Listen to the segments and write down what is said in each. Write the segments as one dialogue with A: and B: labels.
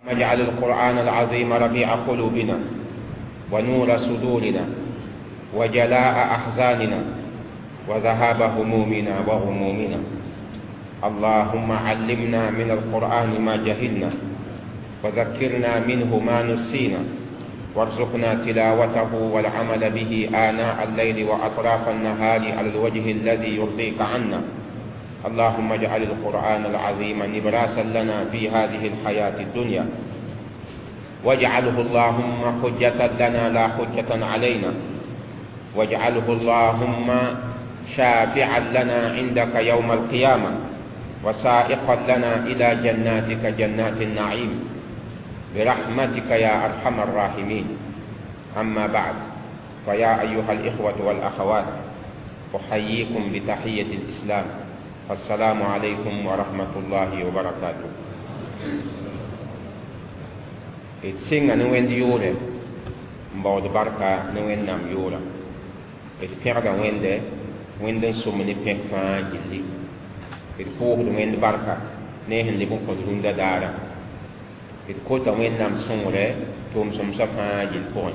A: واجعل القرآن العظيم ربيع قلوبنا ونور صدورنا وجلاء أحزاننا وذهاب همومنا وغمومنا. اللهم علمنا من القرآن ما جهلنا وذكرنا منه ما نسينا وارزقنا تلاوته والعمل به آناء الليل وأطراف النهار على الوجه الذي يرضيك عنا. اللهم اجعل القرآن العظيم نبراسا لنا في هذه الحياة الدنيا، واجعله اللهم حجة لنا لا حجة علينا، واجعله اللهم شافعا لنا عندك يوم القيامة وسائقا لنا إلى جناتك جنات النعيم برحمتك يا أرحم الراحمين. أما بعد، فيا أيها الإخوة والأخوات، أحييكم بتحية الإسلام، السلام عليكم ورحمة الله وبركاته. إتسينا نوين ديولة مبود بركة نوين نام يولا إتفرد وين دن سومني بيكفان جلي إتفوه وين بركة نهن لبن قدرون دارا إتكوتا وين نام سمولة توم سمسفان جل بون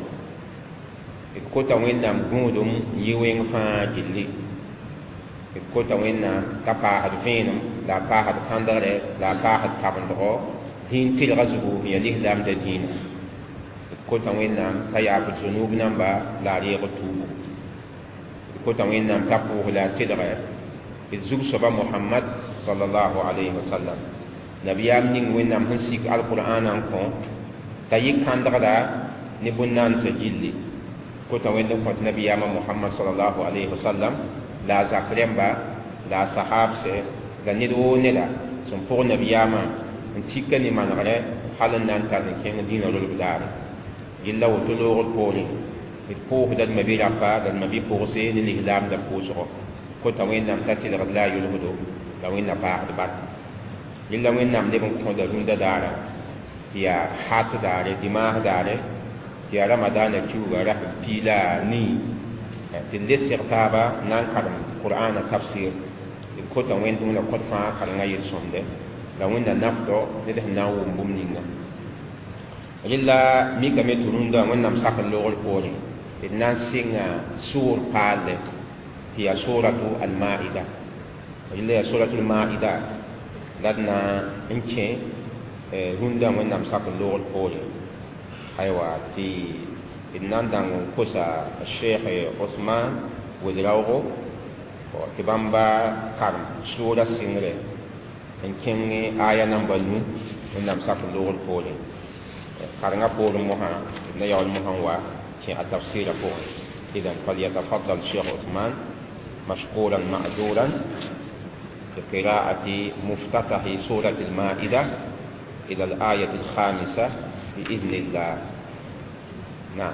A: إتكوتا وين نام قودم يوين فان جلي إتكوتا وين نام تقاعد فينم لا قاعد كاندر لا قاعد تابندرو دين تلغزبو هي الإسلام دين كوتا وين نام تياب الذنوب نمبا لا ريغ توبو كوتا وين نام تقوه لا تدغى الزوج سبا محمد صلى الله عليه وسلم نبي آمنين وين نام هنسيك القرآن أنكم تيك كاندغ دا نبنان سجيلي كوتا وين نام نبي آمن محمد صلى الله عليه وسلم لا زاكرين با لا صحاب سي دا ندو ندا سنفور نبي آمن انتيكا نمان غري حالا نانتان كين دين الولدار جلا وتلوغ البولي الفوه دا المبي رفا دا المبي فوغسين الإهلام دا فوسغو كوتا وين نام تاتي لغلا يلهدو دا وين نباق دبات جلا وين نام لبن كون دا رون دا دارا تيا حات داري دماغ داري تيا رمضان كيوغا رح بيلا ني تلس سرطابا نانكرم قرآن تفسير كوتا وين دون لقد فاق كالنا يرسون ده la wẽnda nafdo ned sẽn na n wʋm bũmb ninga rɩla mikame tɩ rũndã wẽnnaam sak n loogr poorẽ d na n sɩnga sʋʋr paalde tɩ yaa suratu almaida rɩla yaa suratu almaida la d na n kẽ rũndã wẽnnaam sak n loogr poorẽ aywa tɩ d na n dãng n kosa sheikh osman wedraoogo tɩ bãmba karem sʋʋra sɩngre en kenge aya namba nu nam sak logol pole karanga pole moha na yawl moha wa ki atafsir ko idan falyatafaddal Sheikh Uthman mashkuran ma'duran بقراءة مفتتح سورة المائدة إلى الآية الخامسة بإذن الله. نعم.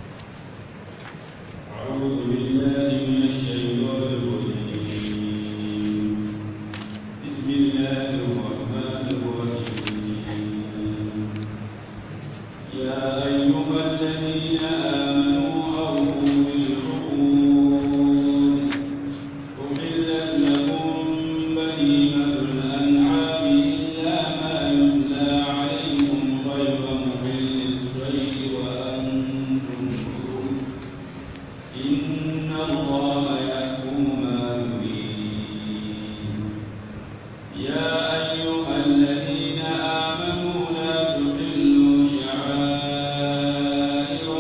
A: أعوذ بالله من الشيطان الرجيم. بسم الله الرحمن الرحيم. يا أيها الذين آمنوا أوفوا بالعقود أحلت لكم بهيمة الأنعام إلا ما يتلى عليكم غير محل الصيد وأنتم حرم إن الله يحكم ما يريد. يا أيها الذين آمنوا لا تحلوا شعائر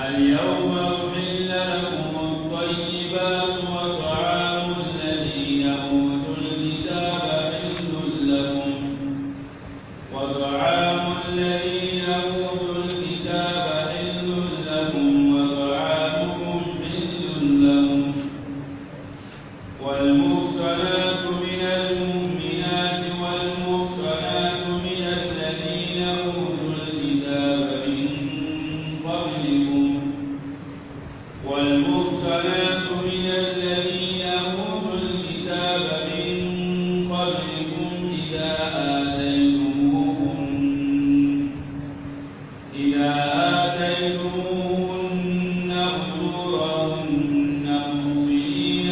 B: اليوم أحل لكم الطيبات وطعام الذين أوتوا الكتاب حل لكم وطعامكم حل لهم والمحصنات من المؤمنات والمحصنات من الذين أوتوا الكتاب من قبلكم إذا آتيتموهن أجورهن محصنين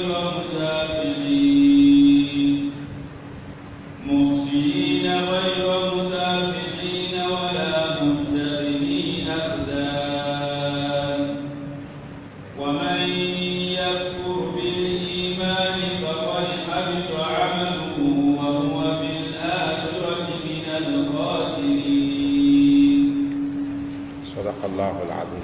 B: غير مسافحين ولا متخذي أخدان ومن يكفر بالإيمان فقد حبط عمله وهو بالآخرة من الخاسرين.
A: صدق الله العظيم.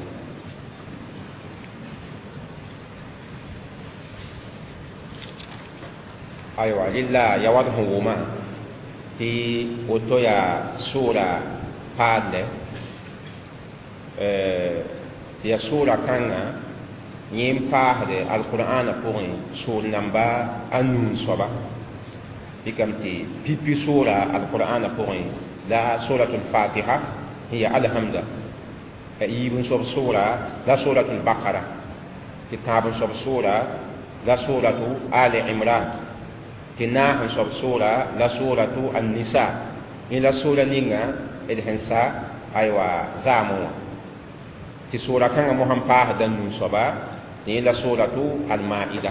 A: أيوة لله يوضح وما تي وتويا سورة هذا تي سورة كان يم هذا القرآن بوين سورة نمبر أنون صبا بكم تي بيبي سورة القرآن بوين لا سورة الفاتحة هي الحمد يبن صب سورة لا سورة البقرة كتاب صب سورة لا سورة آل عمران كنا صب سورة لا سورة النساء إلى سورة نينغا الهنساء أيوا زامو تي سورة كان مهم فاهدا من صبا إلى سورة المائدة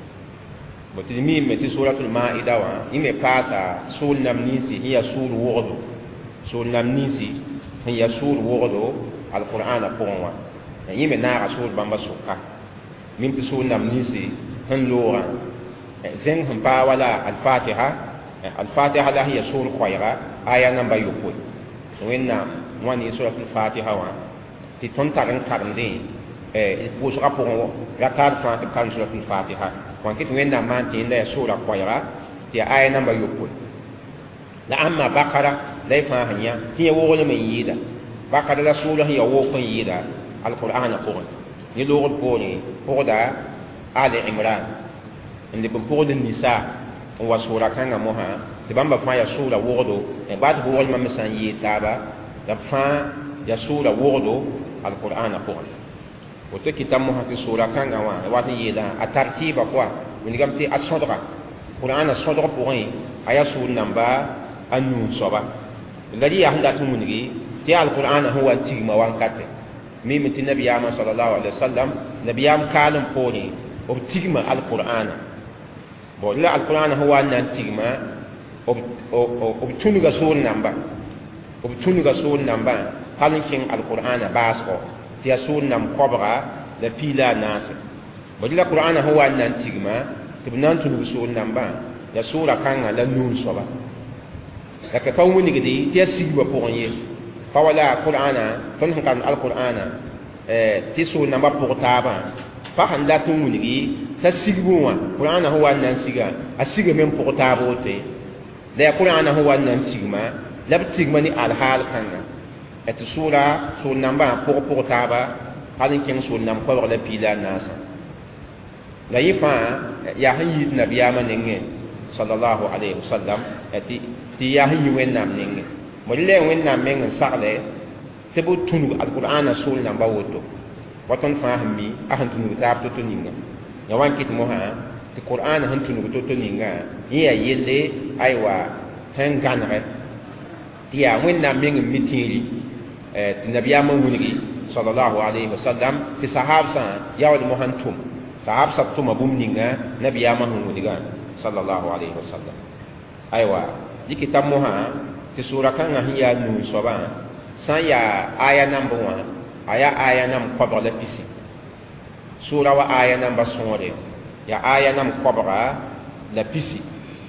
A: بتلميم تي سورة المائدة إما باسا سورة نمنيسي هي سورة وغدو سورة نمنيسي هي سورة وغدو القرآن بوغوا يمي نارا سورة بامبا سوكا ميم تي سورة نمنيسي هن لورا زين هم باولا الفاتحة لا هي سورة خيرة آية نمبر يقول وين واني سورة الفاتحة وان تتون تارن كارن دين بوس رابون ركار فانت كان سورة الفاتحة وان كت وين مان تين لا سورة خيرة تي آية نمبر يقول لا أما بقرة لا يفهمها هي وول من يدا بقرة لا سورة هي وول من يدا القرآن قرآن يلوغ بوني قردا آل عمران اللي بنقول النساء هو سورة كان موها تبان بفا سورة وغدو بعد هو ما مثلا يتابع بفا سورة وغدو القرآن قرآن وتكي تمها في سورة كان وان واتي يدا الترتيب قوا من قبل الصدقة القرآن الصدقة قرآن آية سورة نمبر النون صبا الذي يهدى تمني تي القرآن هو تيما وان كاتي ميم النبي صلى الله عليه وسلم نبي كالم قولي وبتيما القرآن لا القرآن هو أن تيما وبتونغ سور نمبر وبتونغ سور نمبر هل كين القرآن باسقو تي سور نم كبرى لفيلا ناس ولا القرآن هو أن تيما تبنان تونغ سور نمبر يا سورة كان لا نون صبا لكن فهموا نجدي تي سيغوا بورنيه فولا القرآن فنهم كان القرآن تي سور نمبر بورتابا فهن لا تونغي تسيغوا القرآن هو أن نسيغا أسيغ من بورتابوتي لا القرآن هو أن نسيغما لا بتيغماني الحال كان سورة نمبر بورتابا هذا كان سورة نمبر لا بيلا ناس لا يفا يا هي النبي آمن صلى الله عليه وسلم تي يا هي وين نام نينغ مولى وين نام من سالة تبو تونو القرآن سورة نمبر وتو وطن فاهمي أهن تونو تاب تونينغ يوان كيت موها القرآن هن تونو تونينغ هي يلي أيوا هن كانغ تيا وين نام من ميتيري النبي آمن صلى الله عليه وسلم تسحاب ياود موهن توم صحاب سبتم أبوم نينغا نبي آمن ونيغان صلى الله عليه وسلم أيوا دي كتاب موها تسورة كان هي نون صبا سايا آية نمبر 1 آية نم قبر لبسي سورة وآية نمبر سورة يا آية نم قبر لبسي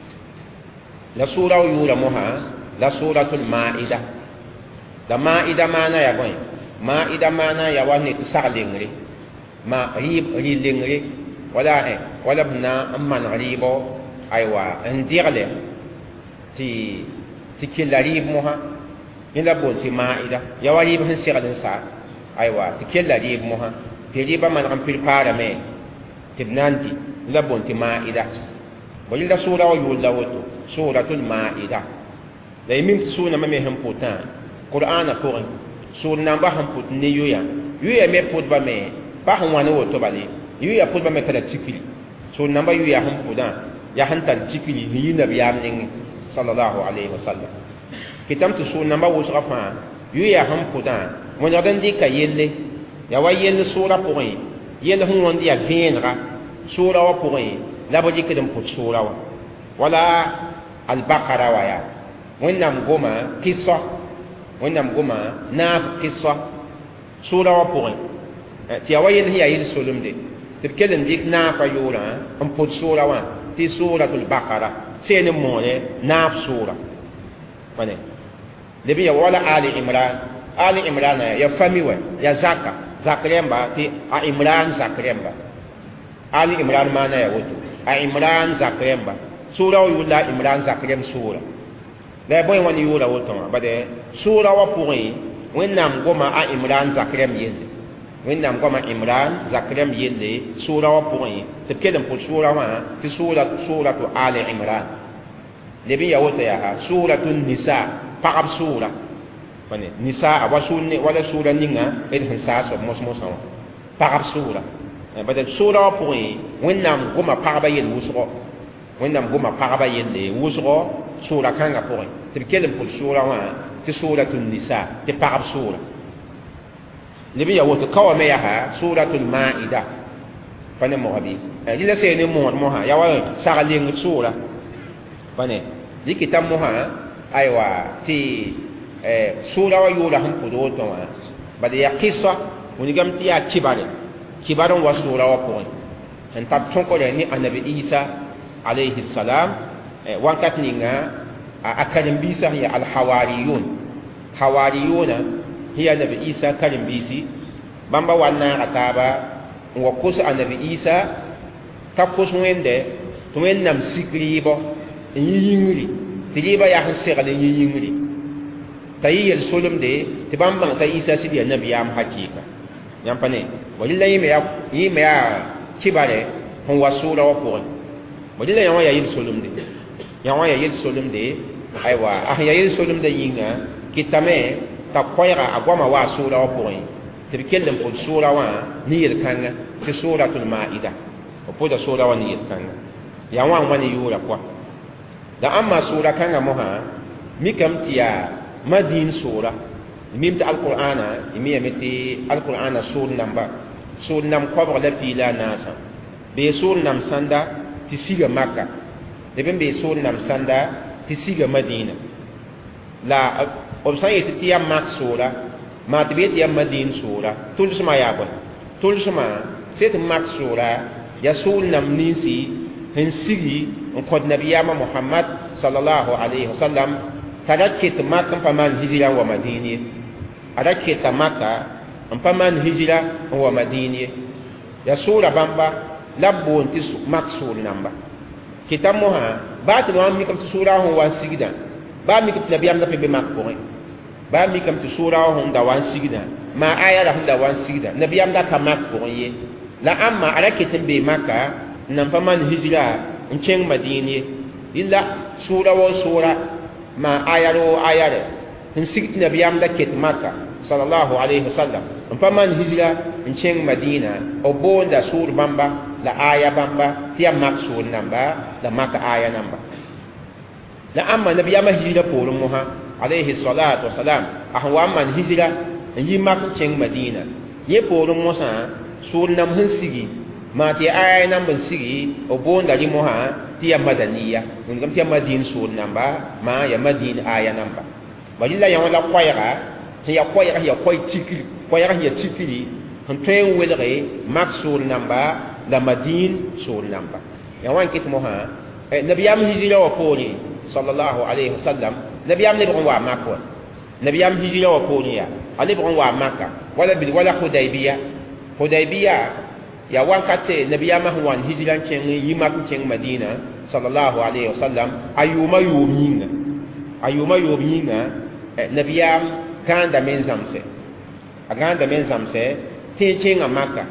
A: لا سورة يولا موها لا سورة المائدة المائدة معنى يا بوين maida mana ya wa ne tsaglengre ma rilengre wala bna man ribo aywa ndirle ti killarib moha ila bon ti maida ya wa rib han sigadin sa aywa ti killarib moha ti riba man am prepare me ti nanti ila bon ti maida wala sura wa yulla wato suratul maida la yimim suna ma me han potan qur'ana ko sura namba han pot ne yoya me pot ba me ba han wana wato bale yoya pot ba me tala tikili sura namba yoya han podan ya han tan tikili ni nabiyam ning sallallahu alaihi wasallam kitam tu sura namba wo safa yoya han podan wona dan dika yelle ya wa yelle sura ko yelle hun won dia venra sura wa ko la ba dikidum pot sura wa wala al-baqara wa ya wẽnnaam goma kɩsa wẽnnaam goma naaf kɩsa sʋʋra wã pʋgẽ tɩ ya wa yell sẽn yaa yel-solemde tɩ b kell n dɩk naafa yoorã n pʋd sʋʋra wã tɩ sʋʋratul bakara seen n moone naaf sʋʋra wane leb n ya wala ali imran ya fami wɛ ya zak rẽmba tɩ a imran zak rẽmba ali imran maana ya woto a imran zak rẽmba sʋʋra wa yʋʋla imran zak rẽmb sʋʋra la boy wani yura woto bade sura wa pʋgẽ wẽnnaam goma a imran zakrem yelle wẽnnaam goma imran zakrem yelle sura wa pʋgẽ tɩ b kell n pʋd sura wã tɩ suratu ali imran leb n ya woto yaa suratu nisa pagb sura wane nisa wala sura ninga d sẽn saasb mos-mosã wã pagb sura bade sura wa pʋgẽ wẽnnaam goma pagba yell wʋsgɔ wẽnnaam goma pagba yelle wʋsgɔ sura kanga pʋgẽ tɩ b kell n pʋd sʋʋra wã tɩ sʋʋratu nisa tɩ pagb sʋʋra leb n ya woto ka wa me yaa sʋʋratul maida pa ne moga bɩ rɩla see ne mood mosã ya wa sagl lengd sʋʋra pa ne dɩkɩta mosã aywa tɩ sʋʋra wa yʋʋra sẽn pʋd woto wã bad ya kɩsa wingame tɩ yaa kibar n wa sʋʋra wa pʋgẽ sẽn tab tõkre ne anabi isa alayhi salam wankat ninga a karen-biisã ya alhawariyun hawariyuna hiya nabi isa karen-biisi bãmba wa naaga taaba n wa kos a nabi isa t'a kos wẽnde tɩ wẽnnaam sik rɩɩbɔ n yɩ yĩngri tɩ rɩɩbã yaa sẽn segl n yɩ yĩngri t'a yɩ yel-solemde tɩ bãmb bãng t'a isa sɩd yaa nabiyaam hakɩɩka yãmb pa ne wa rɩla yɩme yaa kɩbare sẽn wa sʋʋra wa pʋgẽ wa rɩla yã wã yaa yel-solemde ya wa ya yel solemde aywa ah ya yel solemde yinga kitame ta koyra agwama wa sura wa pʋgẽ tɩ b kell n pʋd sʋʋra wã ne yel-kãngã tɩ sʋʋratul maida b pʋda sʋʋra wã ne yel-kãngã ya wã n wa ne yʋʋra pʋa la ãmma sʋʋra kãngã mosã mikame tɩ yaa madin sʋʋra mim tɩ alqur'ana mi yame tɩ alqur'ana sʋʋr nam kobg la piila a naasã bee sʋʋr nam sãnda tɩ siga maka leb n bee sʋʋr nam sãnda tɩ siga madina la b sã n yetɩ tɩ yaa mak sʋʋra maa tɩ b yetɩ yaa madin sʋʋra tʋlsmã yaa bõe tʋlsmã set n mak sʋʋra yaa sʋʋr nam ninsi sẽn sigi n kõt nabiyaamã mohamad sallallahu alayhi wasallam t'a ra ket mak n pa maan hijira n wa madin ye a ra keta maka n pa maan hijira n wa madin ye yaa sʋʋra bãmba la b boon tɩ mak sʋʋr namba kɩta mosã baa tɩ wã mikame tɩ sʋʋra sẽn wa n sigdã baa mikame tɩ nabiyaam da pa be mak pʋgẽ baa mikame tɩ sʋʋra sẽn da wa n sigdã maa aya ra sẽn da wa n sigdã nabiyaam da ka mak pʋgẽ ye la ãmma a ra ket n bee maka n nan pa maan hijira n kẽng madin ye rɩla sʋʋra wa sʋʋra maa ayar wo ayare sẽn sig tɩ nabiyaam da ket maka sallallahu alayhi wasallam n pa maan hijira n kẽng madina b boonda sʋʋr bãmba la aya bãmba tɩ yaa mak sʋʋr namba la mak aya namba la ãmma nabiyaamã hijira poorẽ mosã alayhi salatu wasalam a sẽn wa n maan hijira n yi mak n kẽng madina yẽ poorẽ mosã sʋʋr nam sẽn sigi maa tɩ aya namb n sigi b boonda rɩ mosã tɩ yaa madaniya wingame tɩ yaa madin sʋʋr namba maa yaa madin aya namba wa rɩla yã wã la koɛɛga sẽn yaa koɛɛg sẽn yaa koɛ tikri koɛɛg sẽn yaa tikri sẽn tõe n welge mak sʋʋr namba la madin sʋʋr namba ya wan kɩt mosã nabiyaam hijira wã poorẽ sallallahu alayhi wasallam nabiyaam lebg n waa mak wa nabiyaam hijira wã poorẽ yaa a lebg n waa maka wala Hudaybiya ya wankate nabiyama wan hijran chen yimak chen Madina sallallahu alaihi wasallam ayuma yominga nabiyam ganda men zamse tin Makka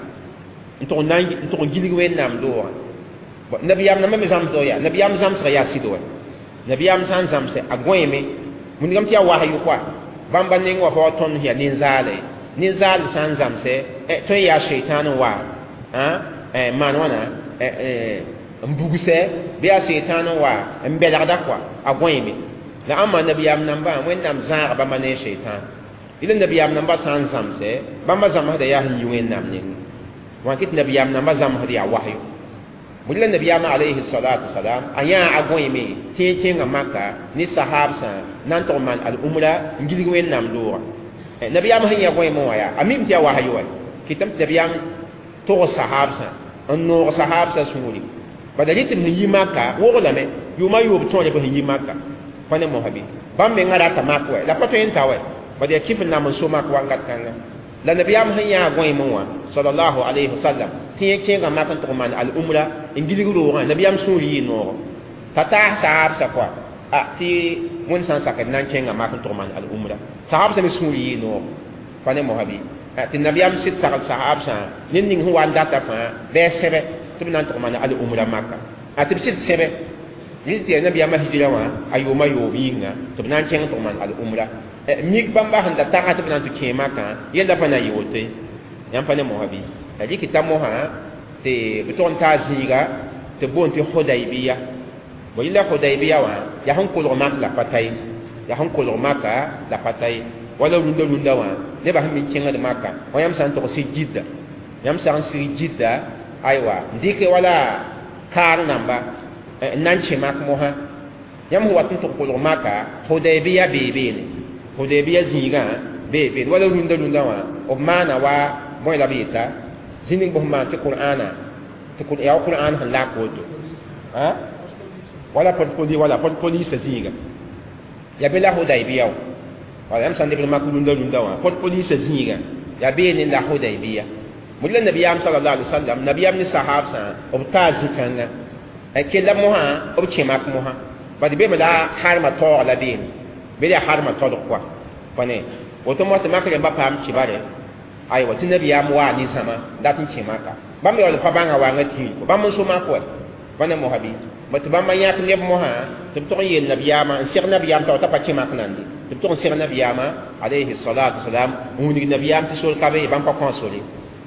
A: nto gilgi wennam do nabiyam na me zamse do ya nabiyam zamse ya sido nabiyam san zamse agoyeme munigam tiya wahyu kwa bamba ning wa hoton ya ninzal san zamse to ya shaytan wa manwana mbuguse biya shaytan wa mbelagda kwa agoyeme la amma nabiyam namba wennam zaga ba mane shaytan ila nabiyam namba san zamse bamba zamha da ya hin wennam ning wakit nabiyam namba zamha da ya wahyu mulila nabiyam alayhi salatu wasalam aya agoyeme tinga Makka ni sahabsa nan to man al umra ngili wennam do nabiyam hin ya goyemo ya amim tiya wahyu wa kitam nabiyam to sahabsa anno sahabsa suri badalitim ni Makka wogolame yuma yob to le ni Makka fane mo habi bambe ngara ta Makka la pato entawe bade kifin na mun so Makka wangat kanga la nabiyam hin ya goyemo wa sallallahu alaihi wasallam tinga Makka to man al umra ngili ro nabiyam suri no tata sahabsa kwa ti mun san sakat nan cenga ma kan to man al umra sahab sa misuli no fane mo habi ti nabiyam sit sakat sahab sa nin ning huwa ndata fa be sebe to nan to man al umra Makka ati sit sebe ni ti nabiyam hijra wa ayuma yobinga to nan cenga to man al umra mik bamba handa ta to nan to ke Makka yenda fa na yote yam fane mo habi aji kitamo ha te beton ta ziga te bon ti Hudaybiya wala Hudaybiya wa ya han ko mak la patay ya han ko Makka la patay wala lunda wa ne ba min cenga de Makka o yam san to si Jidda yam san si Jidda aywa ndike wala kar namba nan che mak mo ha yam huwa to ko Makka Hudaybiya bebe ne Hudaybiya zinga bebe wala lunda wa o mana wa moy la bita zinin bo ma te Qur'ana te Qur'an han la ko to ha wala police zinga ya bela Hudaybiya wala am sande bela makulunda wa police zinga ya be ni la Hudaybiya mulla nabiyam sallallahu alaihi wasallam nabiyam ni sahabsa obtazi kanga akela moha obchemak moha badi be mala harma to la be be harma to kwa pane woto mo makale ba pam chibare ay wati nabiyam wa ni sama datin chemaka bambe wala pabanga wa ngati bamon so mako pane mo habi matbama yak leb moha tib to yel nabiyama sir nabiyam ta pa ci mak nandi tib to sir nabiyama alayhi salatu wasalam muni nabiyam ti sol kabe bam pa console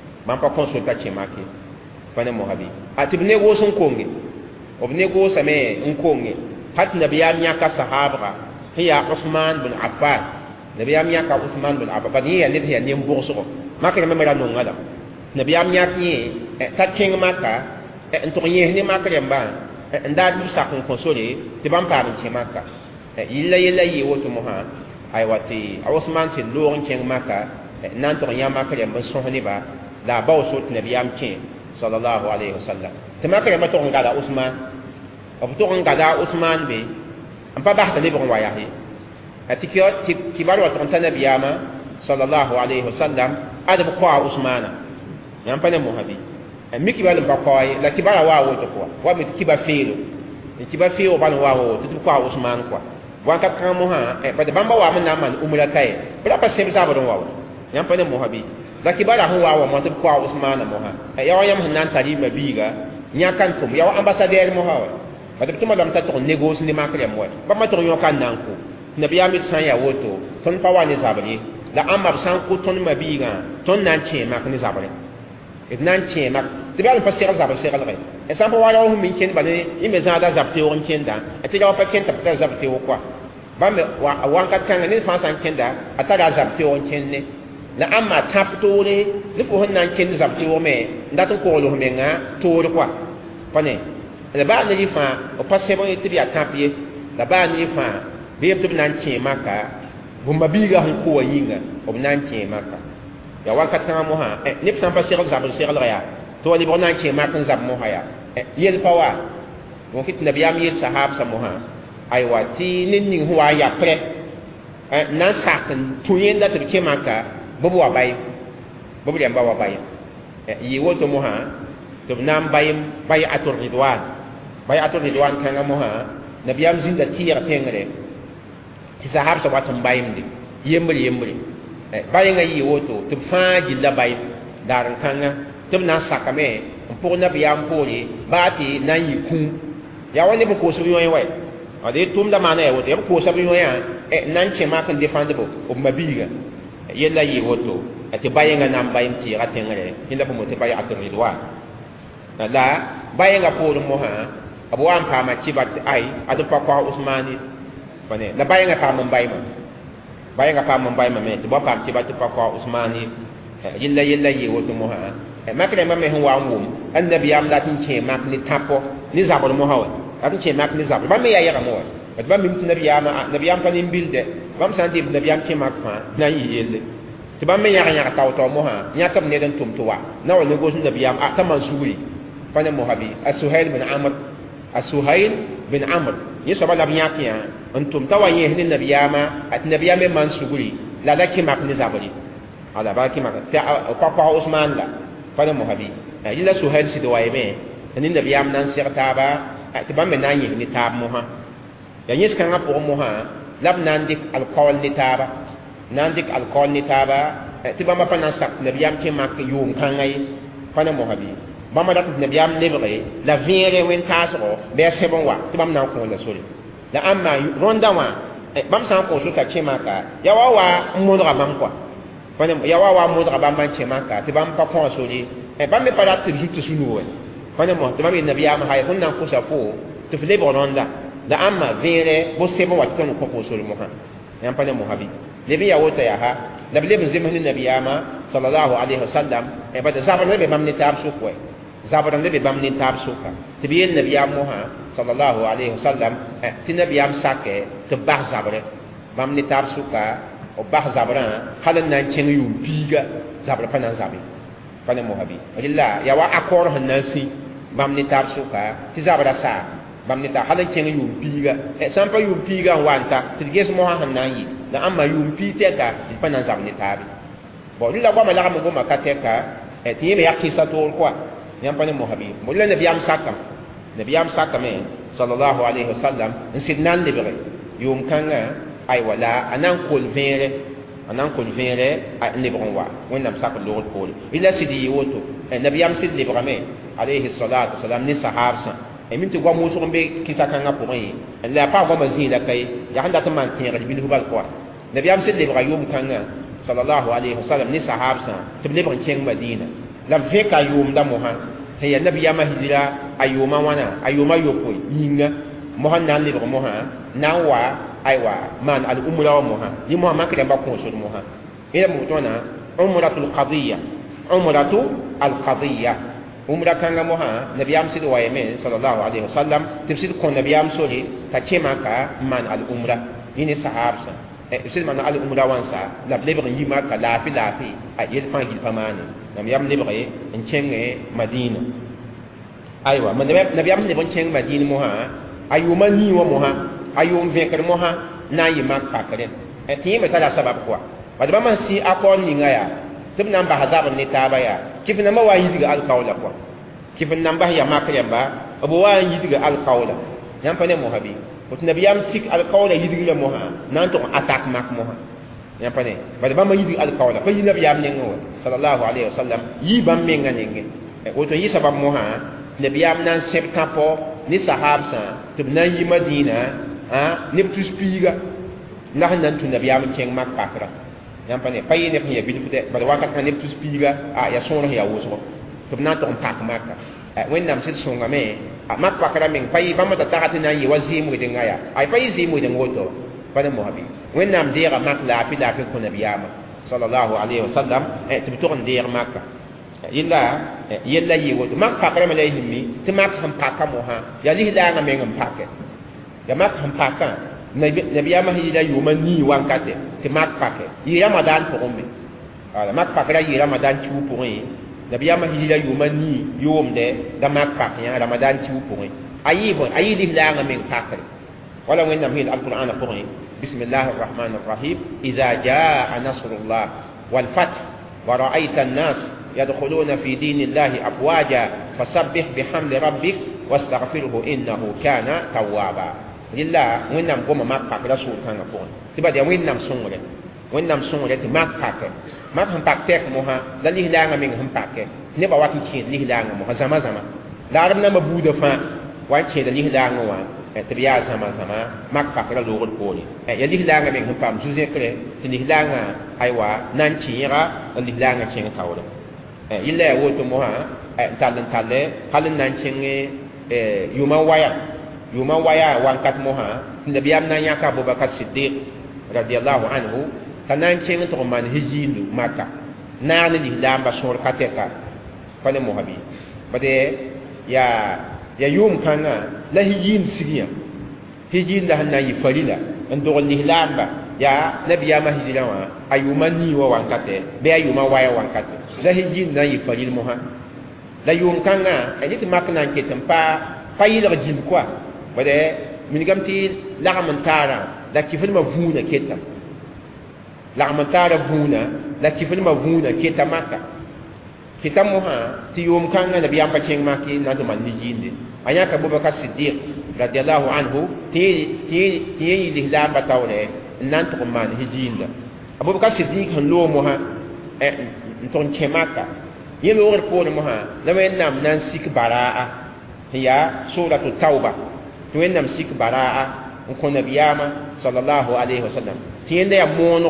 A: ta ci makki fane mo habi atib ne go son konge obne go same nkonge hat nabiyam nyaka sahaba hiya Uthman bin Affan nabiyam nyaka Uthman bin Affan bani ya lid ya nem borso makka me mera no ngala nabiyam nyak ni ta king makka en to ni makka yamba nda du sakon console te bam pa min Makka yilla yi woto mo ha ay wati Usman ti loon ken Makka nan to nya Makka yamba so ni ba la ba so nabiyam ken sallallahu alaihi wasallam te Makka yamba to ngada Usman of to ngada Usman be am pa ba ta le bon waya hi atikyo ti baro to nabiyama sallallahu alaihi wasallam adab kwa Usmana yam pa ne mo habi miki bal ba koy la kibara wa woto ko wa mit kiba felo ban wa woto tu kwa Usman kwa wa ka kan mo ha ba de bamba wa man man umra kai bla pa sem sa ba don wa yam pa ne mo habi la kibara hu wa mo tu kwa Usman mo ha ya yam nan tari ma biga nya kan tum ya ambassadeur mo ha ba de tuma dam ta to negoce ni makre mo ba ma to yo kan nan ko nabiya mit san ya woto ton pa wa ni zabali la amma san ko ton ma biga ton nan che mak ni zabali nan che mak tibal pa sira zabal sira la e sampo wala ho min ken bale ime zada zabte o kenda ati ga pa ken ta pa zabte o kwa ba me wa kan kan ni fa san kenda ata ga zabte o kenne la amma taptore ni fo nan ken zabte o me ndatu ko lo me nga to kwa pane la ba ni fa o pa sebo ni tibi atapie la ba ni fa be tib nan che maka bumba biga hon ko yinga o nan che maka ya wakat kan mo ha nip san pa sira zabal sira la ya to li bonan che makan zab mo haya yel pawa mo kit nabiyam yel sahab sa mo ha ay wati nin ning huwa ya pre nan sakan tuyen da ke maka bubu wa bay bob rem ba wa bay yi woto mo ha to nam bay'atur ridwan kanga mo ha nabiyam zinda tiyar tengre ti sahab sa watum bayimde yembre bayinga yi woto to fa gilla bay daran kanga to na sakame pour nabiyam pori bati nan yi kun ya wani bu ko so yoy way ade tum da mana woto ya ko sabu yoy nan che ma kan defendable o mabiga yella yi woto ati bayinga nam bayim tiyar tengre inda bu mo te bay'atur ridwan la bayinga pour mo ha abu an pa ma chibat ai adu pa kwa usmani bane la bayinga pa mun bayma me to ba pa chibat pa kwa usmani yilla yi woto mo ha makre ma me hu wa ngum annabi am la tin che mak ni tapo ni zabor mo ha wa tin che mak ni zabor ba me ya yara mo ba mi tin nabi am pa ni bilde bam san di nabi am che mak fa na yi yelle to ba me ya taw to mo ha nya kam ne dan tum to wa na wa ne go sun nabi am ta man suuri bane mo habi as-suhail bin amr yesaba la biya kiya antum tawaye hin nabiyama at nabiyama man suguri la la ki mak ni zabari ala ba ki mak ta ko usman la bane mo habi ila suhail si do waye me ni nabiyam nan sirta ba at ba me nan yi ni tab mo ha ya yes kan apo mo ha lab nan dik alcohol ni taba ti ba ma pa nan sak nabiyam ki mak yum kan ngai bane mo habi bama dat nabiyam lebre la viere wen tasro be sebon wa tibam na ko la sori la amma ronda wa bam san ko suka chemaka ya wa modra bam kwa fane ya wa modra bam man chemaka tibam pa ko sori bam me para tu hitu sunu wen fane mo tibam nabiyam hay hunna ko sa fo to fle ronda la amma viere bo sebon wa ton ko sori mo ha yam pane mo habi lebi ya wota ya ha la bilebin zimhin nabiyama sallallahu alaihi wasallam ba da zaban be bam ni tab su ko zabaran de bam ni tab suka tibiyen nabiyam moha sallallahu alaihi wasallam ti nabiyam sake to bah zabre bam ni tab suka o bah zabran halan nan chen yu biga zabra panan zabi pana mohabi illa ya wa akor hanasi bam ni tab suka ti zabra sa bam ni ta halan chen yu biga sampa yu biga wanta ti ges moha hanayi da amma yu bi teka panan zabni tabi bo illa wa malaka mo ma kateka ti yeme yakisa to kwa yam pane mo habi mo la nabiyam sakame sallallahu alaihi wasallam nsidnan libere yum kanga ay wala anan kol vere ay libron wa wonnam sak lord poli ila sidi woto nabiyam sid librame alaihi salatu wasalam ni sahabsa e min to gwa mo so be kisa kanga pour yi la pa gwa mazila kay ya handa to man tiere bi hubal ko nabiyam sid libra yum kanga sallallahu alaihi wasallam ni sahabsa to libran keng madina la veka yum da mo ha ya nabiyama hijira ayuma yoko yinga mohannan libra mo ha nawa aywa man al umra mo ha ni mo makre ba ko so mo ha ila mo tona umratul qadiyya umra kanga mo ha nabiyam sido wa yemen sallallahu alaihi wasallam tibsid ko nabiyam sori ta chema ka man al umra ni sahabsa sid man al umra wansa la libra yima ka lafi a yel fa gil pamane nabiyam libre en chenge madina aywa man nabiyam libre chenge madina mo ha ayuma ni wa mo ha ayum vekar mo ha na yi mak pakare ti me kala sabab kwa wadba man si akon ni ngaya tib nan ba hazab ni tabaya kifna ma wa yi diga alqawla kwa kifna nan ba ya makare ba abu wa yi diga alqawla yan fa ne mo habi ko nabiyam tik alqawla yi diga mo ha nan to attack mak mo ha ya pane ba ma yidi alqawla fa yinabi yam nengo sallallahu alaihi wasallam yi bam menga nenge woto yi sabab mo ha nabiyam nan septa po ni sahabsa tibna yi madina ne plus piga la nan tu nabiyam keng mak pakra ya pane fa yi ne ya bil fute ba wakat ne plus piga ya sona ya woso tibna to pak makka wen nam sit songa me mak pakra men fa yi ba ma ta na yi wazimu de ngaya ay fa yi zimu de ngoto bana mohabi wennam deega mak la fi ko nabiyama sallallahu alaihi wasallam tibi to ndeer makka yella yi woto mak pakara malayhi mi ti mak ham pakka moha ya li la nga mengam pakke ya mak ham pakka nabiyama hijira yuma ni wankate ti mak pakke yi ramadan pour ummi ala mak pakara yi ramadan ci pour yi nabiyama hijira yuma ni yomde ga mak pakke ya ramadan ci pour yi ayi li la nga meng pakke wala wennam hil alquran pour yi بسم الله الرحمن الرحيم إذا جاء نصر الله والفتح ورأيت الناس يدخلون في دين الله أفواجا فسبح بحمد ربك واستغفره إنه كان توابا لله وين نام قوم ما قاك رسول كان قوم تبى وين نام سونغرة وين نام سونغرة تما قاك ما هم قاك موها لا ليه لا من هم قاك نبى وقت كين ليه لا موها زما زما لا ربنا مبودة فا وين كين ليه لا موها تبيا زما زما ما قاك رسول قولي يليه لا من هم فام جزء كله ليه لا أيوة نانشيرا ليه لا كين كاوله إلا وتو موها تالن تالله هالن نانشينه يوما ويا وانكات موها النبي أمنا يكا أبو بكر الصديق رضي الله عنه تنانشين تغمان هجيلو مكة نان الإسلام بشور كاتيكا فانا موهبي بدي يا يوم كان لا هجين سريا هجين لهنا يفريلا اندور الإسلام با يا نبي أما هجيلا أيوما نيوا وانكاتي بي أيوما ويا وانكاتي لا هجين لا يفريل موها لا يوم كان أجيت مكنا نكتم فايل رجيم كوا بدي من قمتي لعمن تارا لا كيف المفهوم كتم لعمن تارا فونا لا كيف المفهوم كتم مكة كتم موها تيوم كان نبي أم بتشين ماكي نازم الهجين دي أياك أبو بكر الصديق رضي الله عنه تي الإسلام بتاعه نانتقم من هجين ده أبو بكر الصديق هنلو موها نتون شماكة يلور كون موها لما ينام نانسيك براءة هي سورة التوبة توينم سيك براءة نكون نبياما صلى الله عليه وسلم تين ده يمونو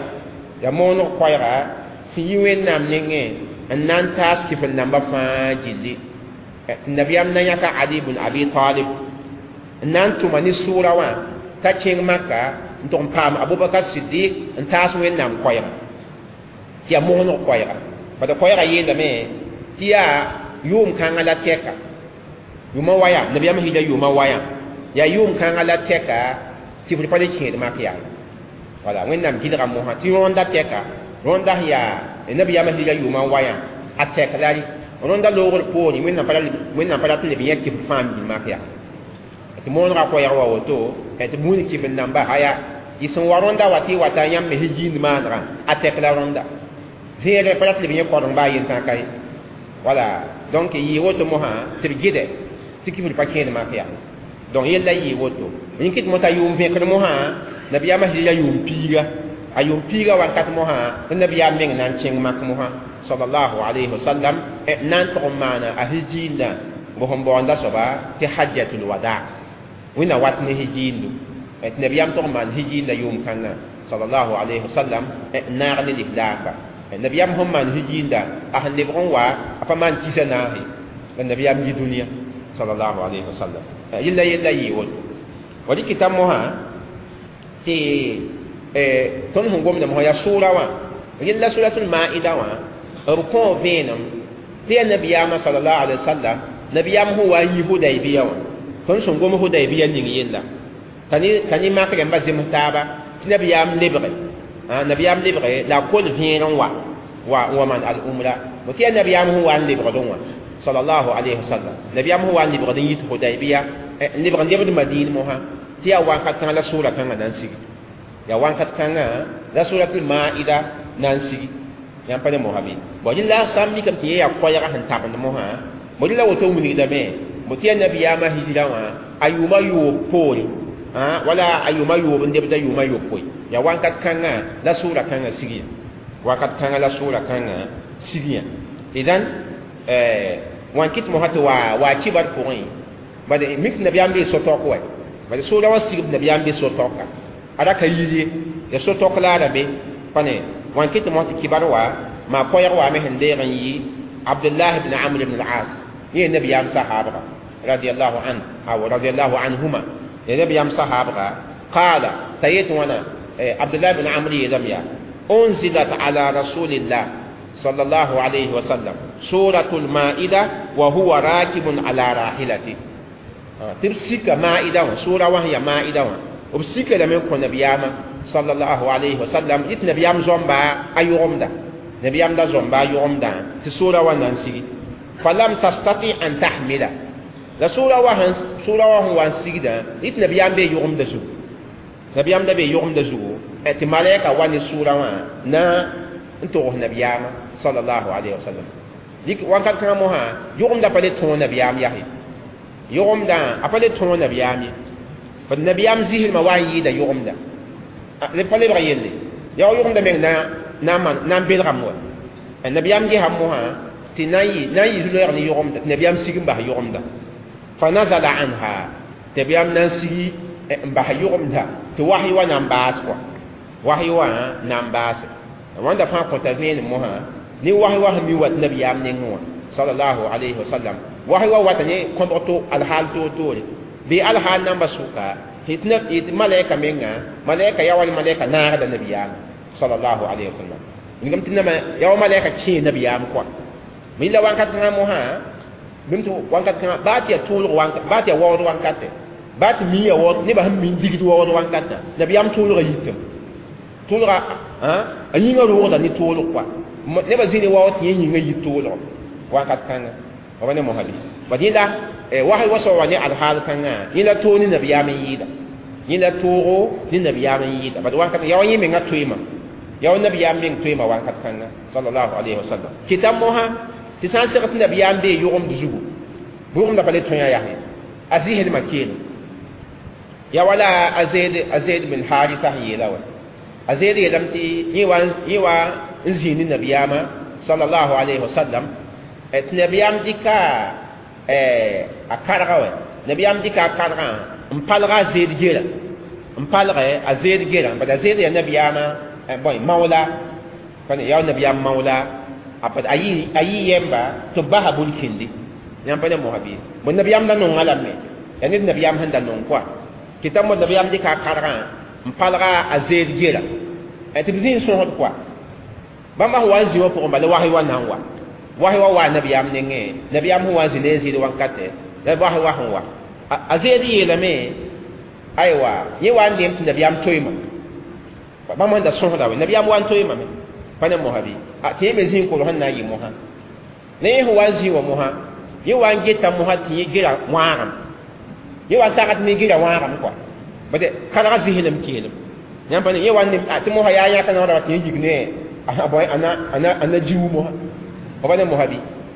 A: قويرا سيوين نام نيني النان تاس كيف النمبر فاجلي النبيام نياكا علي بن أبي طالب النان تماني سورة وان تاچين مكة نتون پام أبو بكر الصديق انتاس وين نام قويرا تيا مونو قويرا بدا قويرا يندمي تيا يوم كان على تيكا يوم ويا نبي أمه هيدا يوم ويا يا يوم كان على تيكا تفرق بدي كيد ما كيا ولا وين نام كيد راموها تيون دا تيكا روندا هي النبي أمه هيدا يوم ويا أتيكا لاري روندا لورل بوني وين نام بلا تلبي يكيف فام ما كيا تمون راكو يا ووتو تمون كيف النمبر هيا يسون وروندا واتي واتا يام هيجين مانرا أتيكا لا روندا هي بلا تلبي يكورن باين تاكاي ولا donc yi woto moha tirgide tikiful pakene makiya donc yella yi woto yinkit mota yum vekre moha nabiya ma hiya yum piga wakat moha nabiya meng nan cheng mak moha sallallahu alaihi wasallam nan to mana ahijinda bo hombo anda soba ti hajjatul wada wina watni hijindu nabiya to man hijinda yum kanga sallallahu alaihi wasallam narni lihlaba النبي محمد هجيندا أهل نبغون أفمان كيسنا النبي أمي الدنيا صلى الله عليه وسلم يلا يقول ودي كتاب مها تي تنهم قوم نمها يا سورة يلا سورة المائدة ركوع فينم تي النبي صلى الله عليه وسلم نبي هو يهودا يبيا تنهم قوم يهودا يبيا نيجي كاني ما كان بس مهتابة النبي لبغي النبي لبغي لا كل فين ومن الأمرا وتي النبي هو لبغدون صلى الله عليه وسلم النبي هو لبغدون يهودا لبغن يبدو مدينة موها تيا وانكت كان لا سورة كان نانسي يا وانكت كان لا سورة المائدة نانسي يا بني موهبي بقول الله سامي كم تيا قوية عن تابن موها بقول الله وتومني دمه بتيا النبي ما هيجي أيوما يوبوني ولا أيوما يوبن يبدأ يوما يوبوي يا وانكت كان لا سورة كان سيريا وانكت كان لا سورة كان سيريا إذن وانكت موهات واجبار كوني بعد ميك نبي أمبي سوتوكوي بعد سورة وسيب نبي أمبي سوتوكا ada kayili ya so tokla da be pane wan kiti mo kibarwa ma koyarwa me hende ran yi Abdullah ibn Amr ibn al-As ye nabi yam sahaba radiyallahu an aw radiyallahu anhuma ye nabi yam sahaba qala tayit wana Abdullah ibn Amr yadamiya unzilat ala rasulillah sallallahu alayhi wa sallam suratul maida wa huwa rakibun ala rahilati tibsika maida wa sura wa hiya maida wa وبسيك لم يكن نبيام صلى الله عليه وسلم يت نبيام زومبا ايومدا نبيام دا زومبا يومدا تسورة ونانسي فلم تستطيع ان تحمل لا سورة وهن سيدا يت نبيام بي يومدا زو نبيام دا بي يومدا زو اتمالك واني سورة نا انتو نبيام صلى الله عليه وسلم ديك وان كان موها يوم دا بالي تو نبيام يحي يوم دا ابالي تو نبيام فالنبيام زيه ما واي دا يوم دا لي بالي بغيلي يا يوم دا من نام بيل رامو النبيام جي هموها تناي زلو يعني يوم دا النبيام سيغم با يوم دا فنزل عنها تبيام نسي مبا يوم دا توحي ونام باس كو وحي ونام باس wanda fa ko ta veen mo ha ni wahi mi wat nabiyam ne ngwa sallallahu alaihi wasallam wahi wa watane ko to al hal to bi al hal namba suka hitna it malaika menga malaika ya wal malaika na da nabiyam sallallahu alaihi wasallam ngam tinna ma ya malaika chi nabiyam ko mi la wankat nga mo ha bimtu wankat nga ba ti tul wankat ba ti wa wankat ba ti mi ya wa ni ba min digit wa wankat nabiyam tul ga yitam tul ga a yĩnga roogda ne toolg koa nebã zĩni wa tɩ yẽ yĩnga yit toolg wakat kãnga ba ne mohabi bad yẽla wasy wa wa ne alhaal kãngã yẽla toog ne nabiyaam n yɩɩda yẽla toogo ne nabiyaam n yɩɩda bad wakat ya wa yẽ menga toeema ya wa nabiyaam meng toeema wakat kãngã sallallahu alaihi wasallam kɩta mosa tɩ sã n seg tɩ nabiyaam bee yʋgemd zugu bʋʋgemda pa le tõe a yaa a zɩsdmã keeno ya wala a zaid bin harisa sẽn yeela wa azeli yadam ti yiwa nzini nabiyama sallallahu alaihi wasallam et nabiyam dika akarga we nabiyam dika akarga mpalga zed gera mpalga azed gera bada zed ya nabiyama boy maula kan ya nabiyam maula apat ayi yemba to bahabul kindi nyam pa ne mohabi bon nabiyam la non ngalamme ya ni nabiyam handa non kwa kitam nabiyam dika akarga mpalga azed gera et bizin so hot kwa bamba ho wazi wa ko bale wahi wa nanwa wahi wa nabiyam nenge nabiyam ho wazi ne zidi wankate da wahi wa hanwa azedi yelame aywa yi wa ndem nabiyam toyma bamba da so hoda we nabiyam wan toyma me pana mohabi a te me zin ko han na yi moha ne ho wazi wa moha yi wa ngeta moha ti gira waram yi wa takat ni gira waram kwa bade kala zihinam kiyelam nyam pa ne ye wan ati mo haya ya kana wala tin jigne boy ana jiwu mo o bane mo habi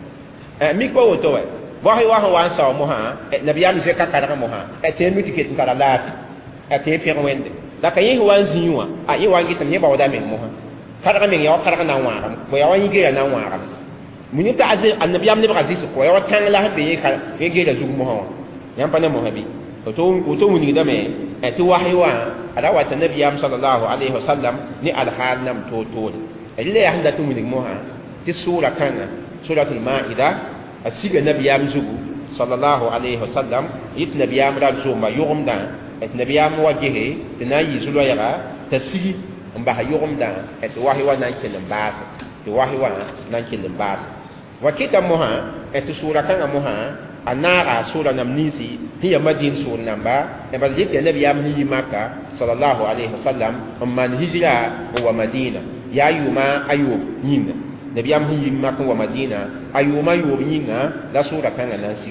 A: mi ko woto we wahi wan sa mo ha nabiyam se ka kada mo ha te mi tiket kala lafi te fi wende da ka yi wan zinwa a yi wan gitam ye ba wada men mo ha kada men ya kada na waram mo ya wan yige na waram mun yi ta azir annabiyam ne ba aziz ko ya watan la be ye ka ye ge da zugu mo ha nyam pa ne mo habi to mun ni da me ti wahi wa ala wa nabiyam sallallahu alaihi wasallam ni alhal nam to ille ya handa tu mun mo ha ti sura kana suratul maida asiga nabiyam zugu sallallahu alaihi wasallam it nabiyam ra zuma yugumda et nabiyam wajihi tinayi zulo yaga tasigi mba yugumda et wahi wa nan kelim bas ti wahi wa nan kelim bas wakita mo ha et sura kana mo ha anara sura namnisi hiya madin sura namba e bal yake nabiyam ni maka sallallahu alaihi wasallam man hijra wa madina ya yuma ayub yinga nabiyam hi maka wa madina ayuma yub yinga la sura kana nasi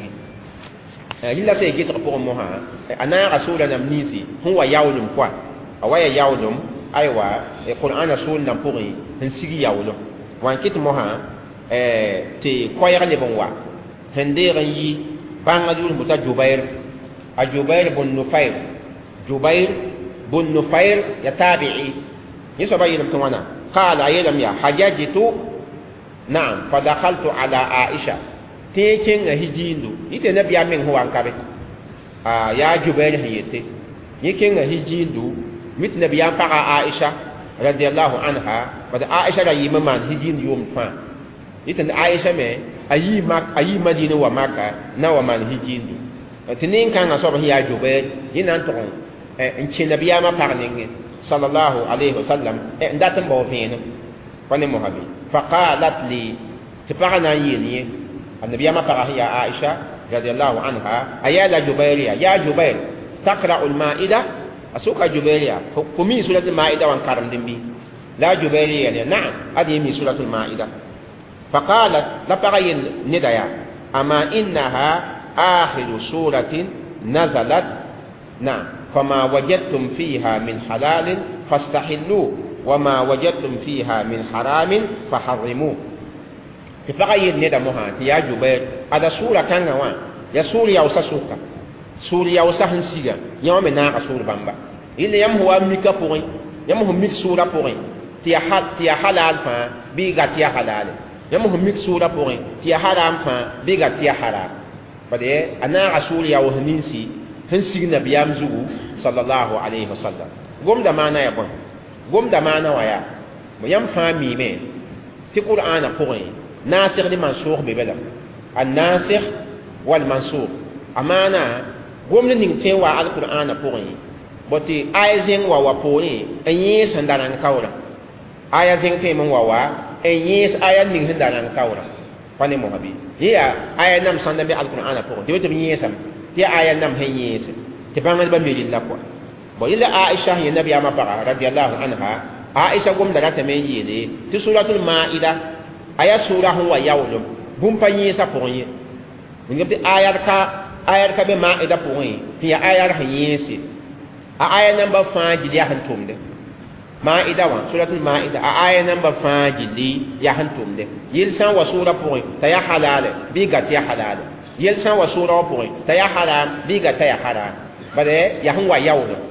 A: lilla sai gisa ko mo ha anara sura namnisi huwa yawlum kwa awaya yawlum aywa e qur'ana sura nampuri nsigi yawlum wan kit mo ha te koyra le bonwa هندير يي بانغدول متا جبير بن نفير يا تابعي يسبا يلم توانا قال يلم يا حججت نعم فدخلت على عائشة تيكين هجيندو يتي نبي من هو انكبه يا جبير هيتي يكين هجيندو مت نبي فقا عائشة رضي الله عنها بدا عائشة لا يممان هجين يوم فان يتي عائشة مي ayi madina wa maka na wa man hijindu tinin kan aso ba ya jobe yinan to en ci nabiya ma parninge sallallahu alaihi wasallam ndatam ba ofina wane mohabi faqalat li tipana yini annabiya ma para ya aisha radiyallahu anha ayala jubairiya ya jubair taqra al maida asuka jubairiya kumi suratul maida wan karam dimbi la jubairiya na'am adi mi suratul maida فقالت لبغي ندايا أما إنها آخر سورة نزلت نعم فما وجدتم فيها من حلال فاستحلوا وما وجدتم فيها من حرام فحرموه تفقي ندا موها يا جبير هذا سورة كان وان يا سورة يا وسا سوكا سورة يا وسا هنسيغا يوم نا سورة بامبا إلا يم هو ميكا بورين يم هو ميك سورة بورين تيا حلال فا بيغا تيا حلال يم هو ميك سورة بورين تيا حرام فا بيغا تيا حرام بدي أنا سورة يا وهنسي هنسيغ نبيام زو صلى الله عليه وسلم قوم دمانا يا بون قوم دمانا ويا يم فامي مين في القرآن بورين ناسخ لمنسوخ ببلا الناسخ والمنسوخ أمانا قومنا ننتين وعلى القرآن بورين بطي آيزين ووابورين أنيس هندران كورا آيزين تيمون ووا أنيس آيان من هندران كورا فاني محبي هي آيان نام سندبي القرآن بورين تبي تبينيسم هي آيان نام هنيس تبامل بميل الله كوا بإلا عائشة هي النبي أما بقى رضي الله عنها عائشة قوم دلات من يلي تسورة المائدة aya sura ho wa yawlum bum pa yesa poye ngabdi ayar ka be ma ida poye ti ayar ha yesi aya number 5 jidi ya hantumde ma ida wa suratul maida aya number 5 jidi ya hantumde yil san wa sura poye ta ya halale bi ga ti ya halale yil san wa sura poye ta ya haram bi ga ta ya haram bade ya hu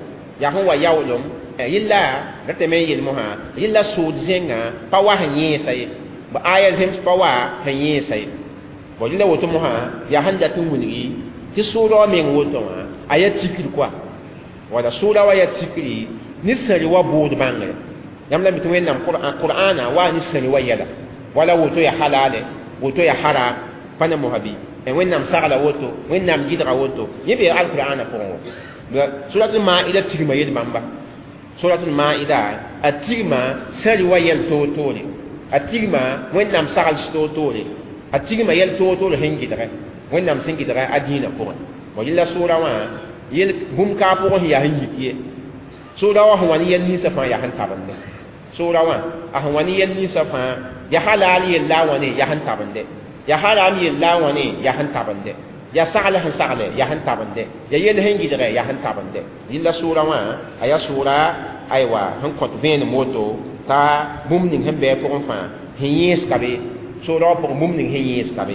A: wa yawlum illa rate me yil moha illa sud zenga pa wa ha yesa ba aya zem pawa hanyi sai bo dile woto mo ha ya handa tun wuni ti sura men woto ha aya tikir kwa wala sura wa ya tikri ni sari wa bod bangle yamla mitu wen nam qur'ana wa ni sari wa yala wala woto ya halale woto ya haram pana mo habi en wen nam sagala woto wen nam gidra woto yibe alqur'ana ko suratul maida tirma yed mamba suratul maida atirma sari wa yel to atigma wẽnnaam sagl toore atigma yɛl toor hengidre wẽnnaam sẽn gidra a dĩinã pʋgẽ wa yella sʋʋra wã yel bũmb kaa pʋgẽ sẽn yaa sẽn yik ye sʋʋra wã sẽn wa ne yɛl ninsã fãa yaa sẽn tabende sʋʋra wã a sẽn wa ne yɛl ninsã fãa ya halaal yella a wã ne yaa sẽn tabende ya haram yella a wã ne yaa sẽn tabende ya sagl sẽn sagle yaa sẽn tabende ya yel sẽn gidre yaa sẽn tabende yella sʋʋra wã a yaa sʋʋra aywa sẽn kõt vẽenem woto ta bũmb ning sẽn bɩ pʋgẽ fãa sẽn yẽes ka be sʋʋra pʋgẽ bũmb ning sẽn yẽes ka be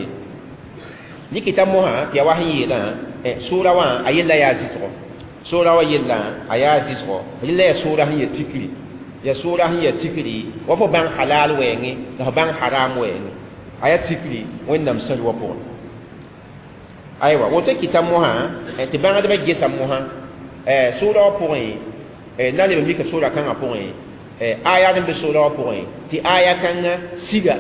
A: yikɩta mosã tɩ ya wa sẽn yeelã sʋʋra wã a yella yaa zɩsgɔ sʋʋra wã yella a yaa zɩsgɔ yella yaa sʋʋra sẽn ya tikri ya sʋʋra sẽn ya tikri wa fo bãng halal wɛɛngẽ la fo bãng haram wɛɛngẽ a yaa tikri wẽnnaam sẽn wa pʋgẽ aywa woto kɩta mosã tɩ bãngdbã gesa mosã sʋʋra wã pʋgẽ na leb n mika sʋʋra kãngã pʋgẽ aya din be sura poin ti aya kanga siga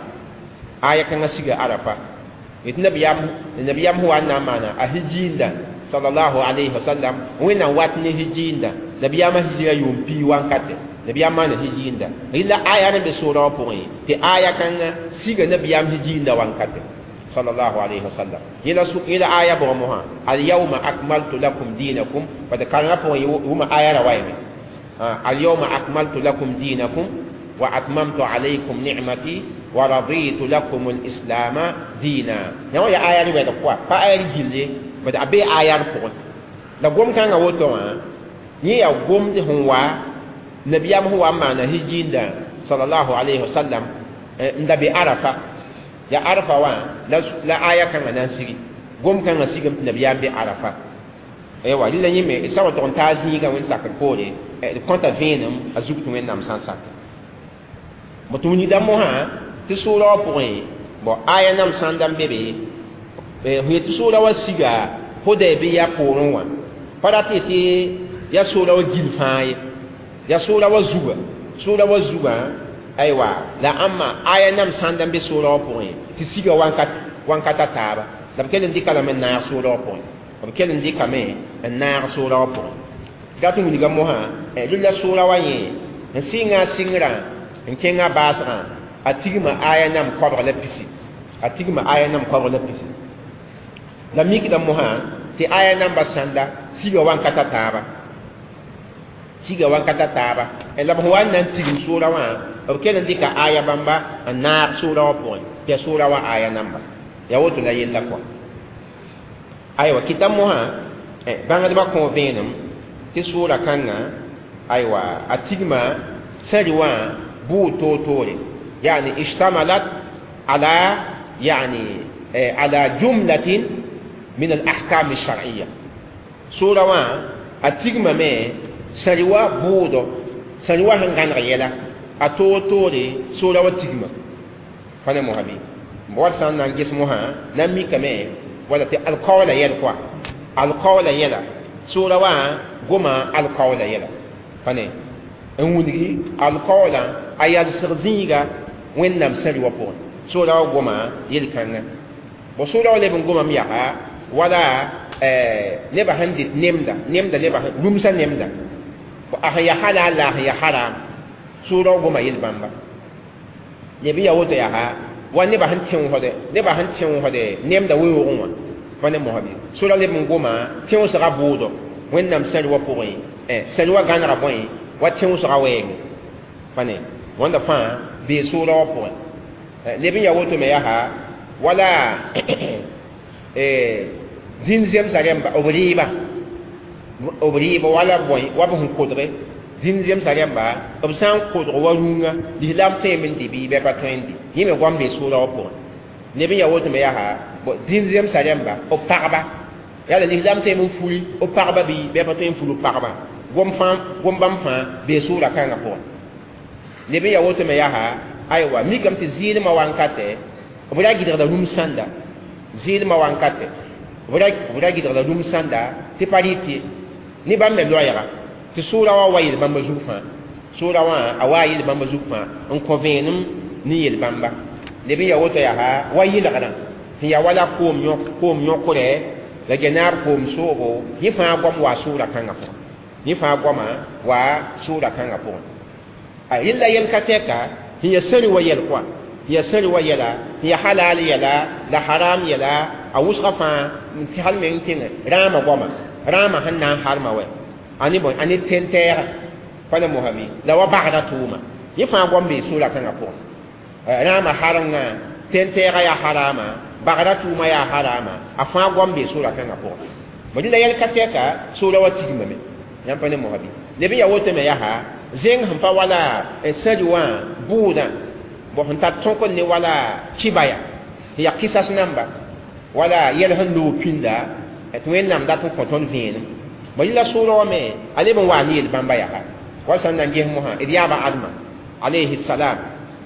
A: arafa it nabiyam huwa na mana a hijinda sallallahu alaihi wasallam wina watni hijinda nabiyama hijira yumpi wankate nabiyama na hijinda illa aya din be sura poin ti aya kanga siga nabiyam hijinda wankate sallallahu alaihi wasallam ila aya bo moha al yawma akmaltu lakum dinakum fa da kan poin huma aya rawaimi اليوم أكملت لكم دينكم وأتممت عليكم نعمتي ورضيت لكم الإسلام دينا نو يا آية بيت قوة فآية جلي بد أبي آية فوق لقوم كان وتوه ني يقوم هو نبيام هو معنا هجين صلى الله عليه وسلم ندبي عرفة يا عرفة وان لا آية كان نسيج قوم كان نسيج نبيام بعرفة ewa lila yime isawa ton tazi ga wen sakar kore de konta venum azuk to wen nam sansa motuni da moha ti sura point bo aya nam sandam bebe hu ti sura wasiga hode be ya porun wa parati ti ya sura wa gilfai ya sura wa zuga aywa la amma aya nam sandam be sura point ti siga wankata taba da kelen dikala men na sura point b kell n dɩkame n naag sʋʋra wã pʋgẽ gat n wilga mosã rɩla sʋʋra wã yẽ n sɩnga a sɩngrã n kẽngã baasgã a tigma aya nam kobg la pisi la mikda mosã tɩ aya namba sãnda siga wãnkata taaba la b sẽn wa n na n tigm sʋʋra wã b kell n dɩka aya bãmba n naag sʋʋra wã pʋgẽ tɩ ya sʋʋra wã aya namba ya woto la yella kɔa aywa kita moha bãngdbã kõ vẽenem tɩ sʋʋra kãngã aywa a tigma سروا بو توتوري يعني اشتملت على يعني على جملة من الأحكام الشرعية. سورة وان أتيجما مي سروا بودو سروا هنغان غيلا أتوتوري سورة وتيجما فانا مهبي بوالسان نانجس مها نمي كمي ولا تي القول يلقوا القول يلا سورة وان قما القول يلا فانا انوني القول أيال سرزيغا وين نم سروا بون سورة قما يلكنا بسورة لبن قما ميها ولا نبا هندت نمدا نبا رمسا نمدا أهي حلال لا هي حرام سورة قما يلبنبا نبي يوتا يها ونبا هنتيون هذا نبا هنتيون هذا نمدا ويوغما فانا مهبي سورة لبن قما تيون سرا بودو وين نم سروا بوين سروا غانا بوين وتيون سرا وين فانا wanda fa be sura wapo lebin ya woto me yaha wala zinzem saremba obriba wala boy wabu hun kodre zinzem saremba obsan kodro warunga di lam temen di bi be patwendi yime gwam be sura wapo lebin ya woto me yaha bo zinzem saremba o parba yala di lam temen fui o parba bi be patwen fulu parba gom bam fa be sura kanga po lebe ya woto me yaha aywa mi kam ti zil ma wankate obra gidra da rum sanda zil ma wankate obra gidra da rum sanda ti pariti ni bambe loyara ti sura wa wayil bamba zufa sura wa awayil bamba zufa on convenum ni yel bamba lebe ya woto yaha wayil kana ya wala kom nyokore la genar kom sogo ni fa gwam wa sura kanga fo ni fa gwama wa sura kanga fo إلا ينكتك هي سر ويلقى هي سر ويلا هي حلال يلا لا حرام يلا أو وصفا من حال من تين رام وما رام هنا حرام وين أني بون أني تنتير فانا مهمي لو بعد توما يفهم قوم بسورة كنا فون رام حرامنا تنتير يا حرام بعد توما يا حرام أفهم قوم بسورة كنا فون بدي ينكتك سورة وتجمع يام فانا مهمي لبي يوتي ما يها zeng han pa wala sedwa buda bo han ta tonko ni wala chibaya ya kisas namba wala yel han lu pinda et wen nam da to konton vin bo ila sura me ale bon wa ni bamba ya wa san nan ge mo ha idiyaba adma alayhi salam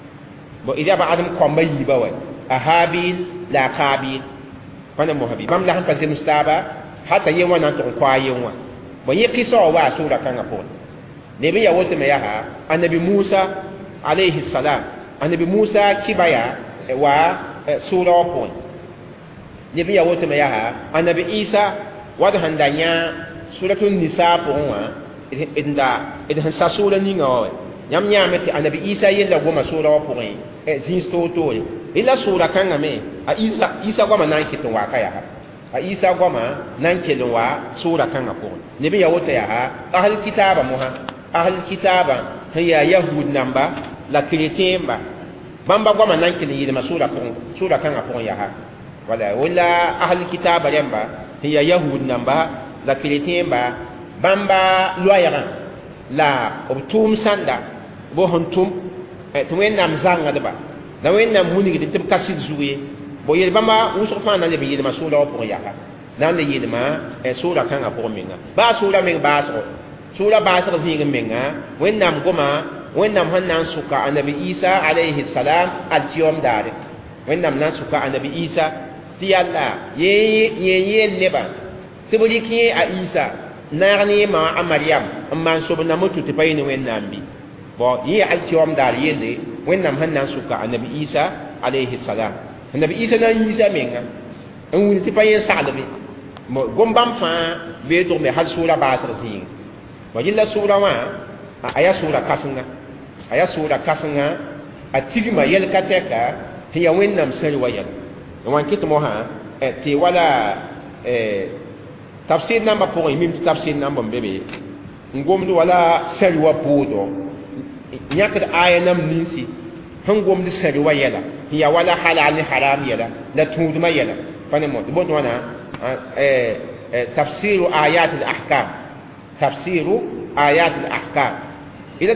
A: bo idiyaba adam ko mbayi ba wa ahabil la qabil fana mo habi bam la han ka ze mustaba hatta yewa nan to kwa yewa bo ye kisa wa sura kan apon nebe ya wote me yaha annabi Musa alayhi salam annabi Musa kibaya wa sura opon nebe ya wote me yaha annabi Isa wada handanya suratul nisa ponwa idan sa sura ninga wa yam nyamete annabi Isa yella goma sura opon zinsto to ila sura kanga me a Isa goma nan kiton wa kaya a Isa goma nan kelon wa sura kanga pon nebe ya wote yaha ahli kitaba muha أهل الكتاب هي يهود نمبا لا كريتين با بامبا غما نانكي يدما سورة كان أقول ياها ولا أهل الكتاب يمبا هي يهود نمبا لا كريتين با بامبا لويران لا أبتوم ساندا بوهنتوم توين نام زانغ دبا دوين نام موني دي تب كاسيد زوي بو يدما وسوفان نالي بيدما سورة أقول ياها نالي يدما سورة كان أقول منا با سورة من باسو sura basar zinga menga wennam goma wennam hannan suka annabi Isa alayhi salam al-yawm dare wennam nan suka annabi Isa tiyalla ye neba tibuli ki a Isa narni ma a Maryam amman sobna mutu tibayni wennam bi bo ye al-yawm dare yende wennam hannan suka annabi Isa alayhi salam annabi Isa nan Isa menga en wuni tipayen sa'labi gombam fa be to me hal sura basar zinga wajilla sura wa aya sura kasinga atigma yel kateka hiya wennam sari wayal wan kitmo ha ti wala tafsir namba pour mim tafsir namba bebe ngomdu wala sari wa podo nyakata aya nam ninsi hangomdu sari wayala hiya wala halal ni haram yala la tudma yala fane mo bon wana تفسير آيات الأحكام تفسير آيات الأحكام ila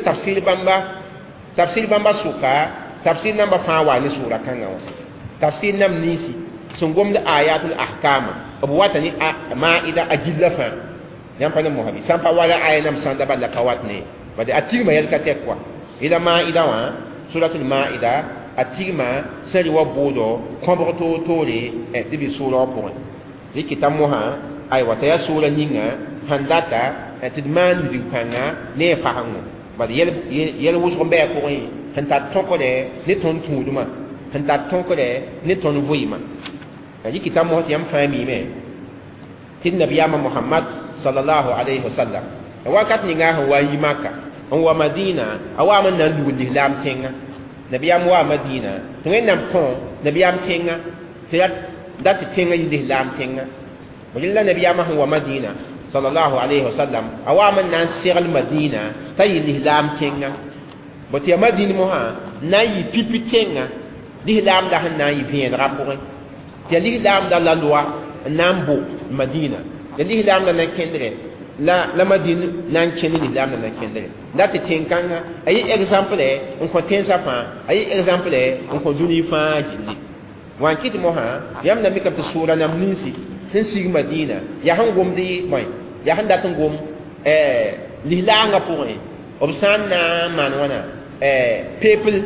A: tafsir bamba suka tafsir namba fa wa ni sura kanga wa tafsir nam nisi sungom da ayatul ahkam abu watani maida ajilla fa yam pa mo habi sampa wala aya nam sanda balla kawat ne bade atima yel ka tek kwa ila maida wa suratul maida atima sari wa bodo kombo to le tibi sura po ni kitamu ha ay wata ya sura ninga handata tidman bi panga ne fa hango bade yel wus ko be ko yi hanta tonko de ni ton tuduma hanta tonko de ni ton vuima yi kitamu ha yam fami me tin nabiyama muhammad sallallahu alaihi wasallam wakat ni nga wa yi maka wa madina awa man nan du lam tenga nabiyam wa madina ngeen nam ko nabiyam tenga te dat tenga yi lam tenga wajilla nabiyam wa madina sallallahu alaihi wasallam awa man nan sigal madina tay lam tenga boti madina mo ha nayi pipi tenga lam da han nayi vien rapport te lam da la loi nambo madina lam da na kendre la madina nan kene lam da na kendre dati tenkanga ay exemple on ko tensa fa ay exemple on ko duni fa jilli wan kiti mo ha yam na mikap sura nam nisi tin sig madina ya han gom di moy ya han datun gom lilanga pour obsan na man wana people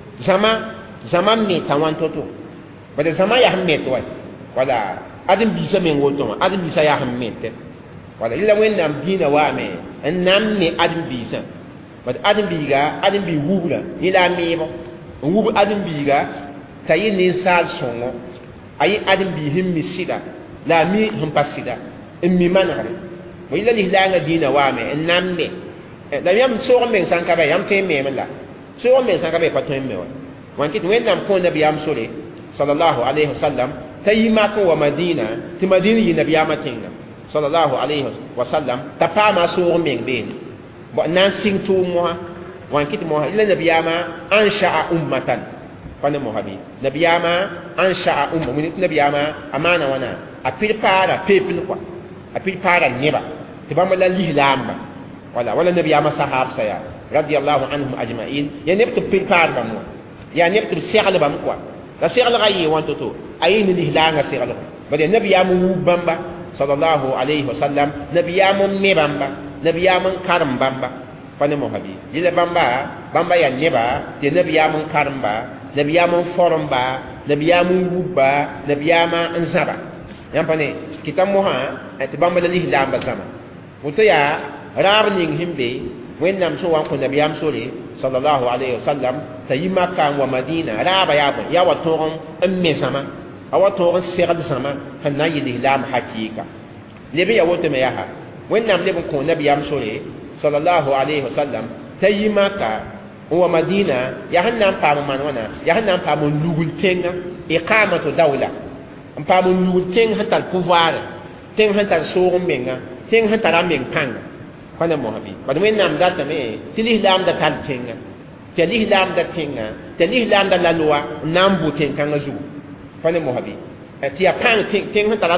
A: zama me tawantoto bade zama ya han meto wala adam bisa men woto adam bisa ya han mete wala illa wen nam dina wa me nam me adam bisa bad adam bi wubla ila mebo wub adam biga tayi ni sal songo ayi adam bi himmi sida la mi hum pasida immi manare mo illa lihlanga dina wa me namme da yam so men sanka ba yam te me mala so men sanka ba patem me wa wan kit wen nam ko nabi am sore sallallahu alaihi wasallam tayi maka wa madina ti madina yi nabi amatinga sallallahu alaihi wasallam tapama so men ben nan sing tu mo wan kit mo ila nabiyama ansha'a ummatan pana mo habi nabiyama ansha'a umma mun nabiyama amana wana apil para people kwa apil para neba tibama la lihlamba wala nabiyama sahab saya radiyallahu anhum ajma'in ya nebtu pil para bam ya nebtu sigal bam kwa la sigal gayi wanto to ayin lihlanga sigal bade nabiyama bamba sallallahu alaihi wasallam nabiyama nebamba nabiyamun karim bamba pane mo habi yile bamba ya neba de nabiyamun karim ba nabiyamun forum ba nabiyamun wubba nabiyama anzaba yam pane kitam mo ha et bamba la lihlamba zama muto ya rabning himbe wennam so wan ko nabiyam sore sallallahu alaihi wasallam tayi makka wa madina raba ya wa toron amme sama awa toron serad sama hanna yile lam hakika lebe ya wote me ya ha wennam lebe ko nabiyam sore sallallahu alaihi wasallam tayi maka wa madina ya hanna pa man wana ya hanna pa mon lugul tenga iqamatu dawla pa mon lugul tenga hatal pouvoir tenga hatal so menga tenga hatal men kanga kana mo habi bad wennam data me tilihlam da tal tenga tilihlam da tenga tilihlam da la loi nambu tenga ngazu kana mo habi ti apang ting tara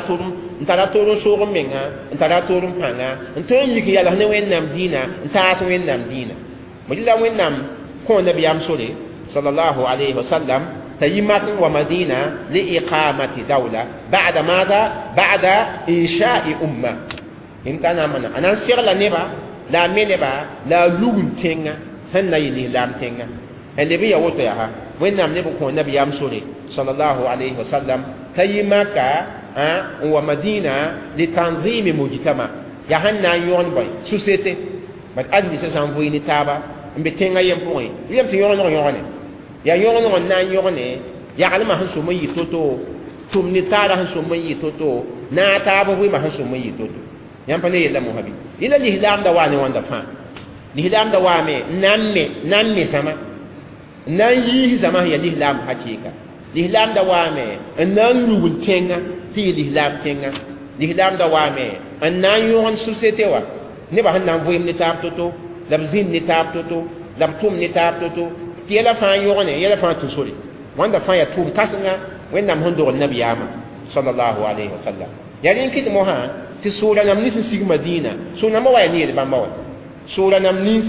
A: torum so menga tara torum panga nton yiki yalla ne wennam dina nta so wennam dina mudilla wennam ko nabiyam sole sallallahu alaihi wasallam tayimat wa madina li iqamati dawla ba'da madha ba'da insha'i umma in kana mana anan sirla neba la meneba la lugun tenga hanna yili lam tenga elebi ya woto ya ha wennam ne ko nabiyam sole sallallahu alaihi wasallam taymaka wa madina li tanzim mujtama ya hanna yon boy société bak admi sa san voyini taba mbe tenga yem point yem ti yon ne ya yon na yon ne ya alma han so mayi toto tum ni tara han so mayi toto na taba wi ma han so mayi toto yam pa ne yella mo habi ila li hilam da wani wanda fa li hilam da wa me nan me sama nan yi zama ya li hilam hakika lihlam da wame nan rugul tenga ti lihlam tenga lihlam da wame nan yon société wa ne ba nan voyim ni tap toto labzin ni tap toto labtum ni tap toto ti yela fa yone yela fa to sori wanda fa ya tum kasanga wennam hondo nabiyama sallallahu alaihi wasallam yalin kit mo ha ti sura nam nisi sig madina sura ma wa ni de bamba wa sura nam nisi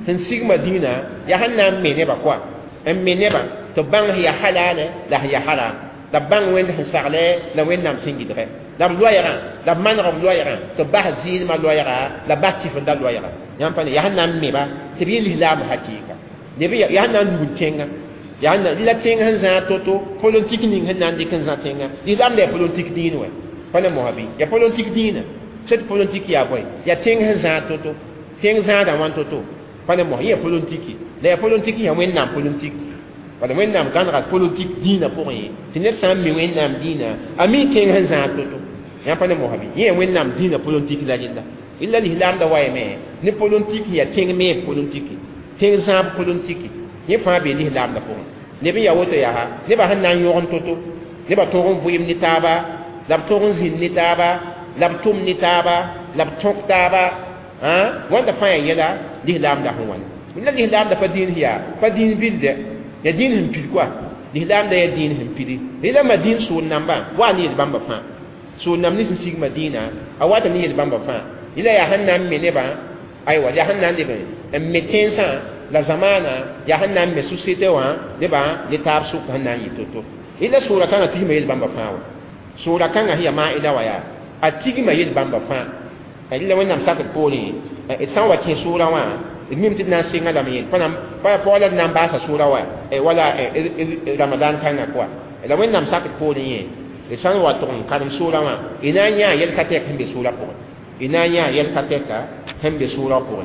A: sẽn sigma dĩinã yaa sẽn na n me nebã koa n me nebã tɩ b bãng ya halaale la ya haram la b bãng wẽnd sẽn sagle la wẽnnaam sẽn yɩdgɛ la b loɛɛgã la b maneg b loɛɛgã tɩ b bas zɩɩlmã loɛɛga la bas tɩfenda loɛɛga yãmb pa ne yaa sẽn na n meba tɩ b yɩ lislaam hakɩɩka leb yaa sẽn na n nugl tẽngã yaa la tẽng sẽn zã to-to politique ning sẽn na n dɩk n zã tẽngã lislaam la yaa politique dĩin wɛ pa ne mosa bɩ yaa politique dĩinã set politique yaa bõe yaa tẽng sẽn zã to-to tẽng zãada wãn to-to pa ne mosa yẽ politique la yaa politique yaa wẽnnaam politique wala wẽnnaam gãnega politique dĩinã pʋgẽ ye tɩ ned sã n mi wẽnnaam dĩinã a mi tẽng sẽn zã to-to yã pa ne mosa bɩ yẽ wẽnnaam dĩinã politique la rella illa lislaamda wayame ne politique yaa tẽng me politique tẽng zãab politique yẽ fãa bee lislaamda pʋgẽ neb n yaa woto yaa nebã sẽn na n yõg n to-to nebã tog n vɩɩm ne taaba la b tog n zĩnd ne taaba la b tʋm ne taaba la b tõk taaba wãnda fãa yaa yɛla lislaamda sẽn wãna la lislaamda pa dĩin yaa pa dĩin bildɛ ya dĩin sẽn pid koa lislaamda yaa dĩin sẽn pidi rɩlama dĩin sʋʋr nambã waa ne yel bãmba fãa sʋʋr nam ne sẽn sigma dĩinã a wata ne yel bãmba fãa yela yaa sẽn na n me nebã aywa yaa sẽn na n leb n me tẽnsã la zamaana yaa sẽn na n me société wã nebã ne taab sʋk sẽn na n yɩ to-to yela sʋʋra kãngã tigma yel bãmba fãa wa sʋʋra kãngã sẽn yaa maa'ɩda wa yaa a tigma yel bãmba fãa rɩla wẽnnaam sakd poorẽ d sã n wa kẽ sʋʋra wã d mim tɩ d na n sɩnga lame yel pa la d na n baasa sʋʋra wa wala ramadan kãngã pʋa la wẽnnaam sakd poorẽ yẽ d sã n wa tʋg n karem sʋʋra wã y na n yãa yɛl ka tɛk sẽn be sʋʋra pʋgẽ y na n yãa yɛl ka tɛka sẽn be sʋʋra pʋgẽ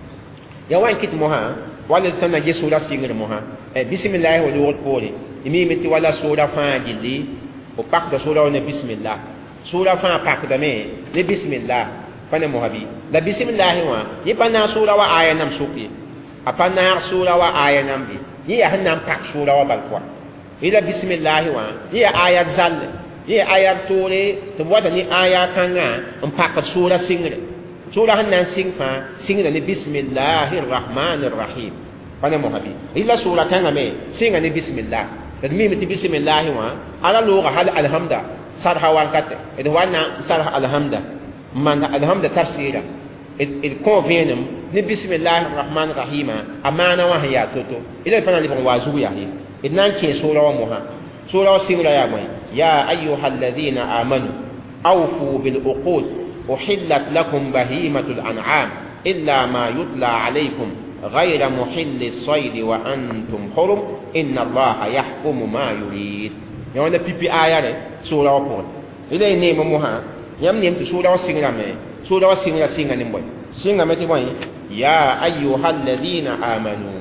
A: ya wa n kɩt mosã wala d sẽn na ges sʋʋra sɩngr mosã bisimillahi wa loogd poore y miime tɩ wala sʋʋra fãa gilli b pakda sʋʋra wã ne bisimillah sʋʋra fãa pakdame ne bisimillah pa ne mosã bɩ la bisimillahi wã yẽ pa naag sʋʋra wa aya nam sʋk ye a pa naag sʋʋra wa aya nam bɩ yẽ yaa sẽn na n pak sʋʋra wa bal pʋa ila bisimillahi wã yẽ yaa ayat zalle yẽ yaa ayat toore tɩ b wata ne aya kãngã n pakd sʋʋra sɩngre sʋʋra sẽn na n sɩng fãa sɩngra ne bisimillahi rrahmani rrahim pa ne mosã bɩ ila sʋʋra kãngã me sɩnga ne bisimillah d miime tɩ bisimillahi wã ala looga hal alhamda sarha wankate d wa na sarha alhamda man alhamda tafsira d kõ vẽenem ne bisimillahi rrahmani rahima a maana wã sẽn yaa to-to ila d pa na n lebg n waa zug yaa ye d na n kẽ sʋʋra wã mosã sʋʋra wã sɩngra yaa bõe ya ayuha alladina amanu awfu biluqud أحلت لكم بهيمة الأنعام إلا ما يتلى عليكم غير محل الصيد وأنتم حرم إن الله يحكم ما يريد يعني بيبي آية سورة وقول إلى نيم موها يم نيم سورة وسينغ مي سورة وسينغ سينغ نيمبوي سينغ متى بوي يا أيها الذين آمنوا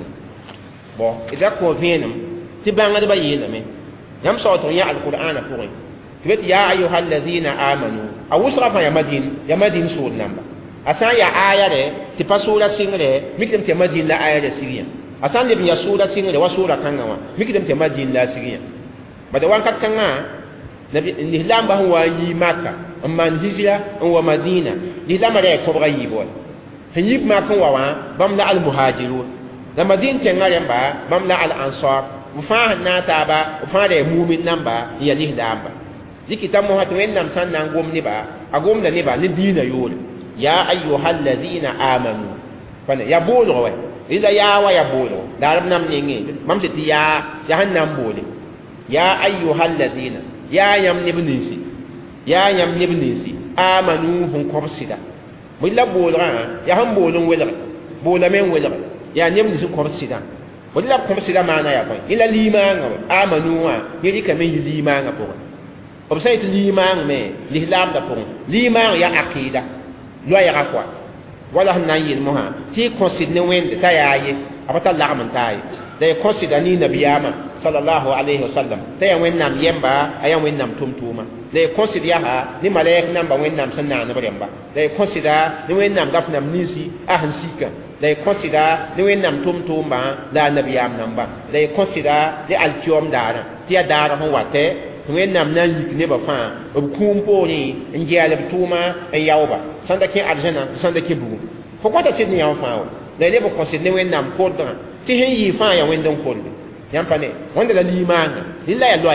A: بو إذا كوفينم تبان هذا بيجي يم صوت يا القرآن فوقي تبت يا أيها الذين آمنوا أو سرفا يا مدين سور نمبر أسان يا آية ده تبى سورة سينغلة ميكدم تمدين لا آية سيريا أسان لبي يا سورة سينغلة وسورة كانوا ميكدم تمدين لا سيريا بدو وان كتكنا نبي نهلام بهو يماكا أما الهجرة هو مدينة نهلام عليه كبر يبول هنيب ما كوا بملا المهاجرون لما دين تنغالم با بملا الأنصار وفاه ناتابا وفاه المؤمن نمبر هي نهلام با ذكي تموها توين نام سان نقوم نبا أقوم نبا لدينا يقول يا أيها الذين آمنوا فانا يبولوا إذا يا ويبولوا دارب نام نيني ممسك يا هنام بولي يا أيها الذين يا يم نبنيسي يا يم نبنيسي آمنوا هم كرسدا ولا بولغا يا هم بولون ولغ بولا من ولغ يا نبنيسي كرسدا ولا كرسدا معنا يا بوي إلا ليمان آمنوا يلي كمن ليمان بوي b sã n yetɩ liimãng me lislaamdã pʋgẽ liimãng yaa aqɩɩda loɛɛga koa wala sẽn na n yel mosã tɩ y kõsd ne wẽnd t'a yaa ye a pa tar lagm n taa ye la y kõsda ne nabiyaamã salallahu alayhi wasallam t'a yaa wẽnnaam yɛmba a yaa wẽnnaam tʋm-tʋʋma la y kõsd yaa ne malɛɛk namba wẽnnaam sẽn naaneb rẽmba la y kõsda ne wẽnnaam gafnam ninsi a sẽn sika la y kõsda ne wẽnnaam tʋm-tʋʋmbã la a nabiyaam namba la y kõsda ne alkiom daarã tɩ yaa daarã sẽn watɛ wẽnnaam na n yik nebã fãa b kũum poorẽ n gɛɛl b tʋʋma n yaooba sãn da kẽ arzãna sãn da kẽ bugum fo kõta sɩd ne yãw fãa wa la leb n kõsd ne wẽnnaam kordgã tɩ sẽn yɩɩ fãa yaa wẽnd n korde yãmb pa ne wẽnda la limaanga rɩla yaa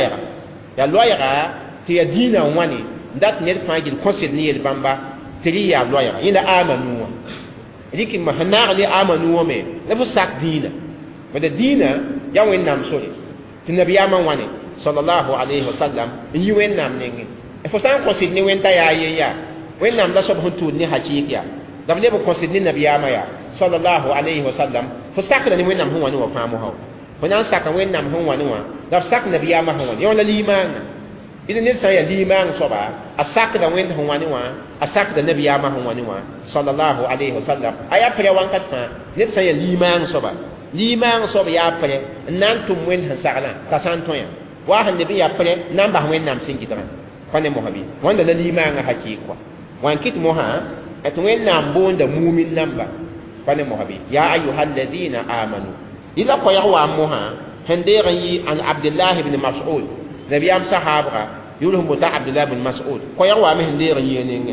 A: loɛɛga tɩ yaa diinã n wãne n dat ned fãa gil kõsd ne yel bãmba tɩ rɩ yaa loɛɛga yẽnda amanu wã riki ma hanar li amanu wa me la fu sak dina bada dina ya wẽnnaam sore tɩ nabiyaamã wãne sallallahu alayhi wa sallam n yi wẽnnaam nengẽ fo sã n kõsd ne wẽnta yaa yen yaa wẽnnaam da soab sẽn tʋʋd ne hakɩɩk yaa la b leb n kõsd ne nabiyaamã yaa sallallahu alayhi wa sallam fo sakda ne wẽnnaam sẽn wa ne wã fãa mosã fo na n saka wẽnnaam sẽn wa ne wã la b sak nabiyaamã sẽn wa ne yõ la limaangã id ned sã n yaa limaang soaba a sakda wẽnd sẽn wa ne wã a sakda nabiyaamã sẽn wa ne wã sallallahu alayhi wa sallam a yaa pɛrɛ wãnkat fãa ned sã n yaa limaang soaba limaang soab yaa pɛrɛ n na n tʋm wẽnd sẽn saglã t'a sã n tõe waa sẽn leb n yaa pɛrɛ n na n bas wẽnnaam sẽn gɩdgã pa ne mosã bɩ wãnda la limaangã hakɩɩk wa wan kɩt mosã tɩ wẽnnaam boonda mumin namba pa ne mosã bɩ yaa ayuha alladina amanu ila koɛɛg waa mosã sẽn deeg n yɩ an abdullah ibn mas'ud nabiyaam sahaabga yʋl sẽn bota abdullah ibn mas'ud koɛɛg waa me sẽn deeg n yɩ nengẽ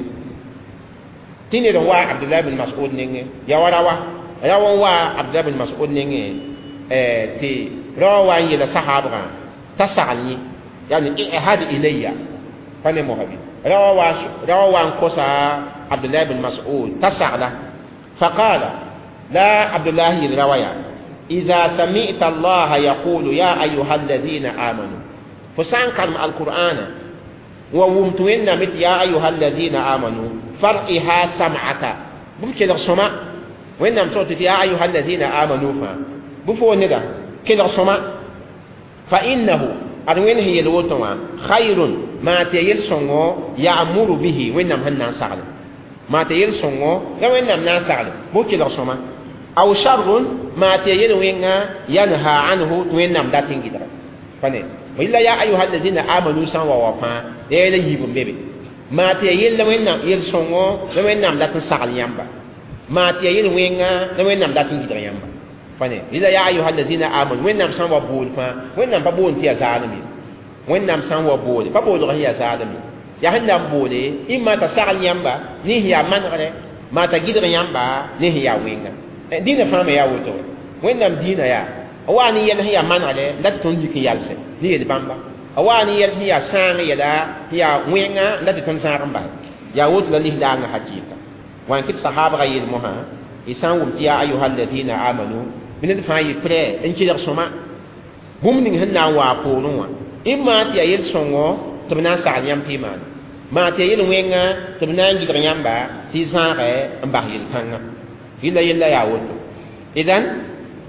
A: tɩ ned n wa abdullah ibn mas'ud nengẽ ya wa rawa n wa abdullah ibn mas'ud nengẽ tɩ rawa wa n yela sahaabgã t'a sagl yẽ yani ihad ilayya pa ne mosã bɩ rawa wa n kosa abdullah ibn mas'ud t'a sagla faqala la abdullah yel rawa ya إذا سمعت الله يقول يا أيها الذين آمنوا فسان كلم القرآن وومتوين مت يا أيها الذين آمنوا فرقها سمعك بمكن الصماء وين نم صوت يا أيها الذين آمنوا بفو ندا كده الصماء فإنه أروين هي الوتوا خير ما تيل سنو يأمر به وين نم هن ناسال ما تيل سنو وين نم ناسال بمكن الصماء أو شر ما تيل وينغا ينهى عنه وين نم داتين كده فني وإلا يا أيها الذين آمنوا سان ووفا يلا يبون بيبي ما تيل وين نم يلسونغو وين نم داتين سال يامبا ما تيل وينغا وين نم داتين كده يامبا فني إلا يا أيها الذين آمنوا وين نم سان وبول فا وين نم بابون تيا زالمي وين نم سان وبول بابول غيا زالمي يا هنم بولي إما تسال يامبا نهي من غير ما تجد يامبا نهي وينغا دين فهم يا وتو وين نم دين يا awani yel hiya manale lat ton jiki yalse ni yel bamba awani yel hiya sang yela hiya wenga lat ton sang ba ya wut la lih danga hakika wan kit sahaba ga yel moha isan wum tiya ayuha alladhina amanu min fa yi pre en ci dar soma bum ning hanna wa po no wa imma tiya yel songo to na sa nyam pi man ma tiya yel wenga to na ngi dar nyamba ti sa re mbah yel kanga illa yella ya wut idan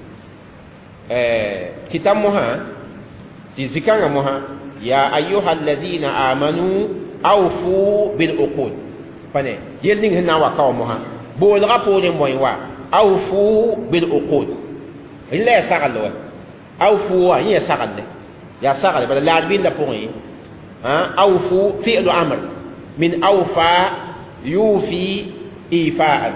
A: kitab moha ti zikanga moha ya ayyuha alladhina amanu awfu bil uqud pane yelning hina wa kaw moha bol rapole moy wa awfu bil uqud illa sagal awfu wa ya sagal ya sagal bala la bin la point ha awfu fi'lu amr min awfa yufi ifa'an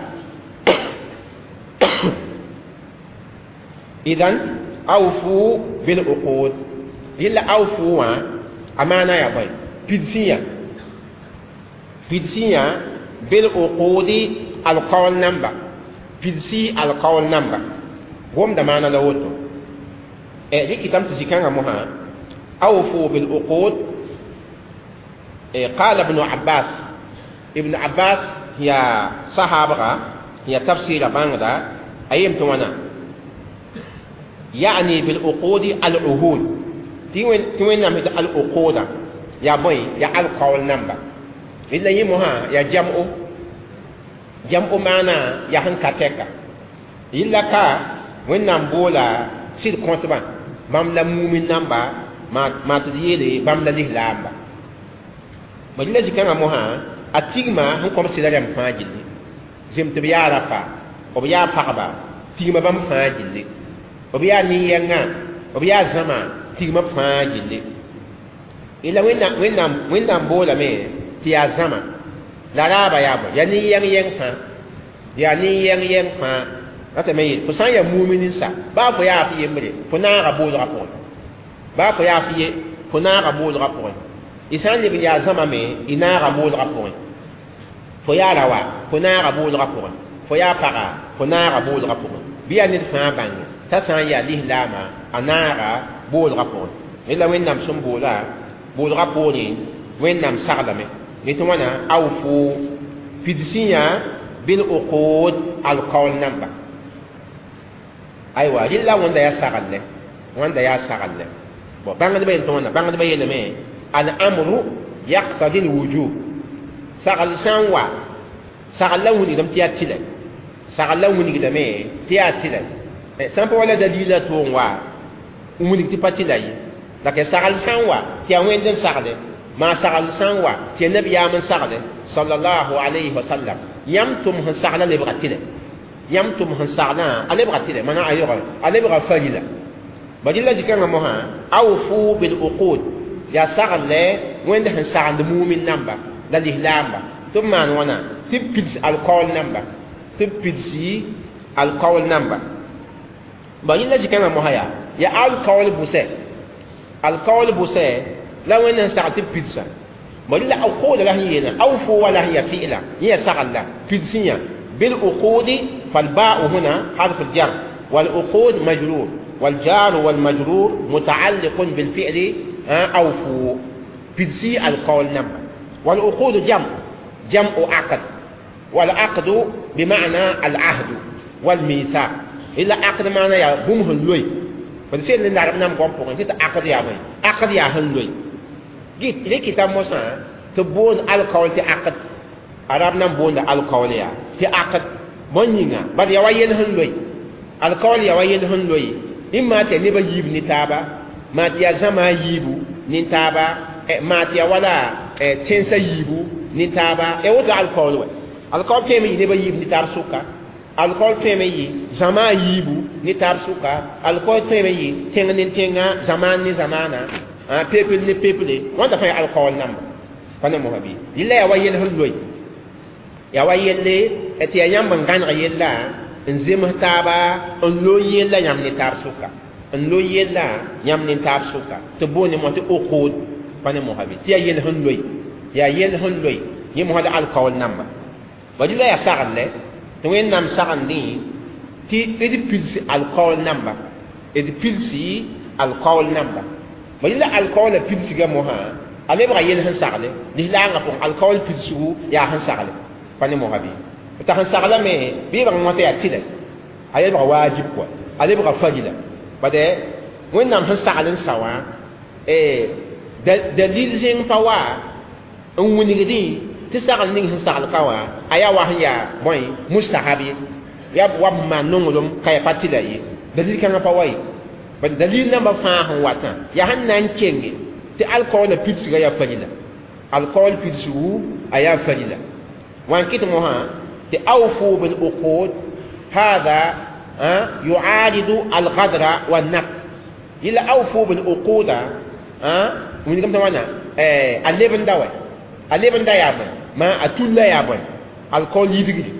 A: إذن أوفوا بالعقود إلا أوفوا أمانة يا بي بيدسيا بالعقود القول نمبر بيدسي القول نمبر هم دمانا لوتو دي كتاب تزكان موها أوفوا بالعقود قال ابن عباس هي صحابة هي تفسير بانغدا أيام توانا يعني بالعقود العهود تين نعم العقود يا بوي يا القول نمبر إلا يمها يا جمع معنا يا هنكتك إلا كا وين نمبولا سيد كونتبا باملا مومن نمبر ما تديلي باملا ليه لامبا مجلس كان موها أتيجما هنكم سيدنا مفاجل زمت بيا رفا وبيا فقبا تيجما بام فاجل obiya ni yanga obiya zama tigma fa jille ila wenna bola me ti ya zama la raba ya bo ya ni yang fa ya ni yang fa ata me ko san ya mu'minin sa ba fo ya fi yemre fo na ga bo rapport ba fo ya fi fo na ga bo rapport isan ni ya zama me ina ga bo rapport fo ya rawa fo na ga bo rapport fo ya para fo na ga bo rapport biya ni fa bang tasan ya lihlama anara bol rapor ila wennam sum bola bol rapori wennam sagdame ni to wana awfu fidsiya bil uqud alcool namba aywa rilla wanda ya sagalle bo bangade be tona bangade be yeleme al amru yaqtadi al wujub sagal sanwa sagal la wuni dam tiyatile sagal la wuni dame tiyatile sampo wala dalila to wa umuni tipatila yi la ke sagal sanwa tiya wenden sagale ma sagal sanwa tiya nabi ya man sagale sallallahu alayhi wa sallam yamtum han sagala le bratile yamtum han sagala ale bratile mana ayora ale bra fajila badilla jikanga moha awfu bil uqud ya sagale wende han sagal mu'min namba la lihlamba thumma wana tipis alcohol namba tipisi alcohol namba badilla jikanga moha ya alcohol buse la wende han sagal tipisa بدل أقود له هنا أوفوا ولا هي فعلا هي سغلة فلسية بالأقود فالباء هنا حرف الجر والأقود مجرور والجار والمجرور متعلق بالفعل أوفوا فلسي القول نمبر والأقود جمع عقد والعقد بمعنى العهد والميثاق إلا عقد معنى يا بوم هلوي فلسي اللي نعرف نام قوم عقد يا بوي عقد يا هلوي git kitab mosa to bon alcohol ti akad arab nan bon da alcohol ya ti akad bonyinga bad ya wayen han loy alcohol ya wayen han loy imma te ne ba yib ni taba ma ti ya zama yibu ni taba ma ti ya wala tensa yibu ni taba e wota alcohol wa alcohol te mi ne ba yib ni tar suka alcohol te mi zama yibu ni tar suka alcohol te mi tenga ni tenga zaman ni zamana people ni people wanda fa alcohol number fane mo habi illa ya wayel hulloy ya wayelle eti ayam bangan yella nzim taba on lo yella yam ni tar suka on lo yella yam ni tar suka to boni mo te uqud fane mo habi ti ayel hulloy ya yel hulloy yi mo hada alcohol number wadilla ya sagalle to wen nam sagandi ti edi pilsi alcohol number edi pilsi alcohol number بدل الكول بيلسيغا موها علي بغا يل هن ساغلي دي لا nga pour alcool pilsigu ya han saغلي fane mo habi ta han saغلا me bi ba ngote ya tide ayi ba wajib ko ali bغا fajila bade wonnam han saغlen sawa dalil jeng pawa on woni gidi ti saغal ning han saغal kawa aya wa ya boy mustahabi ya wa ma nongolum kay patila yi dalil kan pawai bad dalil namba fa han wata ya han nan kenge ti alcohol pitsu ya fajila alcohol pitsu aya fajila wan kit mo ha ti awfu bil uqud hada yu'aridu al ghadra wan naqd ila awfu bil uquda mun kam tawana aleben da ya ba ma atulla ya ba alcohol yidigidi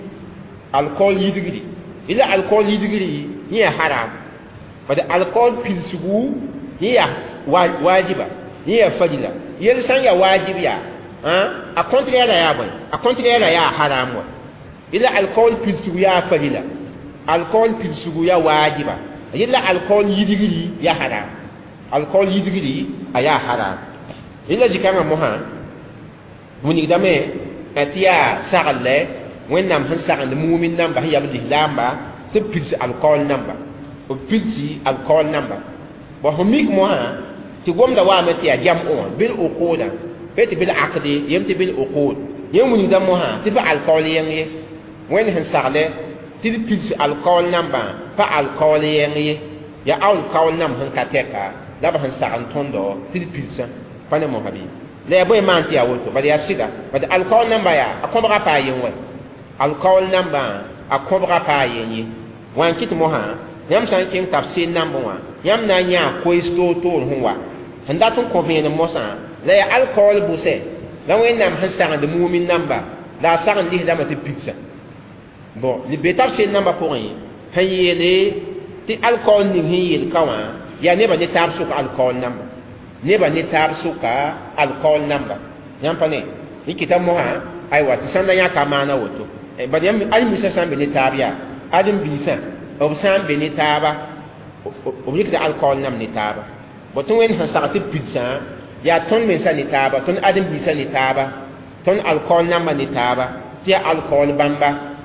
A: ila alcohol yidigidi ni haram bada alcohol pilsugu hiya wajiba hiya fajila yel san ya wajibiya a contraire ya boy a contraire ya haramu ila alcohol pilsugu ya fajila alcohol pilsugu ya wajiba ila alcohol yidigiri ya haram alcohol yidigiri aya haram ila jikama moha muni dame atiya sagalle wennam han sagande mu'min namba hiya bil islamba te pils alcohol namba o pilsi alcohol number bo homik mo ha ti gomda wa meti ya jam'u bil uquda beti bil aqdi yemti bil uqud yemuni da mo ha ti ba alcohol yengi wen han sagle ti pilsi alcohol number pa alcohol yengi ya alcohol nam han kateka da ba han sagan tondo ti pilsa pane mo habi le boy man ti ya woto ba ya sida ba alcohol number ya akoba pa yenwe alcohol number akoba pa yenyi wan kit mo ha yam san king tafsir nambo wa yam na nya ko isto to hunwa handa tun ko vene mosa la ya alcohol buse la wen nam hasan de mu'min namba la san di da mate pizza bon li betafsir namba pour yi hayele ti alcohol ni hiyel kawa ya ne ba ne tab suka alcohol namba ne ba ne tab suka alcohol namba yam pane ni kitam mo ha ay wa san da ya kamana woto ba yam ay misa san be ne tab ya adam bisa obsan be ni taba oblik da alcohol nam ni taba botun wen han sakati pizza ya ton men sa ni taba ton adam bi sa ni taba ton alcohol nam ni taba ti alcohol bamba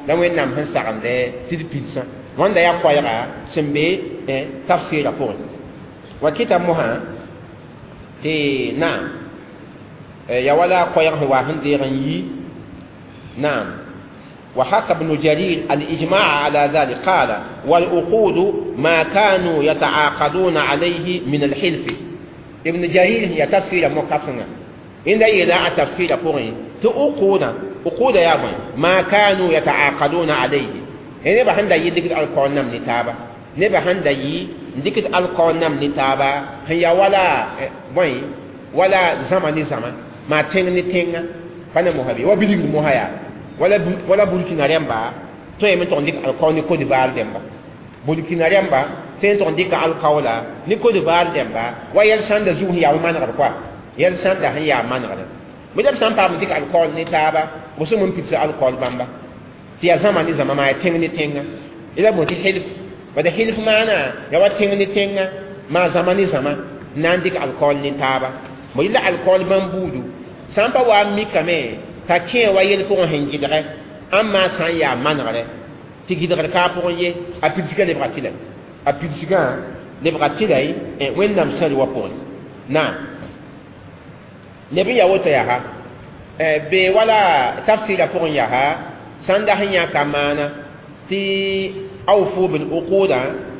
A: la wẽnnaam sẽn sagende tɩ d pilsã wãnda yaa koɛɛga sẽn be tafsɩɩrã pʋgẽ wa kɩta mosã tɩ naam ya wala koɛɛg sẽn wa sẽn deeg n yi naam وحكى ابن جرير الإجماع على ذلك قال والعقود ما كانوا يتعاقدون عليه من الحلف ابن جرير هي تفسير مقصنا إن إلى تفسير قرين عقود يا بني ما كانوا يتعاقدون عليه هنا بحند يدك القول نم نتابة نبى هند يدك القول نم نتابة هي ولا زمن ما تنغ فانا مهبي وبيدك مهيا wala Burkina Remba to yemen to ndik alkaw ni Côte d'Ivoire demba Burkina Remba ten to ndik alkawla ni Côte d'Ivoire demba wa yel sanda zu ya man ngar kwa yel sanda han ya man ngar mi dab sam pa ndik alkaw ni taba bo so mun pizza alkaw bamba ti ya zamani zama ma teng ni tenga ila mo ti hilf wada hilf mana ya wa teng ni tenga ma zamani zama nan dik alkaw ni taba mo ila alkaw bambudu sampa wa mi kame ta kẽ wa yel pʋgẽ sẽn gɩdgɛ ãmma sã n yaa manegre tɩ gɩdgr kaa pʋgẽ ye a pidsgã lebga tɩ la a pidsgã lebga tɩ la wẽnnaam sãd wa pʋgẽ naam leb n ya woto yaa be wala tafsɩɩrã pʋgẽ yaa sãn da sẽn yãka maana tɩ awfu bil uquda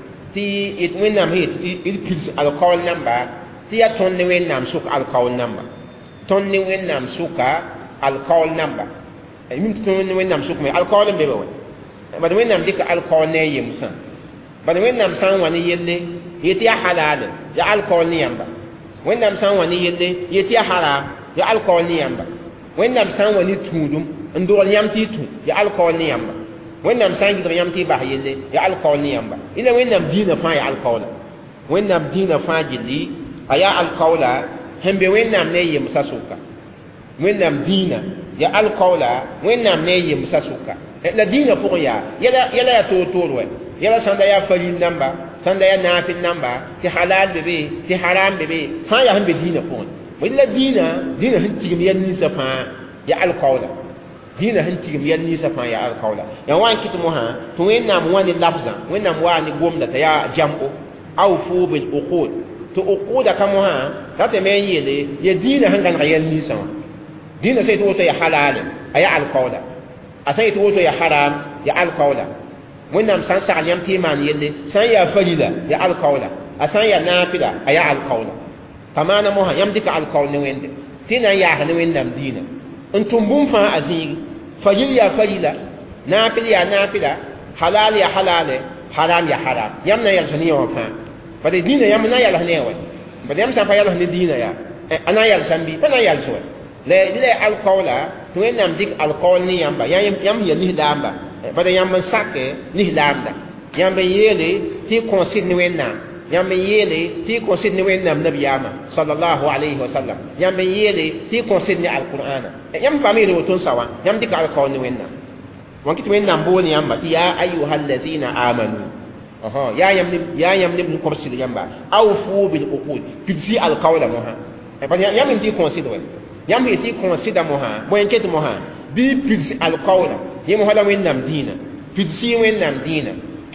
A: tɩ wẽnnaam sẽn yetɩ d pids alkaol namba tɩ yaa tõnd ne wẽnnaam sʋk alkaol namba tõnd ne wẽnnaam sʋka alcohol number min tun wen nam suk me alcohol be we bad wen nam dik alcohol ne yemsan bad wen nam san wani yelle yeti ya halal ya alcohol ni yamba wen nam san wani yelle yeti ya haram ya alcohol ni yamba wen nam san wani tudum ndol yamti tu ya alcohol ni yamba wen nam san gidr yamti bah yelle ya alcohol ni yamba ila wen nam dina fa ya alcohol wen nam dina fa jilli aya alcohol hembe wen nam ne yemsa suka wẽnnaam dĩinã ya alkaola wẽnnaam ne yem sa sʋka la dĩinã pʋgẽ yaa yɛla yaa toor-toor wɛ yɛla sãn da yaa farin namba sãn da yaa naafɩl namba tɩ halal be be tɩ haram be be fãa yaa sẽn be dĩinã pʋgẽ bõ la dĩinã sẽn tigim yɛl ninsã fãa ya alkaola dĩinã sẽn tigim yɛl ninsã fãa ya alkaola ya wa n kɩt mosã tɩ wẽnnaam wa ne lafzã wẽnnaam waa ne gomda t'a yaa jam'o awfu bil uqud tɩ uquda ka mosã ratɩ me n yeele ya dĩinã sẽn gãneg yɛl ninsã wã dina sai to ya halal aya alqawla asai to ya haram ya alqawla wannan san sa aliyam timan yelle san ya falila ya alqawla asan ya nafila aya alqawla tamana mo yam dika alqawl ne wende tina ya hanu wendam dina antum bum fa azin falil ya falila nafil ya nafila halal ya halale haram ya haram yam na yal sani wa fa fa de dina yam na yal hnewa ba yam sa fa yal hne dina ya ana yal sambi fa na yal so le alqawla to wẽnnaam dɩk alqaol ne yãmba yãmb ya lislaamba bada yãmb n sake lislaamda yãmb n yeele tɩ y kõosd ne wẽnnaam yãmb n yeele tɩ y kõosd ne wẽnnaam nabiyaamã sallallahu alayhi wa sallam yãmb n yeele tɩ y kõosd ne alqur'ana yãmb paam yeele woto n sa wã yãmb dɩk alqaol ne wẽnnaam wãn kɩ tɩ wẽnnaam boone yãmba tɩ yaa ayuha alladina amanu yaa yãmb neb n-kõbsd yãmba awfu bil uqud pidsi alqaola mosã yãmb n tɩ y kõosd wɛ yãmb yetɩ y kõosda mosã bõe n ket mosã bɩ pids alqaola yẽ mosã la wẽnnaam dĩinã pidsi wẽnnaam dĩinã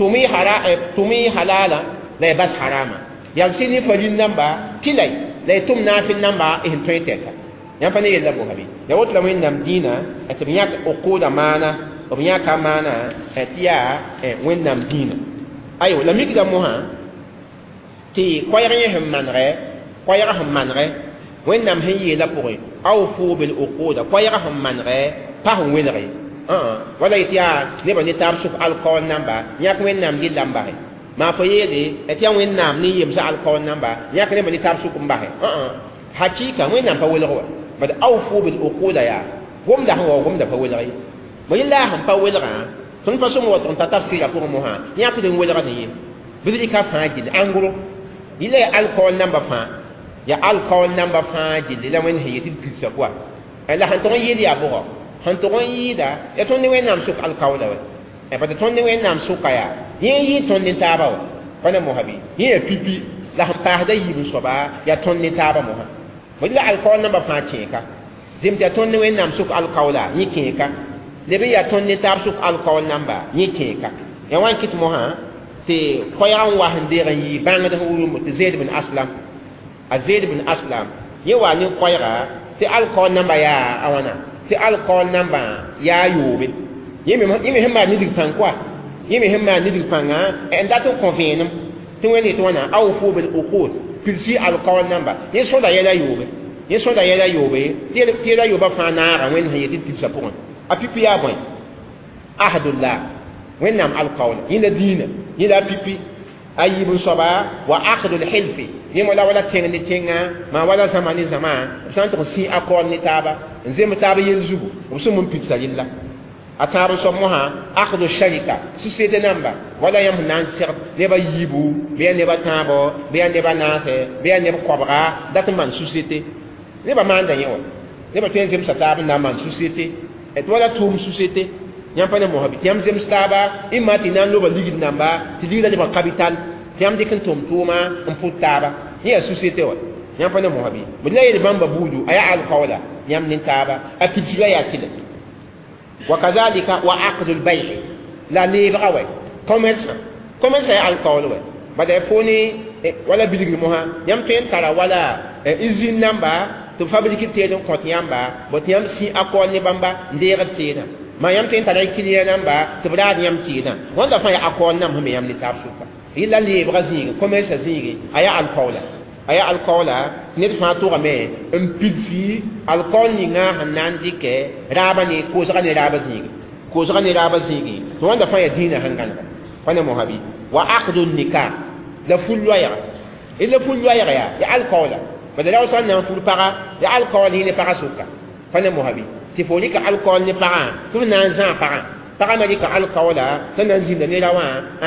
A: tʋm y halala la y bas harama yal sɩd ne farin namba tɩ la y tʋm naafɩl namba sẽn tõe tɛka yãmb pa ne yella mosã bɩ ya woto la wẽnnaam dĩinã tɩ b yãk uquda maana b yãka maana tɩ yaa wẽnnaam dĩinã aywa la mikda mosã tɩ koɛɛg yẽ sẽn manegɛ wẽnnaam sẽn yeela pʋgẽ awfu bil uquda koɛɛgã sẽn manegɛ pa sẽn welge wala yetɩ yaa nebã ne taab sʋk alkaol namba yãk wẽnnaam yella n basɛ maa fo yeele tɩ yaa wẽnnaam ne yemsa alkaol namba yãk nebã ne taab sʋk n basɛ hakɩɩka wẽnnaam pa welg wa bad awfu bil uquda yaa gomda sẽn wa gomda pa welg ye bõ yella sẽn pa welgã tõnd pa sõm wa tɩ n ta tafsɩɩrã pʋgẽ mosã yãkd n welgd ye bɩd rɩka fãa gill ãngro yɩla ya alkaol namba fãa ya alcohol namba fãa gilli la wẽnd sẽn yetɩ d pilsa pʋa la sẽn tʋg n yɩɩd yaa bʋgɔ sẽn tʋg n yɩɩda ya tõnd ne wẽnnaam sʋk alkaola wɛ pa tɩ tõnd ne wẽnnaam sʋka yaa yẽ n yɩɩd tõnd ne taaba wa pa na mosã bɩ yẽ ya pipi la sẽn paasda yiib n soaba ya tõnd ne taaba mosã bõe la alcohol namba fãa kẽeka zems tɩ ya tõnd ne wẽnnaam sʋk alkaola yẽ kẽeka le be ya ton ne tab suk alcool namba ni keka ya wan kit mo ha te koyan wa hande ran yi banga da hulu mut Zaid bin Aslam Zaid bin Aslam ye wa ni koyra te alcool namba ya awana te alcool namba ya yobe yemi hemba ni dik pan kwa yemi hemba ni dik panga en dato convenum te woni to wana aw fu bil uqud pilsi alcool namba ye so da yela yobe te la yoba fa na ra wen haye dit pilsa pon apipi ya boy ahadullah wen nam alcool ina dina ila pipi ayibun soba wa akhdul hilfi yemo la wala tenga ma wala zamani zaman san to si akol ni taba nzem taba yenzugo musu mun pilsa lilla ataru so moha akhdu sharika société namba wala yam nan sir ne ba yibu be ne ba tabo be ne ba nase be ne ba kobra datman société ne ba manda yewa ne ba tenzem sataba na man société et wala tum société yam pa ne mo habi yam zem staba imati nan lo ba ligid namba ti ligida ne ba capital yam dikin tum tuma on putaba ya société wa yam pa ne mo habi billa yel bamba budu aya al qawla yam nin taba apitiga ya tile وكذلك وعقد البيع لا ليبغاوي كوميرس يا الكول وي بدا فوني ولا بيلغ موها يام تين ترى ولا izine نمبر تو فابريكي تيدون كونت يامبا بوت يام سي اكول ني بامبا ندير تينا ما يام تين ترى كيليا نمبر تبراد يام تينا وندا فاي اكول نم هم يام لي تابسوكا الا ليبغا زيغ كوميرس زيغ ايا الكولا aya alcola nit fa to game en pidsi alcool ni nga hanandi ke raba ni ko zaka ni raba zigi to wanda fa ya dina hangan fa ne mohabi wa aqdu nikah la fulwa ya alcola badala wasan na ful para ya alcool ni para suka fa ne mohabi ti foli ka alcool ni para to na zan para ma di ka alcola tan zinda ni rawa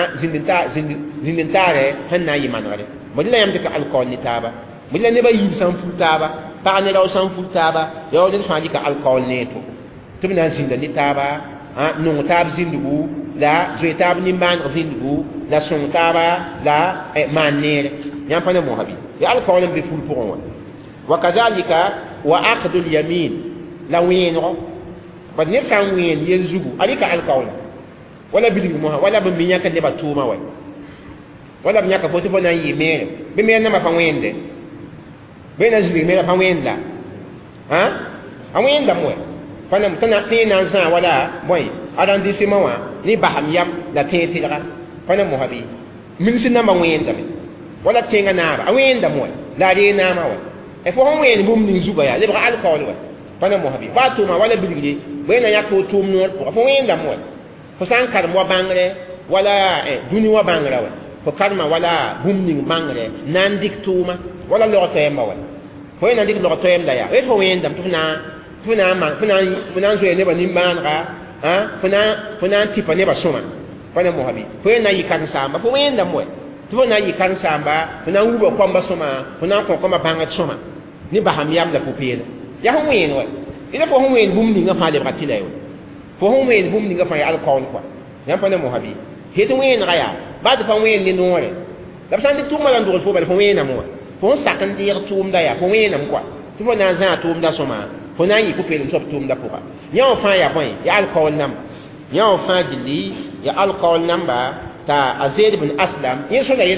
A: zindintare hanna yi manare modila yam tika alcool ni taba modila ne ba yib san fu taba pa ne raw san fu taba yo den fa dika alcool ne to tumna zinda ni taba ha no tab zindugu la zo tab ni man zindugu la son taba la manere yam pa ne mo habi ya alcool be ful pour on wa kadhalika wa aqdu al yamin la wino ba ne san win yenzugu alika alcool wala bidig mo wala ba minya kan ne ba tuma wa wala bnya ka foto bona yi mere be me na ma pa wende be na zuri me pa wenda ha awenda mo fana mtana tina za wala boy adan disima wa ni baham yam la tete la fana mo habi min sin na ma wenda me wala tenga na ba awenda mo la re na ma wa e fo ho wen bum ni zuba ya le ba alcool wa fana mo habi ba to ma wala bilgi be na yakko tum no fo wenda mo fo san kar mo bangre wala duni wa bangre wa fo kalma wala bumning mangre nan dik tuma wala lo to yamba wala fo nan dik lo to yamba ya e fo wendam tuna zo ne ba ni manra ha funa tipa ne ba soma fana mo habi fo na yi kan samba fo wendam mo to na yi kan samba funa wuba kwamba soma funa ko koma banga soma ni ba hamiyam la pupila ya ho wen wa ina fo ho wen bumning ga fa le batila yo fo ho wen bumning ga fa ya alcool kwa ya fana mo habi hetu wen ga ya ba de fa wen ni noore da san dik tuma lan do fo bal fo wen na mo fo sakan dir tum da ya fo wen na kwa to na za tum da soma fo na yi ko pelum so tum da poka nyaw fa ya boy ya alcool nam nyaw fa gili ya alcool namba ta Zaid bin Aslam yeso da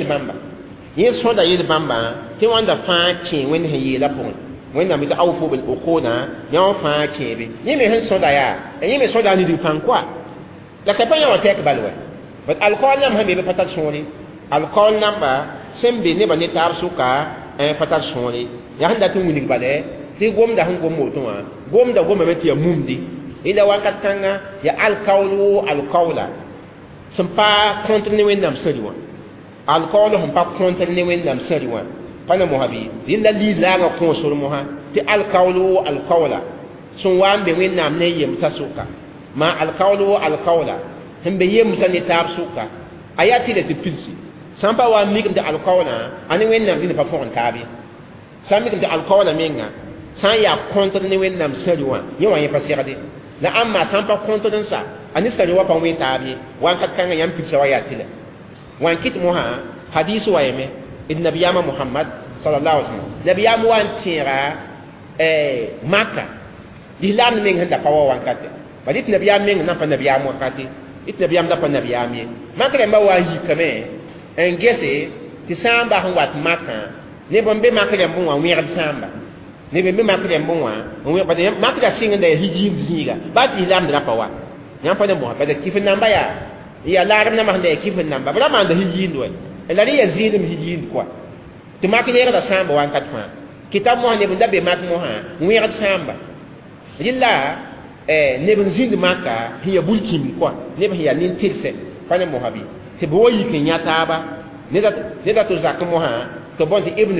A: yel bamba ti wanda fa chi wen he la pon wen na mi da awfo bil uquna nyaw fa chi be ni me hen so da ya ni me so da ni di pan kwa la ka pa ya wa tek balwa but alcool nam hambe patat soni alcool namba sembe ne ba ne tar suka patat soni ya handa tu munik bale ti gomda han gommo to wa gomda gomma meti ya mumdi ila wakat kanga ya alqawla sampa contre ne wendam sariwa alqawlu hum pa contre ne wendam sariwa pana mohabi illa li la ga ko sur moha ti alqawla sun wambe wendam ne yem sasuka ma alqawla hembe yem sani tar suka ayati le pilsi sampa wa mikim de alqawla ani wendam ni pa fon tabi samikim de alqawla menga san ya contre ne wendam sariwa yawan ya fasirade la amma san pa contre sa ani sariwa pa wen tabi wan kat kan yam pilsa wa yatile wan kit moha hadisi wa yeme ibn nabiyama muhammad sallallahu alaihi wasallam nabiyam wan tira makka dilam men handa pa wan kat ba dit nabiyam meng na pa nabiyam wakati it nabiyam da pa nabiyam ye makre mba wa yi kame en gese ti samba han wat maka ne bombe makre mbon wa wer samba ne be makre mbon wa wer ba de makre singa da hiji zinga ba ti lam da pa wa nyam pa ne mo ba de kifin namba ya laram na ma de kifin namba ba ma da hiji ndo la ri ya zilim hiji kwa ti makre da samba wa kat fa kitab mo ne bunda be mak mo ha wer samba yilla ne bin zind maka hiya bulkim kwa ne ba hiya nin tirse fa ne mo habi te bo yi kin ya taba ne da to zakmo ha to bonti ibnu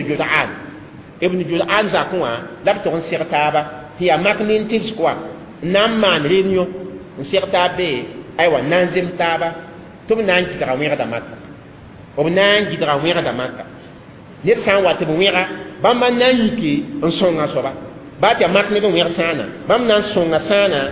A: jud'an zakwa lab to sirtaba hiya maknin tis kwa nam man renyo sirtabe aywa nanzim taba to nan ki dara wera da makka o nan ki dara wera da makka ne san wa te wera bamba nan yiki on songa soba ba ta makne do wera sana bam nan songa sana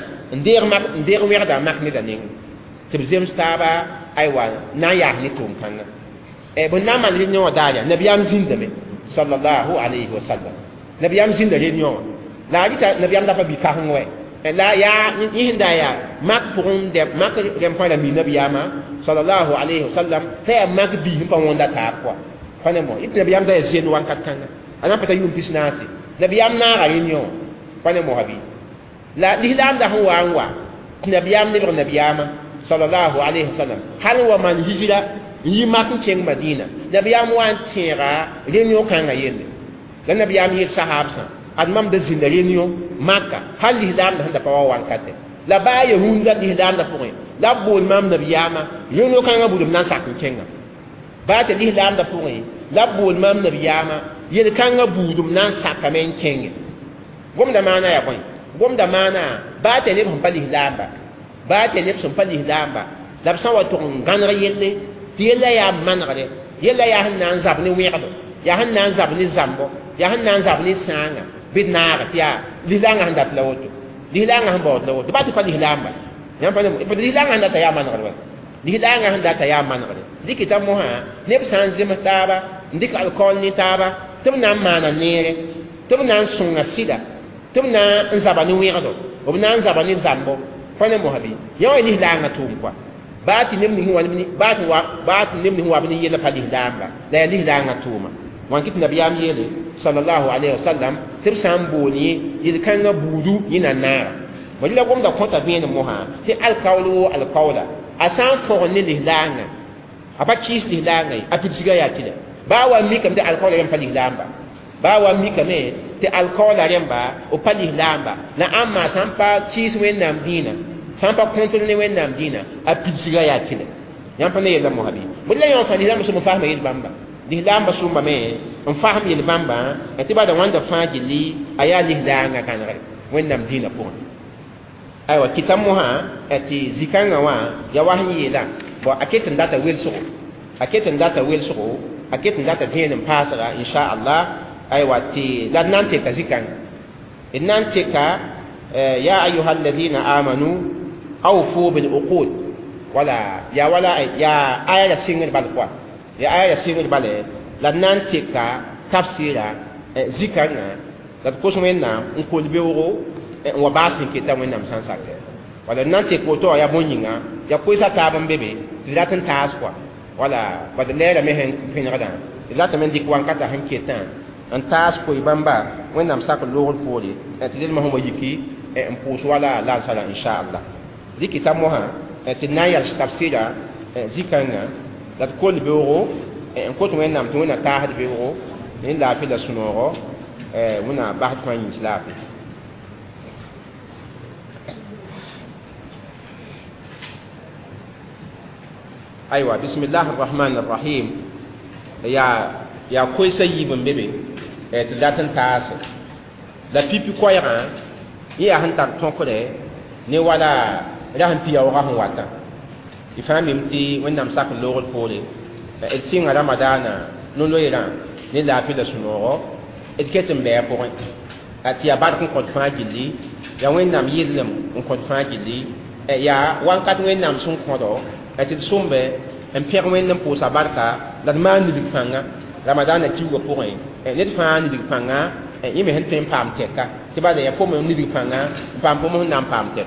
A: nder wera da makne da ning te bizem staba aywa na ya ni tum kanga bon na man renyo dalia nabiyam zindame sallallahu alayhi wa sallam nabiyam zinda renyo la gita nabiyam da fa bi ka hangwe la ya hinda ya mak purum de mak dem fa la mi nabiyama sallallahu alayhi wa sallam fa mak bi pa wonda ta kwa fa ne mo it nabiyam da zen wan kat kanga ana pata yum pisnasi nabiyam na ga renyo fa ne mo habi la lihlam da huwa anwa nabiyam ne nabiyama sallallahu alayhi wa sallam hal wa man hijra yi mak keng madina nabiyam wan tira renyo kanga yende la nabiyam yi sahabsa admam da zinda renyo makka hal hidam da pawa wan kate la ba yahunda hidam da fuwe la bol mam nabiyama renyo kanga budum nan sak kenga ba ta hidam da fuwe la bol mam nabiyama yel kanga budum nan sakamen kenge gomda mana ya koy gomda mana ba ta ne ban pali hidamba ba ta ne sun pali hidamba la sawa to ganra yelle yella ya manare yella ya hanna zabni wiqdo ya hanna zabni zambo ya hanna zabni sanga bidnaga ya lilanga handa plawoto lilanga hamba plawoto ba ti pa lilamba ya pa ne lilanga handa ta ya manare lilanga handa ta ya manare dikita mo ha ne bisan zima taba ndika alcohol ni taba tumna mana nere tumna sunga sida tumna zabani wiqdo obna zabani zambo fa ne mo habi yo lilanga tumkwa baati nem ni wani ni baati nem ni wani yela pa lihlamba la ya lihlanga tuma wankit nabiyam yele sallallahu alaihi wasallam tibsam boni yil kanga budu yina na wala gom da konta bien moha ti alqawla asan fo ni lihlanga apa kis lihlanga apitiga ya tida ba wa mi kam de alqawla yam pa lihlamba ba wa mi kam te alqawla yamba o pa lihlamba na amma sampa kis wen nam dina sampa kontrol ne wennam dina a pisiga ya tile yam pa ne yela mo habi bulla yon fa dina musu fahma yel bamba dihlam basumba me on fahm yel bamba etiba da wanda fajili aya lihlanga kanare wennam dina pon aywa kitamu ha eti zikanga wa ya wahyi yela bo aketin data wel so aketin data dinin pasara insha Allah aywa ti ladnante ka zikanga innante ka ya ayyuhal ladina amanu awfu bil uqud wala ya aya singir balqwa ya aya singir bale la nantika tafsira zikanga la kusumena nkolbe woro wa basin kita wenam sansake wala nantik ko to ya bonyinga ya kuisa tabam bebe dilatan taskwa wala badalera mehen pinrada dilatan men dikwan kata hanketan an tasko ibamba wenam sak lorol foli tilil mahmo yiki en pus wala la sala insha Allah zikita moha tinaya tafsira zikanga dat kol beuro en ko to wenam to na tahad beuro in la fi da sunoro wona baht ko yin islam aywa bismillahir rahmanir rahim ya koy sayyibun bebe ti datan taas la pipi koyra ya han tar tonkore ne wala rahan piya wa han wata ifamim ti wonnam sak lorol pole el singa ramadana no loira ne la fi da sunoro et ketem be pour ati ya bar ko fa gilli ya wonnam yidlem ko fa gilli ya wankat wonnam sun kodo ati sumbe en pierre wonnam pour sa barka la man ni fanga ramadana tiwo pour net fa ni fanga yime hen tem pam teka ti ba da ya fo mo ni fanga pam po mo nam pam teka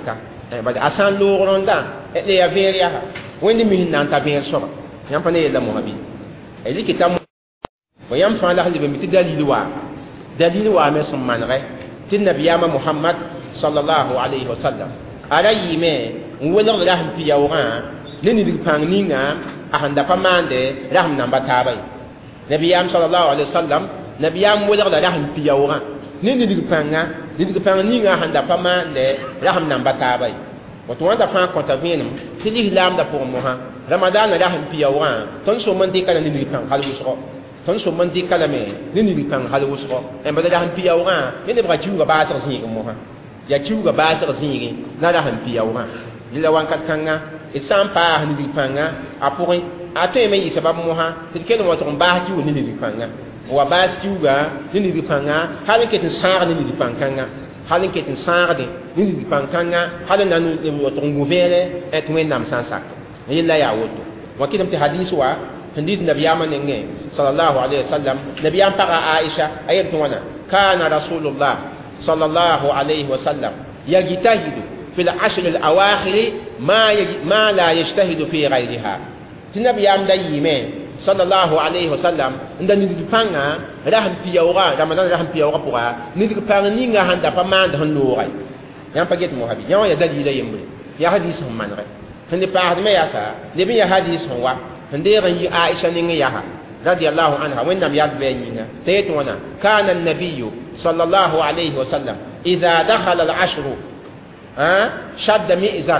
A: bad asan logronda le ya veria wendi mi nan ta ver so yam pa ne la mohabi e li kitam wa yam fa la hali be mi dalil wa me som manre tin nabiyama muhammad sallallahu alaihi wasallam ala yime wala rahim piyawra leni dig pang ninga ahanda pamande rahim namba tabai nabiyam sallallahu alaihi wasallam nabiyam wala rahim piyawra leni dig panga ninga ahanda pamande rahim namba tabai wato wanda fa ko ta venum tili lam da pour moha ramadan rahim piyawra ton so man dikala ni dig pang halu so ton so man dikala me ni dig pang halu so en bada rahim piyawra ni ba jiu ga ba ta sin ga moha ya kiuga baasir zingi na da han piyawa dila wan kat kanga isam pa han bi panga apuri ato me yi sabab moha tilken wato ba kiu ni bi panga wa baas kiuga ni bi panga halin ketin sar ni bi panga halin ketin sar de ni bi panga halin nanu de wato nguvere et wen nam sansak illa ya woto wakidam ti hadith wa hadith nabiyama nenge sallallahu alaihi wasallam nabiyam para aisha ayat wana kana rasulullah صلى الله عليه وسلم يجتهد في العشر الأواخر ما لا يجتهد في غيرها النبي يام دايما صلى الله عليه وسلم عند ندفعنا رحم بيورا رمضان رحم بيورا بورا ندفعنا نيجا هندا بمان هنوري يام بقيت مهابي يام يدلي يمبر يا حديث هم من غير هندي بعد ما يسا نبي يا حديث هو هندي غني عائشة نيجي ياها رضي الله عنها وين لم يقبلنا تيتونا كان النبي صلى الله عليه وسلم إذا دخل العشر شد مئزر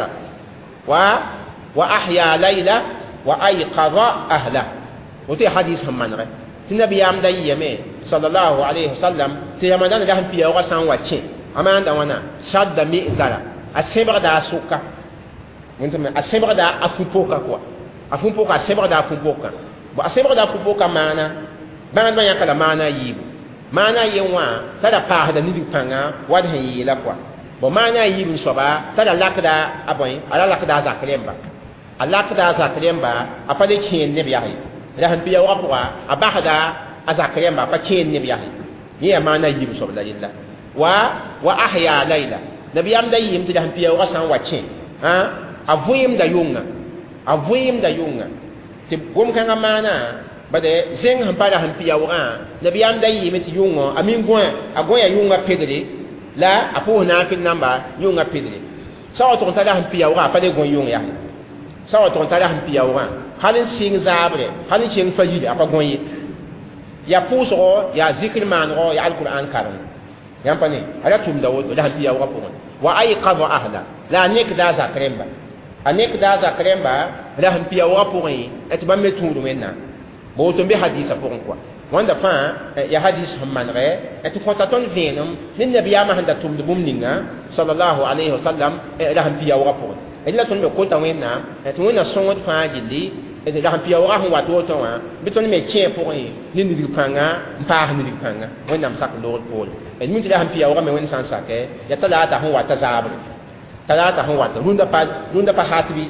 A: وأحيا ليلة وأيقظ أهله وتي حديث هم من غير النبي يام دايما صلى الله عليه وسلم تيمدان لهم في أوغسان واتشين أما عندنا شد مئزر السبر دا سوكا وانتم السبر دا أفوبوكا كوا أفوبوكا السبر دا أفوبوكا asebra da fubo ka mana ban ban yakala mana yibu mana yewa tada pa da ni panga wad han yila kwa bo mana yibu soba tada lakda aboy ala lakda zaklemba alakda zaklemba apale kin ne biyahi da han biya wapwa abahda azaklemba pa kin ne biyahi ni mana yibu soba lilla wa ahya layla nabiyam da yim da han biya wasan wache avuyim da yunga ti gom kanga mana bade zeng han para han piyawa nabiyam dai yimiti yungo amin gwa agoya yunga pedre la apu na fil namba yunga pedre sawa to tada han piyawa pa de gon yunga ya sawa to tada han piyawa halin sing zabre halin sing fajid apa gon yi ya puso ya zikr man ro ya alquran karam yam pani ala tum dawud da han piyawa pon wa ay qadha ahla la nek da zakremba anek da zakremba la han piyawa pon yi et ba metundu menna bo to be hadisa pon quoi wanda fa ya hadis hammanre et ko taton venum nin nabiyama handa tum dum ninga sallallahu alaihi wasallam la han piyawa pon et la ton be ko ta wenna et wona songot fa jilli et la han piyawa ho wato to wa biton me tien pon yi nin di panga mpa ni di panga wanda sak lord pol et min la han piyawa me wen san sake ya talata ho wata zabre talata ho wata runda pa hatbi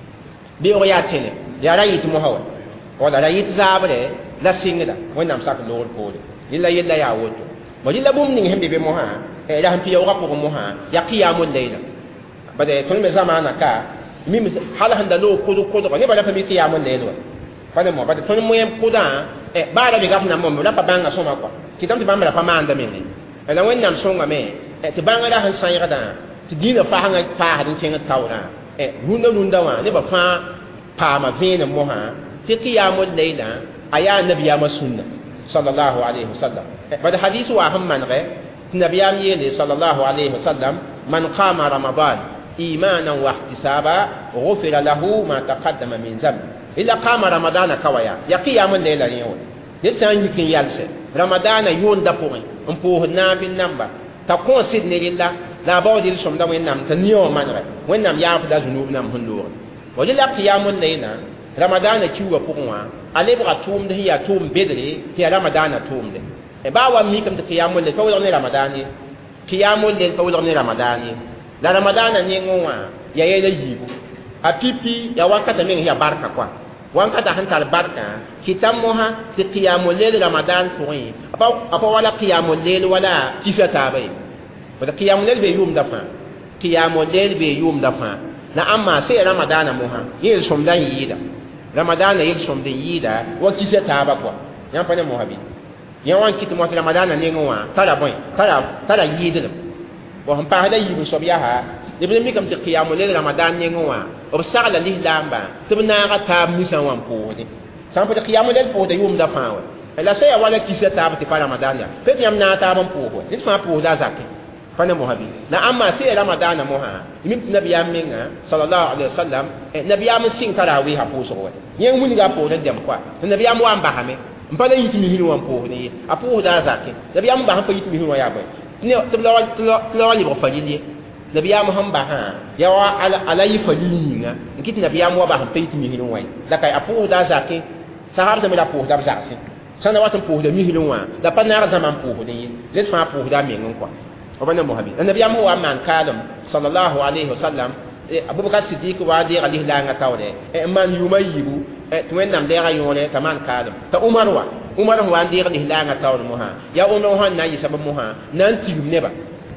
A: bi o ya tene ya rayit mo hawa wala rayit zabre la singda wẽnnaam sak loor poore yella ya woto bo yella bũmb ning sẽn be be mosã la sẽn piyaoogã pʋgẽ mosã yaa qiyamul layla bade tõnd me zamaana ka mim hal sẽn da loog kʋdg nebã la pa mi qiyamul layl wa pa ne mo bade tõnd moyẽm kʋdã baara be gaf na mo la pa bãnga sõma kɔa kɩtame tɩ bãmb la pa maanda menge la wẽnnaam sõngame tɩ bãnga la sẽn sãygdã tɩ dĩinã faasngã paasd n kẽng taoorã rũndã wã nebã fãa paama vẽenem mosã tɩ qiyamul layla aya nabiyama sunna sallallahu alaihi wasallam bad hadith wa ham manre nabiyam yele sallallahu alaihi wasallam man qama ramadan imanan wa ihtisaba ghufira lahu ma taqaddama min dhanbi illa qama ramadan kawaya ya qiyamul layla yewo yesan yikin yalse ramadan yonda poin on po na bin namba ta ko sidne lilla la bawdil somda wennam ta niyo manre wennam yaafda zunub nam hundur wajila qiyamul layla ramadan kiwa pʋgẽ alebga tʋʋmd sẽn yaa tʋʋm bedre tɩ yaa ramadaanã tʋʋmde baa wa mikame tɩ qiyamul lel pa welg ne ramadan ye qiyamul lel pa welg ne ramadan ye la ramadaanã nengẽ wã yaa yɛla yiibu a pipi yaa wakata meng yaa barka koa wankata sẽn tar barkã kɩta mosã tɩ qiyamul lel ramadan pʋgẽ a pa wala qiyamul lel wala tisa taaba ye bd qiyamul lel be yʋʋmda fãa qiyamul layl be yum da fa na amma sai ramadana moha yel som dan yida ramadana yel som de yida wa kise taba kwa yan pa ne mohabi yan wan kit mo ramadana ne ngwa tara boy tara yida bo han pa da yibu so biya ha de bi mi kam te qiyamul layl ramadan ne ngwa o sagla li lamba tibna ga tab mi san wan po de san pa qiyamul layl po de yum da fa wa la sai wala kise taba te pa ramadana pe yam na taba po ko dit fa po da zakki fana mohabi na amma sai ramadana moha imim nabiyam minga sallallahu alaihi wasallam nabiyam sing tarawih ha po so wa yen mun ga po da dem kwa nabiyam wa mba ha me mpa da yiti mi hinu wa po ni apo da zakki nabiyam ba ha po yiti mi hinu wa ya boy ne tlo li bo fajili nabiyam ham ba ha ya wa ala yi fajili nga kiti nabiyam wa ba ha po yiti mi hinu wa la kai apo da zakki sahar sa me la po da zakki sana watan po da mi hinu wa da pa na zaman po ni let fa po da mi ngon kwa وبنا مهبي النبي أمه وأمان كلام صلى الله عليه وسلم أبو بكر الصديق وادي عليه لا نتاوله من يميبو توين نام ديرا يونه كمان كلام تأمر هو عندي عليه لا نتاوله مها يا أمه هو ناي سبب مها نانتي نبا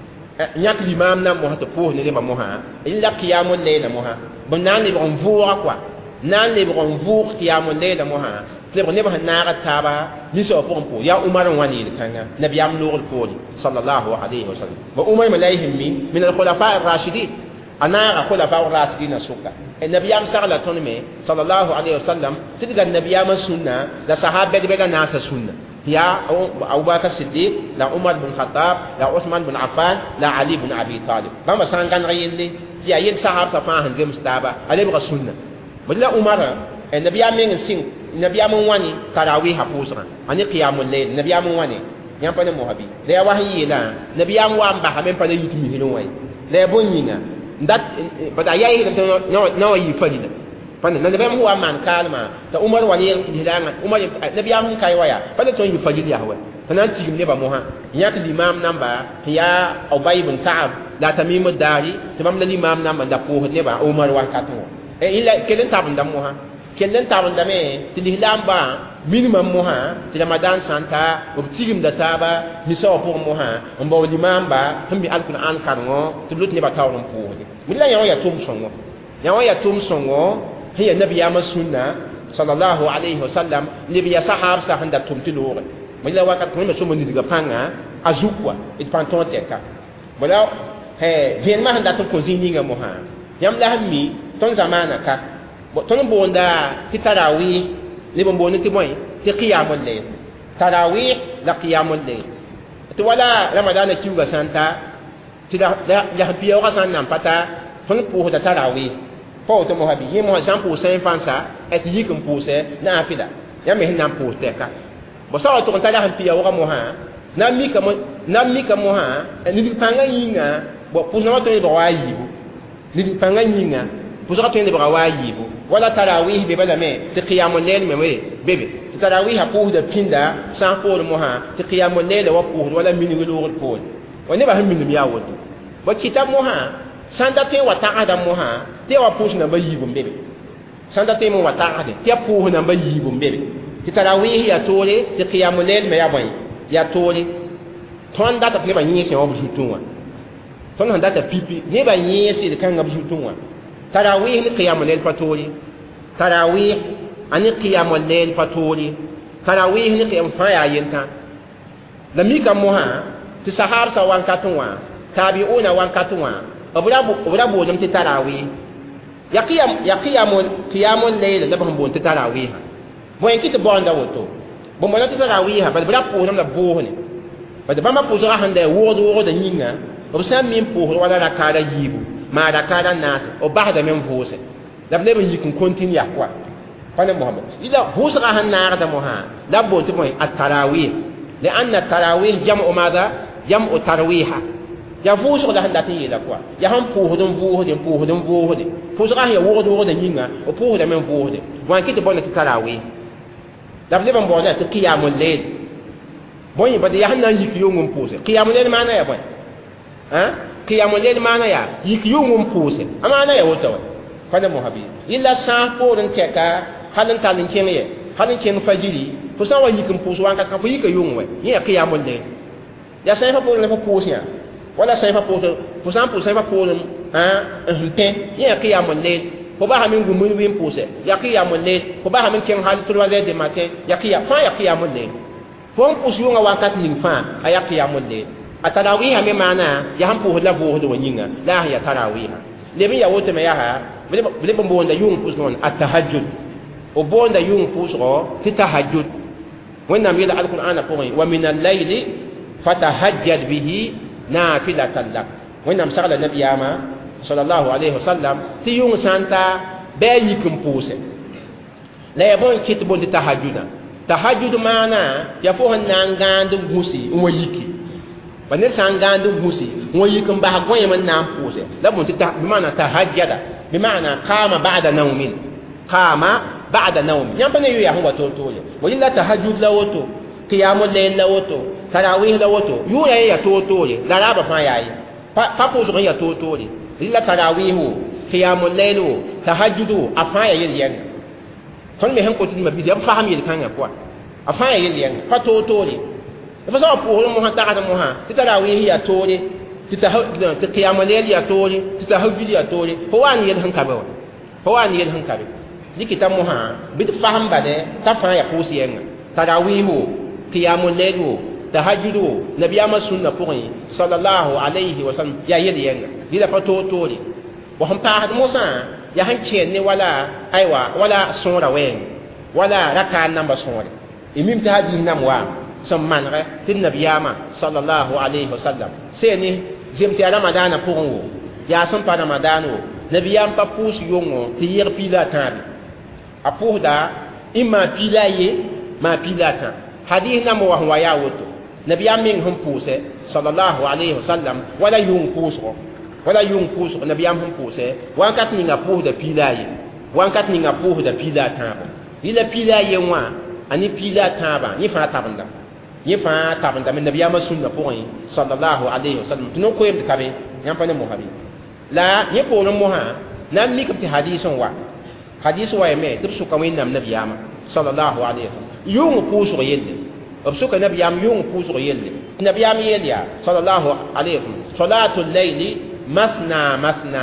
A: نياك الإمام نام مها تفوه نلبا مها إلا قيام الليل مها بنان لبغن فوق قوا نان لبغن فوق قيام الليل مها تلبغن نبا نارا تابا نسوا فوق يا أمر واني كان نبي أم نور الكون صلى الله عليه وسلم وأمر ملايهم من الخلفاء الراشدين أنا الخلفاء الراشدين السكة النبي أم سأل تنمي صلى الله عليه وسلم تلقى النبي أم السنة لصحابة بدأ ناس السنة يا أبو بكر الصديق لا عمر بن الخطاب لا عثمان بن عفان لا علي بن أبي طالب بما سان كان غير لي يا يد صحاب صفاهن زي مستابا علي بن السنة بدل عمر النبي أم من السن النبي أم واني تراويح حفوظا أني قيام الليل النبي أم واني يام بنا مهبي لا وحي لا النبي أم وان بحر من بنا يتمي هنوي لا بنينا dat bada yayi no yi fadida pan na nabi mu man kalma ta umar wali hilanga umar nabi am kai waya pan to yi fadida ya hawa tanan tigim ne ba mu ha yak limam namba ya ubay ibn ka'ab la tamim ad-dari tamam la limam namba da po ne ba umar wa kato illa kelen tabun da mu ha kelen tabun da me tilihlam ba minimum mu ha ti ramadan santa o tigim da taba ni so po mu ha mbo limam ba tumbi alquran kango tulut ne ba tawon po mila yawo ya tum songo hiya nabiyama sunna sallallahu alaihi wasallam libiya sahab sa handa tum tilore mila wakat ko me somo ni diga panga azukwa it panton teka mila he vien ma handa tum ko zininga mo ha yam la hammi ton zamana ka ton bonda ti tarawi ni bon bonti boy ti qiyamul layl tarawi la qiyamul layl to wala ramadan ki uga santa tida ya biya wa san nan pata fon po da tarawi po to mo habi yimo san po sen fansa et yikum po se na afida ya me nan po te ka bo sa to ta han biya wa mo ha na mi ka mo ha ni di panga yinga bo po na to ni bo wa yibu ni di panga yinga po sa to ni bo wa yibu wala tarawi be bala me ti qiyamul layl me we bebe tarawi ha po da pinda san po mo ha ti qiyamul layl wa po wala min ngi lo po wani ba hammin mi yawo ba kitab mo ha sanda te wa ta'ada mo ha te wa push na ba yibum bebe sanda te mo wa ta'ada te puh na ba yibum bebe ti tarawih ya tole ti qiyamul layl me ya boy ya tole ton data pe ba yinse wa bu tunwa ton handa ta pipi ne ba yinse de kan ga bu tunwa tarawih ni qiyamul layl fatoli tarawih ani qiyamul layl fatoli tarawih ni qiyam fa ya yenta da mi kam mo ha ti sahar sa wan katwa tabi'una wan katwa obrabu dum ti tarawi ya qiyamul layl la bahum bon ti tarawi bo en kit bonda woto bo mo ti tarawi ha ba bra po dum la bo ne ba de bama po zara hande wo da yinga o sam min po wala la kala yibu ma da kala nas o bahda men vose da ne ba yikun continue ya kwa fane muhammad ila vosra hanna da moha la bo ti mo at-tarawih لأن التراويح جمع ماذا؟ جمع ترويحة يا فوسق ده هنداتي يلا كوا يا هم بوهدم فوسق هي وغد ينعا وبوهد من بوهد وان كده بنا تراويح ده بنبغى بونا قيام الليل بوني بدي يا هنا يكيوم بوسه قيام الليل معناه يا بوي ها قيام الليل معناه يا يكيوم بوسه أما أنا يا وتوه فانا محبي إلا سافورن كذا هذا تالين كينيه هذا كين فجري فسان ويكم بوسه وان كذا فيك يوم وين هي قيام الليل ya sai fa po ne fa po sia wala sai fa po pour exemple ça va pour un pain ya qiyamul layl pour ba hamin gumun win pousse ya qiyamul layl pour ba hamin ken hal 3h du matin ya qiyamul layl pour on pousse yonga wakat ning fa aya qiyamul layl atarawih hamin mana ya ham pour la vo do nyinga la ya tarawih le bi ya wote me ya ha bile bon da yung pousse non at-tahajjud o bon da yung pousse ro ti tahajjud wanda mi la al-qur'an pour wa min al-layli fatahajjad bihi nafilatan lak wanda msala nabiyama sallallahu alayhi wasallam ti yung santa be yikum pousse la ya bon kit bon di tahajjud mana ya fo han ngandu musi o yiki bane sangandu musi o yikum ba goye man nam pousse la bon ti mana tahajjada bi mana qama ba'da nawmin yam bane yu ya ho wato to le wala tahajjud la woto qiyamul layl la woto tarawih la woto yu ya to le la raba fa yayi pa pousse ya to le illa tarawih qiyamul layl tahajjud afa ya yel ton me hen ko tin ma bi am faham yel kan ya kwa afa ya yel pa to le fa so pour mo ha ta mo ha ti tarawih ya to le ti qiyamul layl ya to le ti tahajjud ya to le ko wan yel han kabe likita mo ha bid faham bade ta fa ya pousse yenga tarawih qiyamul layl tahajjud nabiyama sunna pour sallallahu alayhi wa sallam ya yel yenga dila pa to le wa han pa mo sa ya han chen ne wala sora wen wala raka namba sora imim ta hadi namwa som manre tin nabiyama sallallahu alayhi wa sallam seni zimti ramadana pour ya son pa ramadano nabiyam pa pousse yongo ti yer pila tabi apuhda imma pilaye ma pilata hadith na mo wa ya woto nabiyam min hum pousse sallallahu alayhi wa sallam wala yung pousse nabiyam hum pousse wankat ni nga puhda pilaye wankat ni nga puhda pilata ila pilaye wa ani pilata ba ni fa tabanda men nabiyam sunna pour sallallahu alayhi wa sallam tuno ko yem kabe yam pa ne mo habi la ye ko no mo ha nam mi kam ti hadithon wa me tib su kawin nam nabiyama sallallahu alayhi wa sallam yung pousse ko yelle absuka nabiyam yung pousse ko yelle nabiyam yeliya sallallahu alayhi wa sallam salatul layli مثنى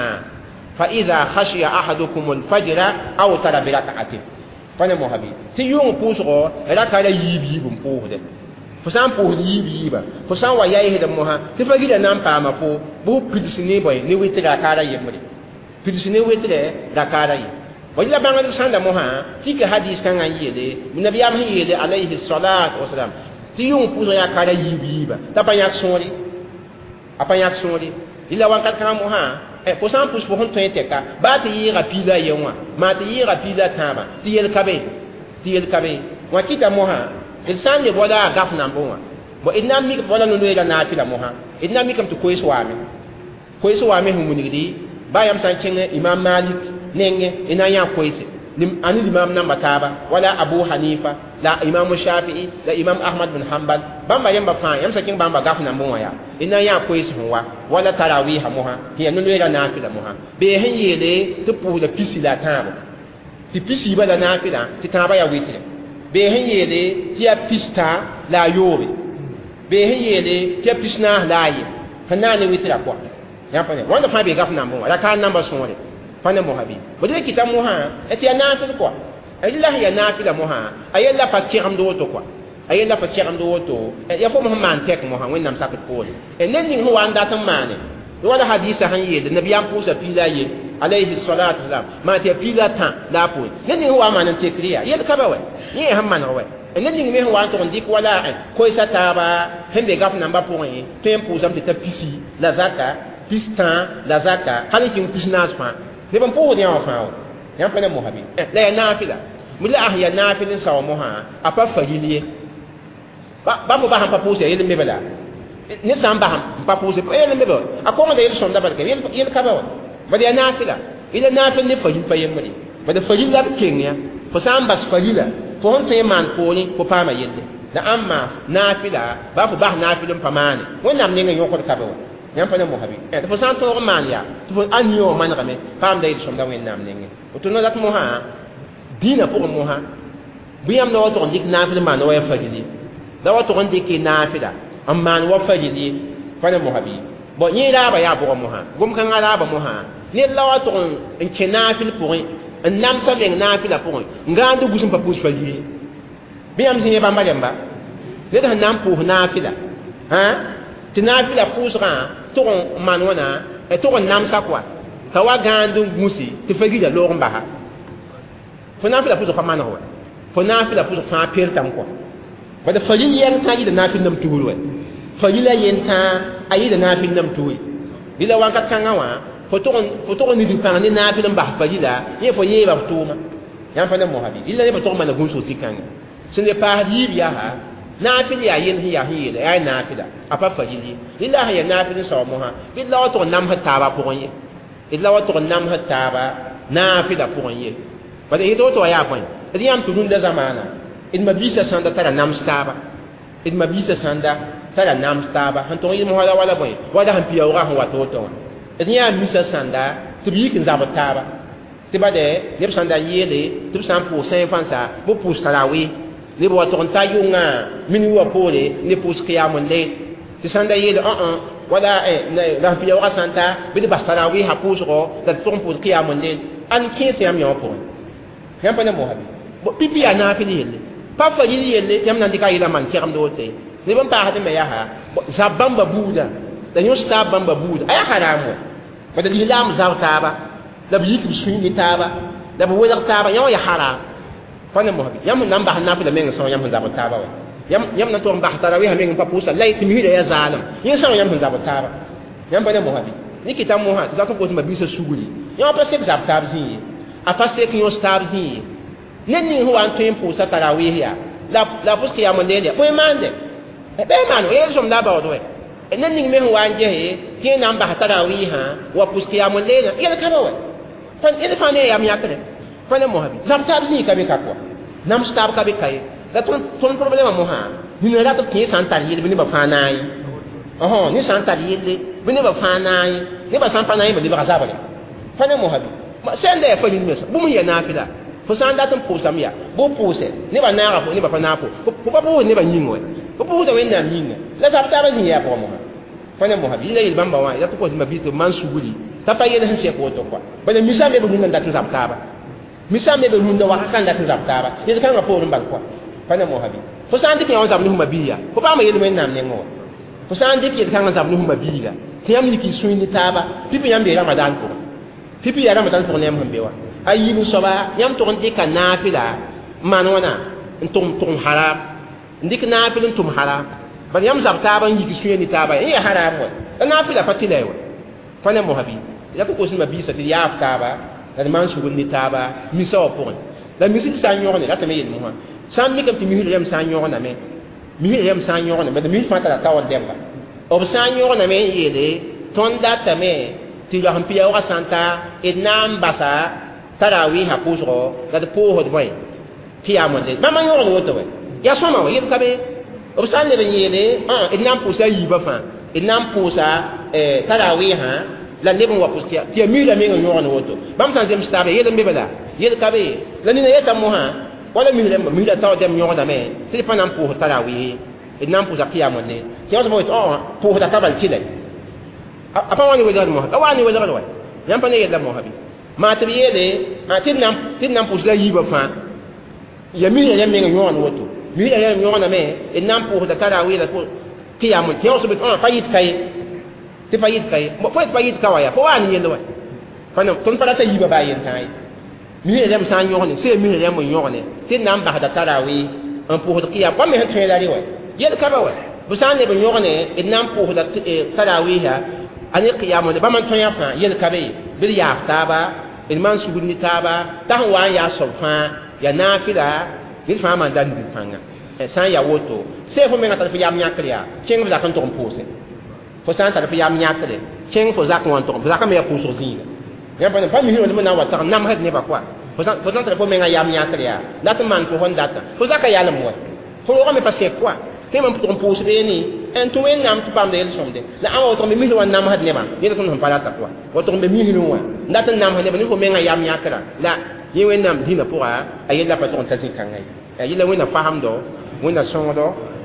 A: فإذا خشي أحدكم الفجر أو ترى بركعته فأنا مهبي تيوم بوسرو ركعة يبي بمبوه فسان بوه يبي فسان وياه هذا مها تفجر نام بام فو بو بيدسني باي نويت ركعة يمري بيدسني ويت ركعة يم وإلا بعد سان دمها تيك حديث كان يله من النبي أمه يله عليه الصلاة والسلام تيوم بوسرو ركعة يبي تبا يكسوني apa yak sori ila wankat kan mo ha ko san pus po hon to yeteka ba ti yira pila yewa ma ti yira pila tama ti yel kabe wa kita mo ha insan le boda gaf na bonwa bo inna mi boda no le na pila mo ha inna mi kam to ko iswame hu munigdi ba yam san ken imam malik nenge ina ya ko ise ani imam na mataba wala abu hanifa la imam shafi'i la imam ahmad bin hanbal bamba yamba fa yam sakin bamba gaf na bonwa ya ina ya ko ise huwa wala tarawih moha hiya no le na fila moha be hen yele to pu la pisila tabo ti pisi bala na fila ti taba ya witre be hen yele ti ya pista la yobe be hen yele ti ya pisna la yi hanane witra kwa ya pa ne wanda fa be gaf na bonwa la kan namba sonre fana mohabi bodle kita moha eti ya na fila kwa ayilla ya na fila moha ayilla pa kiram do to kwa ayella pa kiram do woto ya fo muhammad tek mo han wennam sakat ko enen ni ho wanda tan mane wala hadisa han yede nabiyam pusa pilaye alayhi salatu wasalam ma te pilata la po nen ni ho amana tekriya yel kabawe ni hamman rowe enen ni me ho wan to ndik wala ko isa taba hembe gaf namba po yi tempo zam te tapisi la zaka pistan la zaka hani ki pisnas pa ne ban po ni afa ya pa na mohabi la ya nafila mila ahya nafilin saw moha apa fagiliye ba mo ba han pa pose yele mebela ni sam ba han pa pose yele mebela akoma da yele son da barke yele ka ba ba da nafila ila nafil ni fajil pa yemma ba da fajil la kenya fo sam bas fajila fo hon te man ko ni ko pa ma yele da amma nafila ba fo ba nafilin pa mane wonnam ne ngi yokko ka ba yam pa na mo habi fo sam to man ya fo anyo man game pam da yele son da wonnam ne ngi to no dat mo ha dina pour mo ha biyam no to ndik nafil man wa fajili da wato wanda yake nafila amma wa fajili fa na muhabi bo yi la ba ya bo mo ha gum kan ala ba mo ha ne lawa to en kenafil pour en nam sa leng nafila pour ngandu gusum pa pus fali bi am sin ba mbajamba ne da nam pour nafila ha tinafila pusra to manwana e to nam sa kwa tawa gandu musi ti fagi da lo mba ha fo nafila pusra fa manwa fo nafila pusra fa per tam kwa ba da fali yen ta yi da nafil nam tuulwe fali la yen ta ayi da nafil nam tuwi bila wankat kanga wa fo to ni di pa ni nafil mba fali la ye fo ye ba tuma yan fa na mo habi illa ne ba to mana gunso sikanga sinde pa yi ya ha nafil ya yin hiya hiya ya nafila apa fajili illa ya nafil so mo ha illa to nam hatta ba pour yin illa to nam hatta ba nafila pour yin ba de to ya point riyam to dunda zamana in mabisa sanda tara nam staba in mabisa sanda tara nam staba han to yin mo wala boy wala han piya wa wa to riyam misa sanda to bi kin zabata ba tiba de ne sanda yele to san pour 5 fansa bo pour salawi ne bo to ta yunga mini wa pole ne pus qiyamul layl ti sanda yele wala ne la piya wa santa bi de bastarawi ha pus ro da ton pus qiyamul layl an kese am yo po yam pa ne mo habi bo pipi ana fi yele pa fa yele yam nan dika yela man kiram do te ne ban pa hade me ya ha zabamba buda da yo sta bamba buda ay haramu ba da lilam zawta ba da bi yiki sunni taba da bo wala taba yo ya haram fana mo habi yam nan ba na fi da men so yam za ba taba wa yam na to ba tarawih men pa pusa lai timi da ya zalim yin so yam za ba taba yam ba ne mo habi ni kitam mo ha za ko ma bisa suguli yam pa se za taba zi a pa se ki yo stab zi nen ni ho an to pusa tarawih ya la pus ki yam ne ko mande be manu e som da ba do e nen ni me ho an je he ki nan ba tarawih ha wa pus ki yam ne ya ka ba wa fan ina fa ne yam yakale fana mo habi zabtab zi ka be ka ko nam stab ka be kai da ton problema mo ha ni na to ki santar yele bi ni ba fanai ni santar yele bi ni ba fanai ni ba san fanai ba ni ba zabale fana mo habi ma sende fa ni mesa bu mu ya nafila fo san da ton posam ya bu pose ni ba na ko ni ba fana ko ba bu ni ba nyingo bu da wen na nyinga la zabtab zi ya ko mo fana mo habi le bamba wa ya to ko ma bi to man suguli ta pa yele han se ko to kwa ba ni misa be bu ni da to zabtaba misam be runda wa kan da zabtaba yele kan rapor mbal kwa fana mo habi fo san dik yaw zabnu mabiya fo ba ma yele men nam ne ngo fo san dik yele kan zabnu mabiya tiyam liki suini taba pipi yam be ramadan ko pipi ya ramadan ko nem hambe wa ayibu soba yam to dik kan nafila manona ntum haram ndik nafila ntum haram ba yam zabtaba yiki suini taba ya haram wa nafila fatilewa fana mo habi ya ko sin mabisa ti ya taba la man sugun ni taba misa wa pour la musique sa nyorne la tame yel mo sam mi kam ti mi yam sa nyorne me mi yam sa nyorne ba de mi fata ta wal demba ob sa nyorne me yele tonda tame ti la hampiya wa santa ednam basa tarawi ha pusro la de po hod boy ti amode mama nyorne woto we ya soma we yel kabe ob sa ne yele ednam pusa yiba fa ednam pusa tarawi ha la lebon wa puskia ti mi la mi ngon no woto bam san jem stabe yele mbe bala yele kabe la ni yeta mo ha wala mi la taw dem nyon da me ti pa nam pour tarawi e nam pour zakia mo ne ti on mo pour da kabal kile apa wani wala mo ha wani wala wala yam pa ne yele mo habi ma ti yele ma ti nam pour la yiba fa ya mi la mi ngon no woto mi la nyon na me e nam pour da tarawi la pour kiyamon ti on so be fa yit kay ti fayit kay mo fayit fayit kawaya fo wani yelo wa fana ton para ta yiba ba yen tay mi yele san yone se mi yele mo yone ti nam ba da tarawi en pour de kiya ko me han tayari wa yel ka ba wa bu san le be yone en nam pour da tarawi ha ani qiyamo de ba man ton ya fa yel ka be bil ya taba en man su ni taba ta wa ya so fa ya nafila ni fa man dan bi fanga san ya woto se fo me ngata fi yam nyakriya king ba kan to pose fo san ta yam nyakre king fo zak wan to zak me ya puso zinga ya pa mi hino na wa ta nam het ne ba kwa fo san ta fo me nga yam nyakre ya dat man fo hon data fo zak ya la mo fo ro me passe kwa te man to puso be ni en to en nam to pam de el somde la awo to me mi hino nam het ne ba ni ko non pala ta kwa o to me mi hino wa dat nam het ne ba ni fo me nga yam nyakra la ye wen nam dina pour a ayela pa to ta zin kan ngai ayela wen na faham do wen na songo do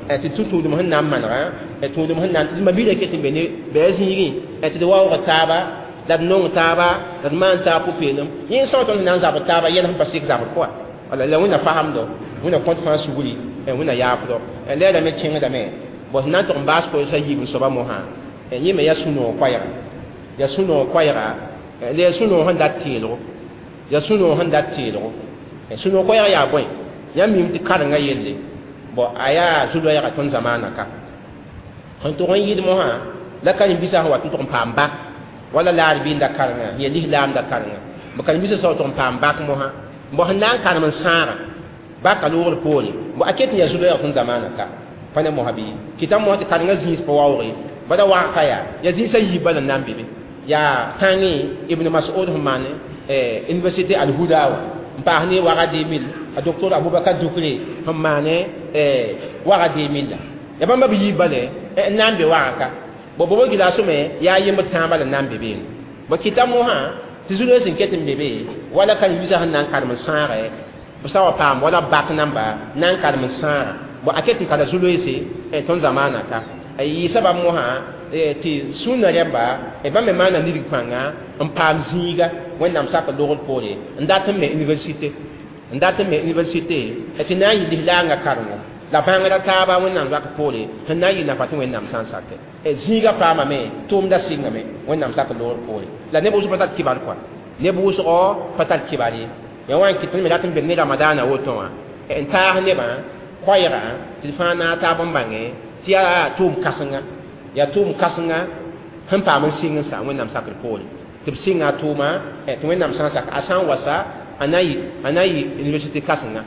A: ti tutudum han nam manra tutudum han nan ma bi de ketin bene be ziri ti de wa taba dat nong taba dat man ta pu penum yin so ton nan za taba yel han pasik za ko ala la wona faham do wona kont fa suguri wona ya ko le da me chenga da me bo nan to mbas ko sa yibin so ba mo ha yime ya suno kwayra le suno han dat tilo ya suno han dat tilo suno kwayra ya boy ya mim ti karanga yelle bo aya zulo ya ton zamana ka han to yid mo ha la kan bisa wa to pamba wala la bin da karanga ya lihlam da karanga bo kan bisa so to pamba mo ha bo han nan kan man sara ba ka lor poli bo aket ya zulo ya ton zamana ka pana mo habi kitam mo ti karanga zis po wawri bada wa kaya ya zisa yibala nan bibi ya tani ibn mas'ud humane université al huda mpa ni waga 2000 a docteur abubakar dukri humane waga 2000 ya bamba bi yibale nan be waka bo bo gila sume ya yimba tambala nan bibi bo kitamu ha tizulo sin ketin bibi wala kan visa han nan karma sare bo sawa pam wala bak namba nan karma sare bo aketin kala zulo ese ton zamana ka ay sabab mo ha ti sunna remba e ba me mana ni panga am pam ziga wonnam saka dogol pole ndatam me université e ti nayi dilanga karmo la banga ta ba wonnam saka pole tan nayi na patu wonnam san saka e ziga pama me tum da singa me wonnam saka dogol pole la ne bo su patat kibar kwa ne bo su o patat kibari ya wan kitin me latin be ne ramadana woto wa en ta ne ba khoyra ti fana ta bombange tia tum kasanga ya tum kasanga han pa man singa sa wonnam sakr pole tib singa tuma to wonnam san sak asan wasa anayi university kasanga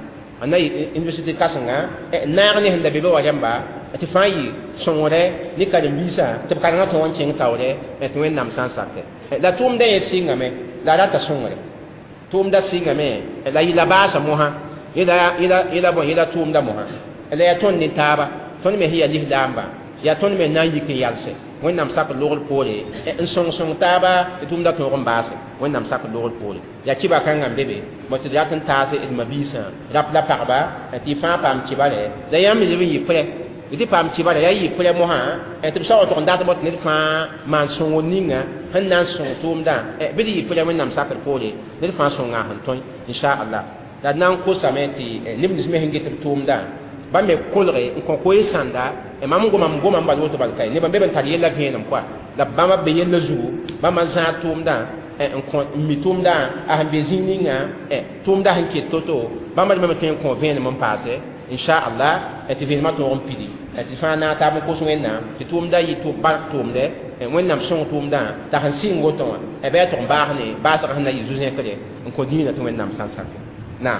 A: naar ni handa bebe wajamba ti fayi songore ni ka bisa tib karanga to won cheng tawre to wonnam san sak la tum de singa me la rata songore tum da singa me la ila basa moha ila bon ila tum da moha la ya ton ni taba ton me hiya lihdamba ya ton me nan yike yalse wonnam sak logol pole en song taba tum da to mbase wonnam sak logol pole ya kiba kan ngam bebe mo ti yatan tase ed mabisa rap la parba ti fa pam kibale da yam libi yipre iti pam kibale ya yipre mo ha ti sa to ndata bot ni fa man songo ninga han nan song tum da bidi yipre wonnam sak pole ni fa songa han ton insha Allah da nan ko sameti libnis me hingi tum da ba me kolre ko ko sanda e mam goma mbal woto bal kay ne ba beben tali yella venam quoi la ba ma be yella zu ba ma za tumda en ko mi tumda a hambe zininga tumda han ke toto ba ma me ten ko venam mon passe insha Allah et venam to on pidi et fa na ta mo ko so wenna ti tumda yi to ba tumde en wennam son tumda ta han sin goto e be to ba ne ba sa han na yi zuzen kale en ko dina to wennam san sa na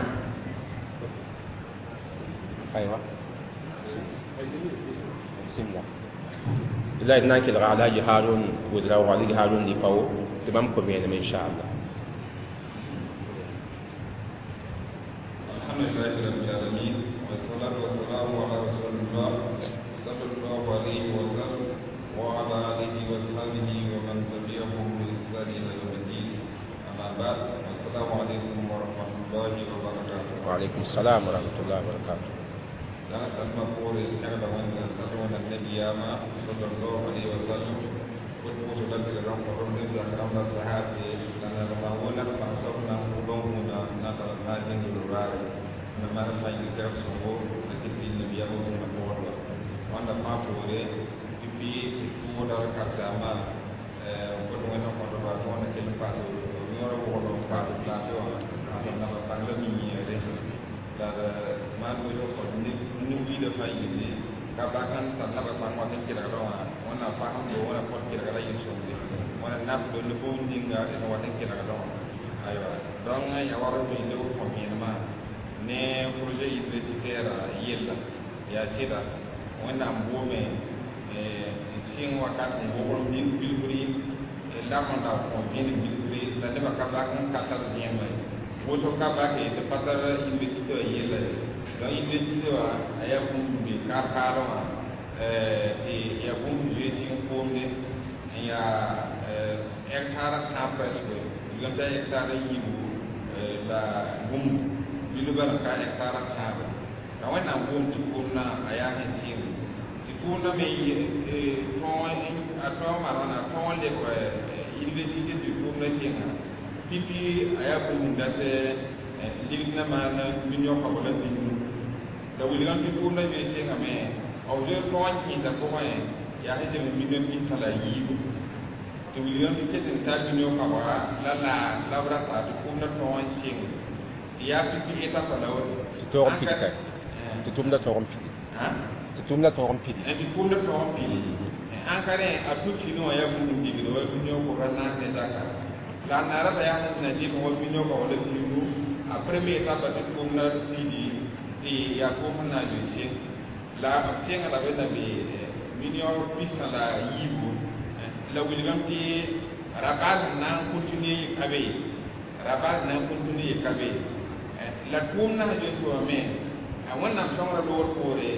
A: ايوه بسم الله الله ينك على هارون وذرا علي هارون لفاو تمام كومين ان شاء الله
B: الحمد لله رب العالمين والصلاه والسلام على رسول الله صلى الله عليه وسلم وعلى اله وصحبه ومن تبعهم باحسان الى يوم الدين اما بعد السلام عليكم ورحمه الله وبركاته
A: وعليكم السلام ورحمه الله وبركاته
B: لا سلم قول الكلمة وأن سلم النبي صلى الله عليه وسلم كنت مسلم لهم قرون نفسي أكرم الصحابة لأن المعونة فأصبنا قلوبنا نقل الناجين للراري لما نفع يكتب سنغور لكن النبي أبو نقول وأن ما فوري في كودار كاساما كنت وانا قرر وانا كل فاس ونورا وقرر فاس بلاتو أنا نبغى بانغلا ميني لا ما نقول ni da fayi ne ka ba kan sanna ba kan wata kira rawa wannan fahim do wannan ko kira rawa yin so ne wannan na do ne bo ndinga e wata kira rawa aywa don ya waro bi ne ko mi ma ne projet universitaire yella ya tida wannan bome sin wakat ngo bi bilburi la mon da ko bi bilburi da ne ba ka ba kan ka ta ne mai woto ka ba ke da fatar universitaire yella donc université wa aya kum bi karkaro ma ti ya kum jesi kum ne ya hectare na presque ganta hectare yibu la gum bi lu bala ka hectare na la wẽnna n wʋm tɩ kʋmna a yaa sẽn sɩng tɩ kʋmna me a tõog marana tõog n leb université tɩ kʋmna sɩnga pipi a yaa bũmb dat ligd na maan min-yõka wala bin-nu la wilgame tɩ kʋmna be sɩngame b zoe tõog n kẽesa pʋgẽ yaa sẽn zems min-pisa la yiibu tɩ wilgame tɩ ket n tar min-yõka wa la b rata tɩ kʋmna tõog n sɩng tɩ yaa pipi étape la
A: tõog n pid ka tɩ tʋmda tõog n pid tɩ tʋmda tõog n pid
B: tɩ kʋmda tõog n pid encadré a putino wa yaa bũmb digd wa min-yõka ra na n ne zaka la a naara t'a yaa sẽn na dɩk wa min-yõka wala bin-nu a premier étape tɩ kʋmda pidi tɩ yaa kʋm sẽn na n yoe sɩng la b sɩnga la wẽnna be min-yõk pistã la yiibu la wilgame tɩ rabaas n na n continue yɩ ka be rabaas na n continue yɩ ka be la tʋʋmdã sẽn zoe tʋʋmame wẽnnaam sõngra loor poore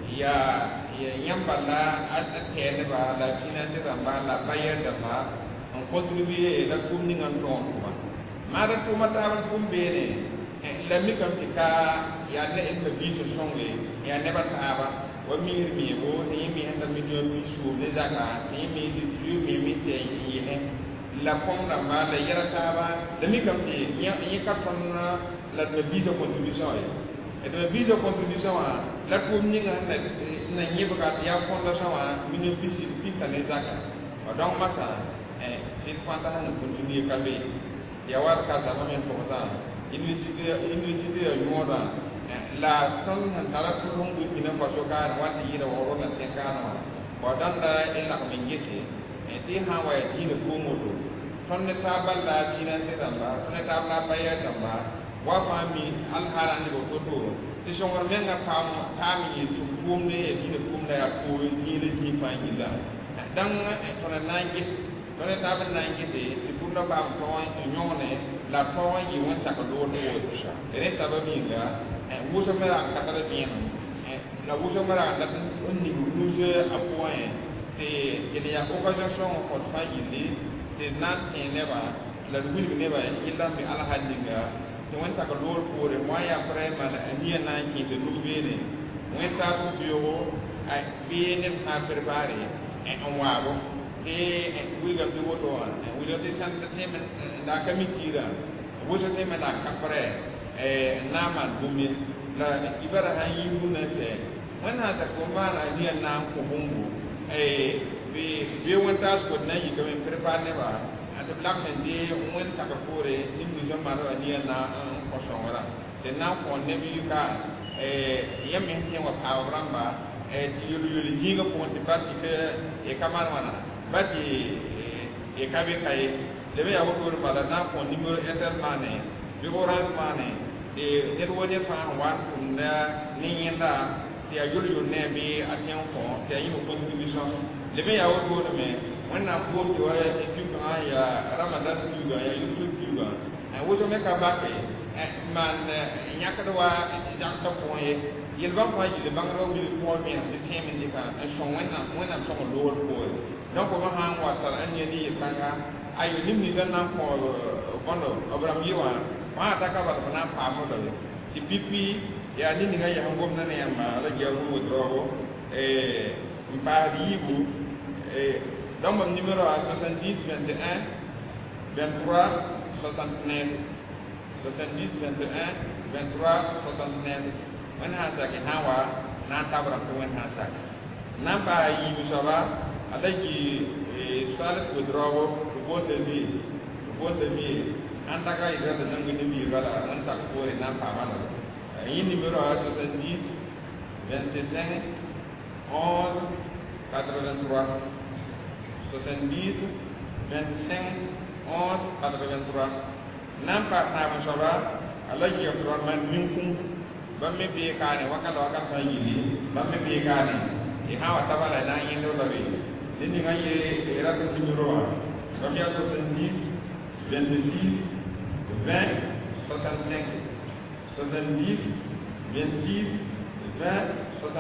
B: yaa yãmba la a tɛɛdba la financé rãmba la bayɛr dãmba n contribuer la tʋʋm ninga n tõog tʋma maada tʋʋma taab n tʋm beene la mikame tɩ ka yaa ne n pa biisã sõnge yaa nebã taaba wa miir meebo tɩ yẽ meesda million pi suub ne zaka tɩ yẽ mees zoe me me sɛ n yɩsẽ la kõng rãmba la yɛra taaba la mikame tɩ yẽ ka tõnd la d ma biisã contribution ye d ma biisã contribution wã la tʋʋm ninga na yẽbga tɩ yaa fondation wã million pisa ne zaka donc masã sɩd fãnta sẽn n continue ka be ya wa ka zãma me pʋgsã université ya yõodã la tõnd sẽn tara tʋʋm burkina faso kaarẽ wa tɩ yɩra wa rõna tẽn-kaanẽ wã wa dãnda n lagm n gese tɩ sã n wa yaa dĩinã pʋʋmodo tõnd ne taab balla financé rãmba tõnd ne taab la a bayɛr rãmba wa fãa mi alhaala ne ba foto tɩ sõngr menga paam yɩ tɩ pʋʋmde ya dĩinã pʋʋmda yaa pʋʋr zĩig la zĩig fãa yilla dãng tõnd na n ges tõnd ne taab n na n gese tɩ pʋʋmda paam tõog n yõgne la tõog n yɩ wẽn-sak loor poor rẽ sabab yĩnga wʋsg me rag n ka tar bẽenem la wʋsg me rag n dat n ning nus a pʋgẽ tɩ d yaa occasion sõng n kõt fãa yelle tɩ d na n tẽ nebã la d wilg nebã yella n be alhal ninga tɩ wẽn-sak loor poore wã n yaa prɛ maan a nia na n kẽesa nug beene wẽn-taas beoogo bee neb fãa prépare n waabo tɩ wilgame tɩ woto wã wilgame tɩ sãn tẽm n daa ka mi tiirã wʋsg tẽm n daa ka prɛ n na n maan bũmbe la kibara sãn yi rũnã sɛ wẽnnaam sã ko maana nia na n kõ bũmbu bee wẽn-taas kot na n yikame n prépare nebã tɩ b lagm n dee wẽn-sakr poore tɩ misã maaneba nia na n kõ sõngrã tɩ na n kõ neb yika yã me sẽn tẽ wa paab rãmba tɩ yol-yol zĩigã pʋgẽ tɩ ba tɩ ka maan wãna ba tɩ ka be ka ye la me yaa wotoore bala na n kõ numéro airtel maane bɩ orange maane tɩ ned wa ned fãa sẽn wa n tʋmda ne yẽnda tɩ yaa yol-yol ne bɩ a tẽ n kõ tɩ yaa yĩma contribution la me yaa wotoore me wẽnnaam boom tɩ wa pukã yaa ramadan piugã yaa yusuf piugã woto me ka bake maan yãkd wa zagsã pʋgẽ ye yel-bãmb fãa yɩl bãngrã wil pʋgẽ mẽnem tɩ tẽem n dɩka n sõng wẽnnaam sõng loor poore donc bã sã n wa tar a nia ne yel-kãnga ayo nim ninsã na n kõ bõnd b rãmb yɩ wã wã ata ka bal b na n paamda ye tɩ pipi yaa ne ninga yãsn gomda ne yãmba la gia bũmb wʋdraoogo n paasd yiibu donc mam numéro a 70 21 23 69 70 21 23 69 wẽnd sã n sak sã n wa na n tab rãmb tɩ wẽnd sã n sak na n paa yiibu soaba a la gi soalf wʋdraoogo tɩ boonda mie ãn taka yɩsra tɩ zãng ne biiga la wẽnd sak poore na n paama la yẽ numéro a 70 25 11 83 70 25 11 83 nan pa taab soaba a la yɩ abdurahman ninkũ bãmb me bee kaane wakat la wakat fãa yɩlle bãmb me bee kaane tɩ sã n wa taba la na n yẽndb la be ne ninga ye rat numéro wã bãmb yaa 70 26 20 65 70 26 20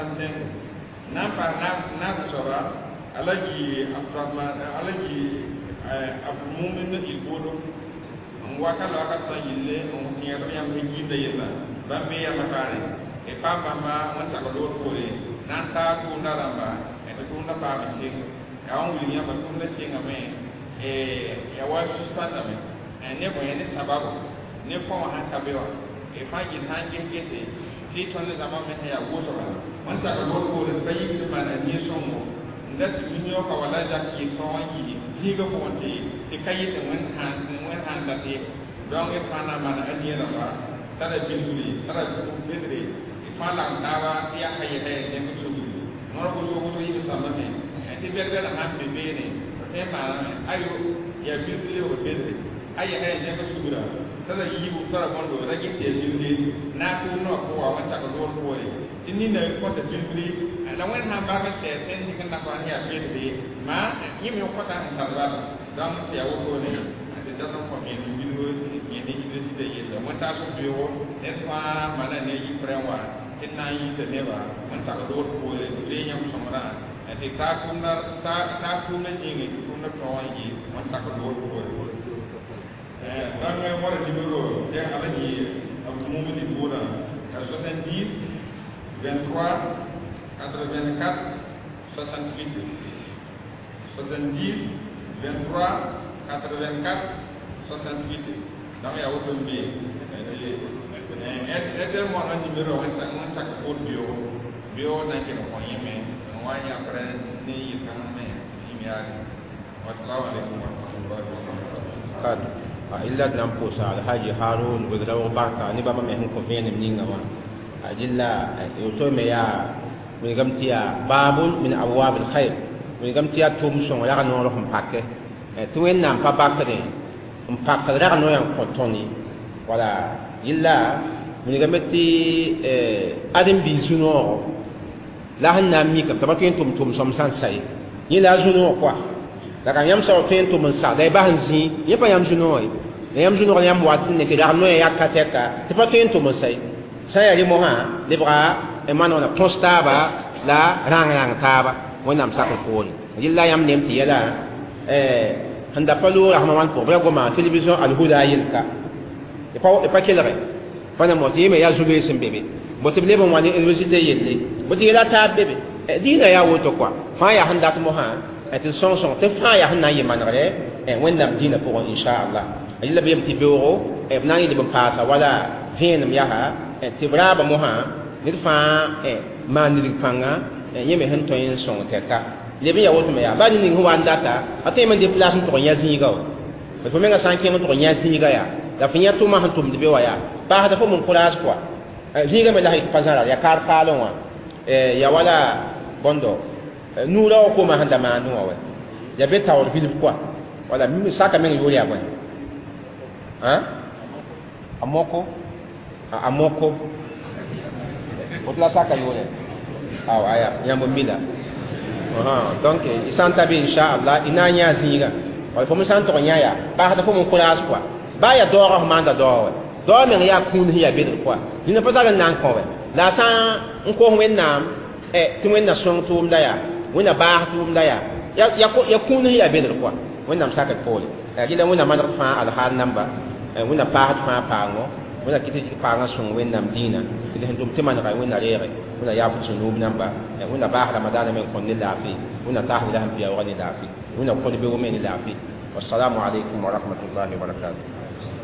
B: 65 nan pa naab soaba a la yɩ abdurahman a la yɩ abdulmumin ilbodo n wakat la wakat fãa yɩlle n tẽegd yãmb sẽn yĩnda yella bãmb me yama kaane e fa bamba man ta ko do ko re nan ta ku na ramba e to na ba mi sing ya on wi nya ba ku na singa me ya wa suspend me ne ko ne sababu ne fo ha ta be wa e fa ji han je se ti ton ne zama me ya wo so ba man ta ko do ko re ba yi ma na ni so mo ndat ni yo ka wala ja ki ko yi ji ga ko te kai te mun han da te donc e fa na ma na ani na ba tara binduri tara ko bedre e fa la ndawa ya haye ne ko so no ko so yi sa ma me e te be na han be be ne te ma ayo ya binduri o bedre aye ne ko so dura tara yi bu tara bondo da ki te binduri na ko no ko wa ta ko do ko re tinni na ko ta binduri na wen ha ba se ten ni kan na ko ya bedre ma yi me ko ta ta ba donc ya wo ko ne ate da ko mi ni ni université yi da mon ta so biyo en fa mana ne yi prewa tinna yi se ne ba mon ta ko ko le nyam somra ate ta kunna jingi kunna to yi mon ta ko ko dan me mo di bureau ya ala ni abu mumini boda 70 23 84 68 70 23 84 68 donc ya woto mbi et mo na numéro on ta ko bio na ke ko yeme wa ya pre ni yi kan me imiari wassalamu alaikum wa rahmatullahi wa barakatuh
A: illa dan posa alhaji harun budraw barka ni baba me ko vene ninga wa ajilla yo to me ya mi gamtiya babun min abwab alkhair mi gamtiya tum so ya no ro pakke to en nam pa bakade pakra no yang kotoni wala illa mi gamti adam bi suno la hanna mi ka tabakin tum som san sai ni la suno kwa la kan yam sa fen tum sa dai ba hanzi ye pa yam suno yam suno yam wat ne ke da no ya ka teka tabakin tum sai sai ya mo ha de bra e mano na posta ba la rang ta ba wonam sa ko ni illa yam nem ti yala handa palu rahman ko bra goma television al huda yilka e pa kelere fana mo ti me ya zube sim bebe bo te lebe mo ni université yelle bo ti la ta bebe dina ya woto kwa fa ya handa to mo ha et son te fa ya handa yi manare e wonna dina pour inshallah illa be ti beuro e bnani de pasa wala henam ya ha ti braba mo ha ni fa man ni panga yeme hen to yin son te ka lebe ya woto me ya ba ni ho andata ate men de place to nya zinga o fo menga sanke mo to nya zinga ya da finya to ma hantum de be wa ya ba hada fo mun place quoi zinga me la hik pazara ya kar palon wa ya wala bondo nura ko ma handa ma no wa ya be tawol bil quoi wala mi saka men yori ya ba amoko o la saka yori aw aya nyambo mila donc isan tabi inshallah ina nya zinga wala fo musan to nya ya ba hada fo mun kula quoi ba ya do rahman da do men ya kun hiya be quoi ni na pata nan ko we la sa ko wen nam tu wen na song tum da ya wen na ba tum da ya kun hiya be quoi wen nam saka pole gila wen na man fa al hal namba wen na pa fa ngo wen na kiti pa nga song wen nam dina ile hentum teman ga wen na rere wen ya fu sunub namba wen na ba ramadan men kon ni lafi wen na tahwi lahum biya wa ni lafi wen na ko be wo men lafi wassalamu alaikum wa rahmatullahi wa barakatuh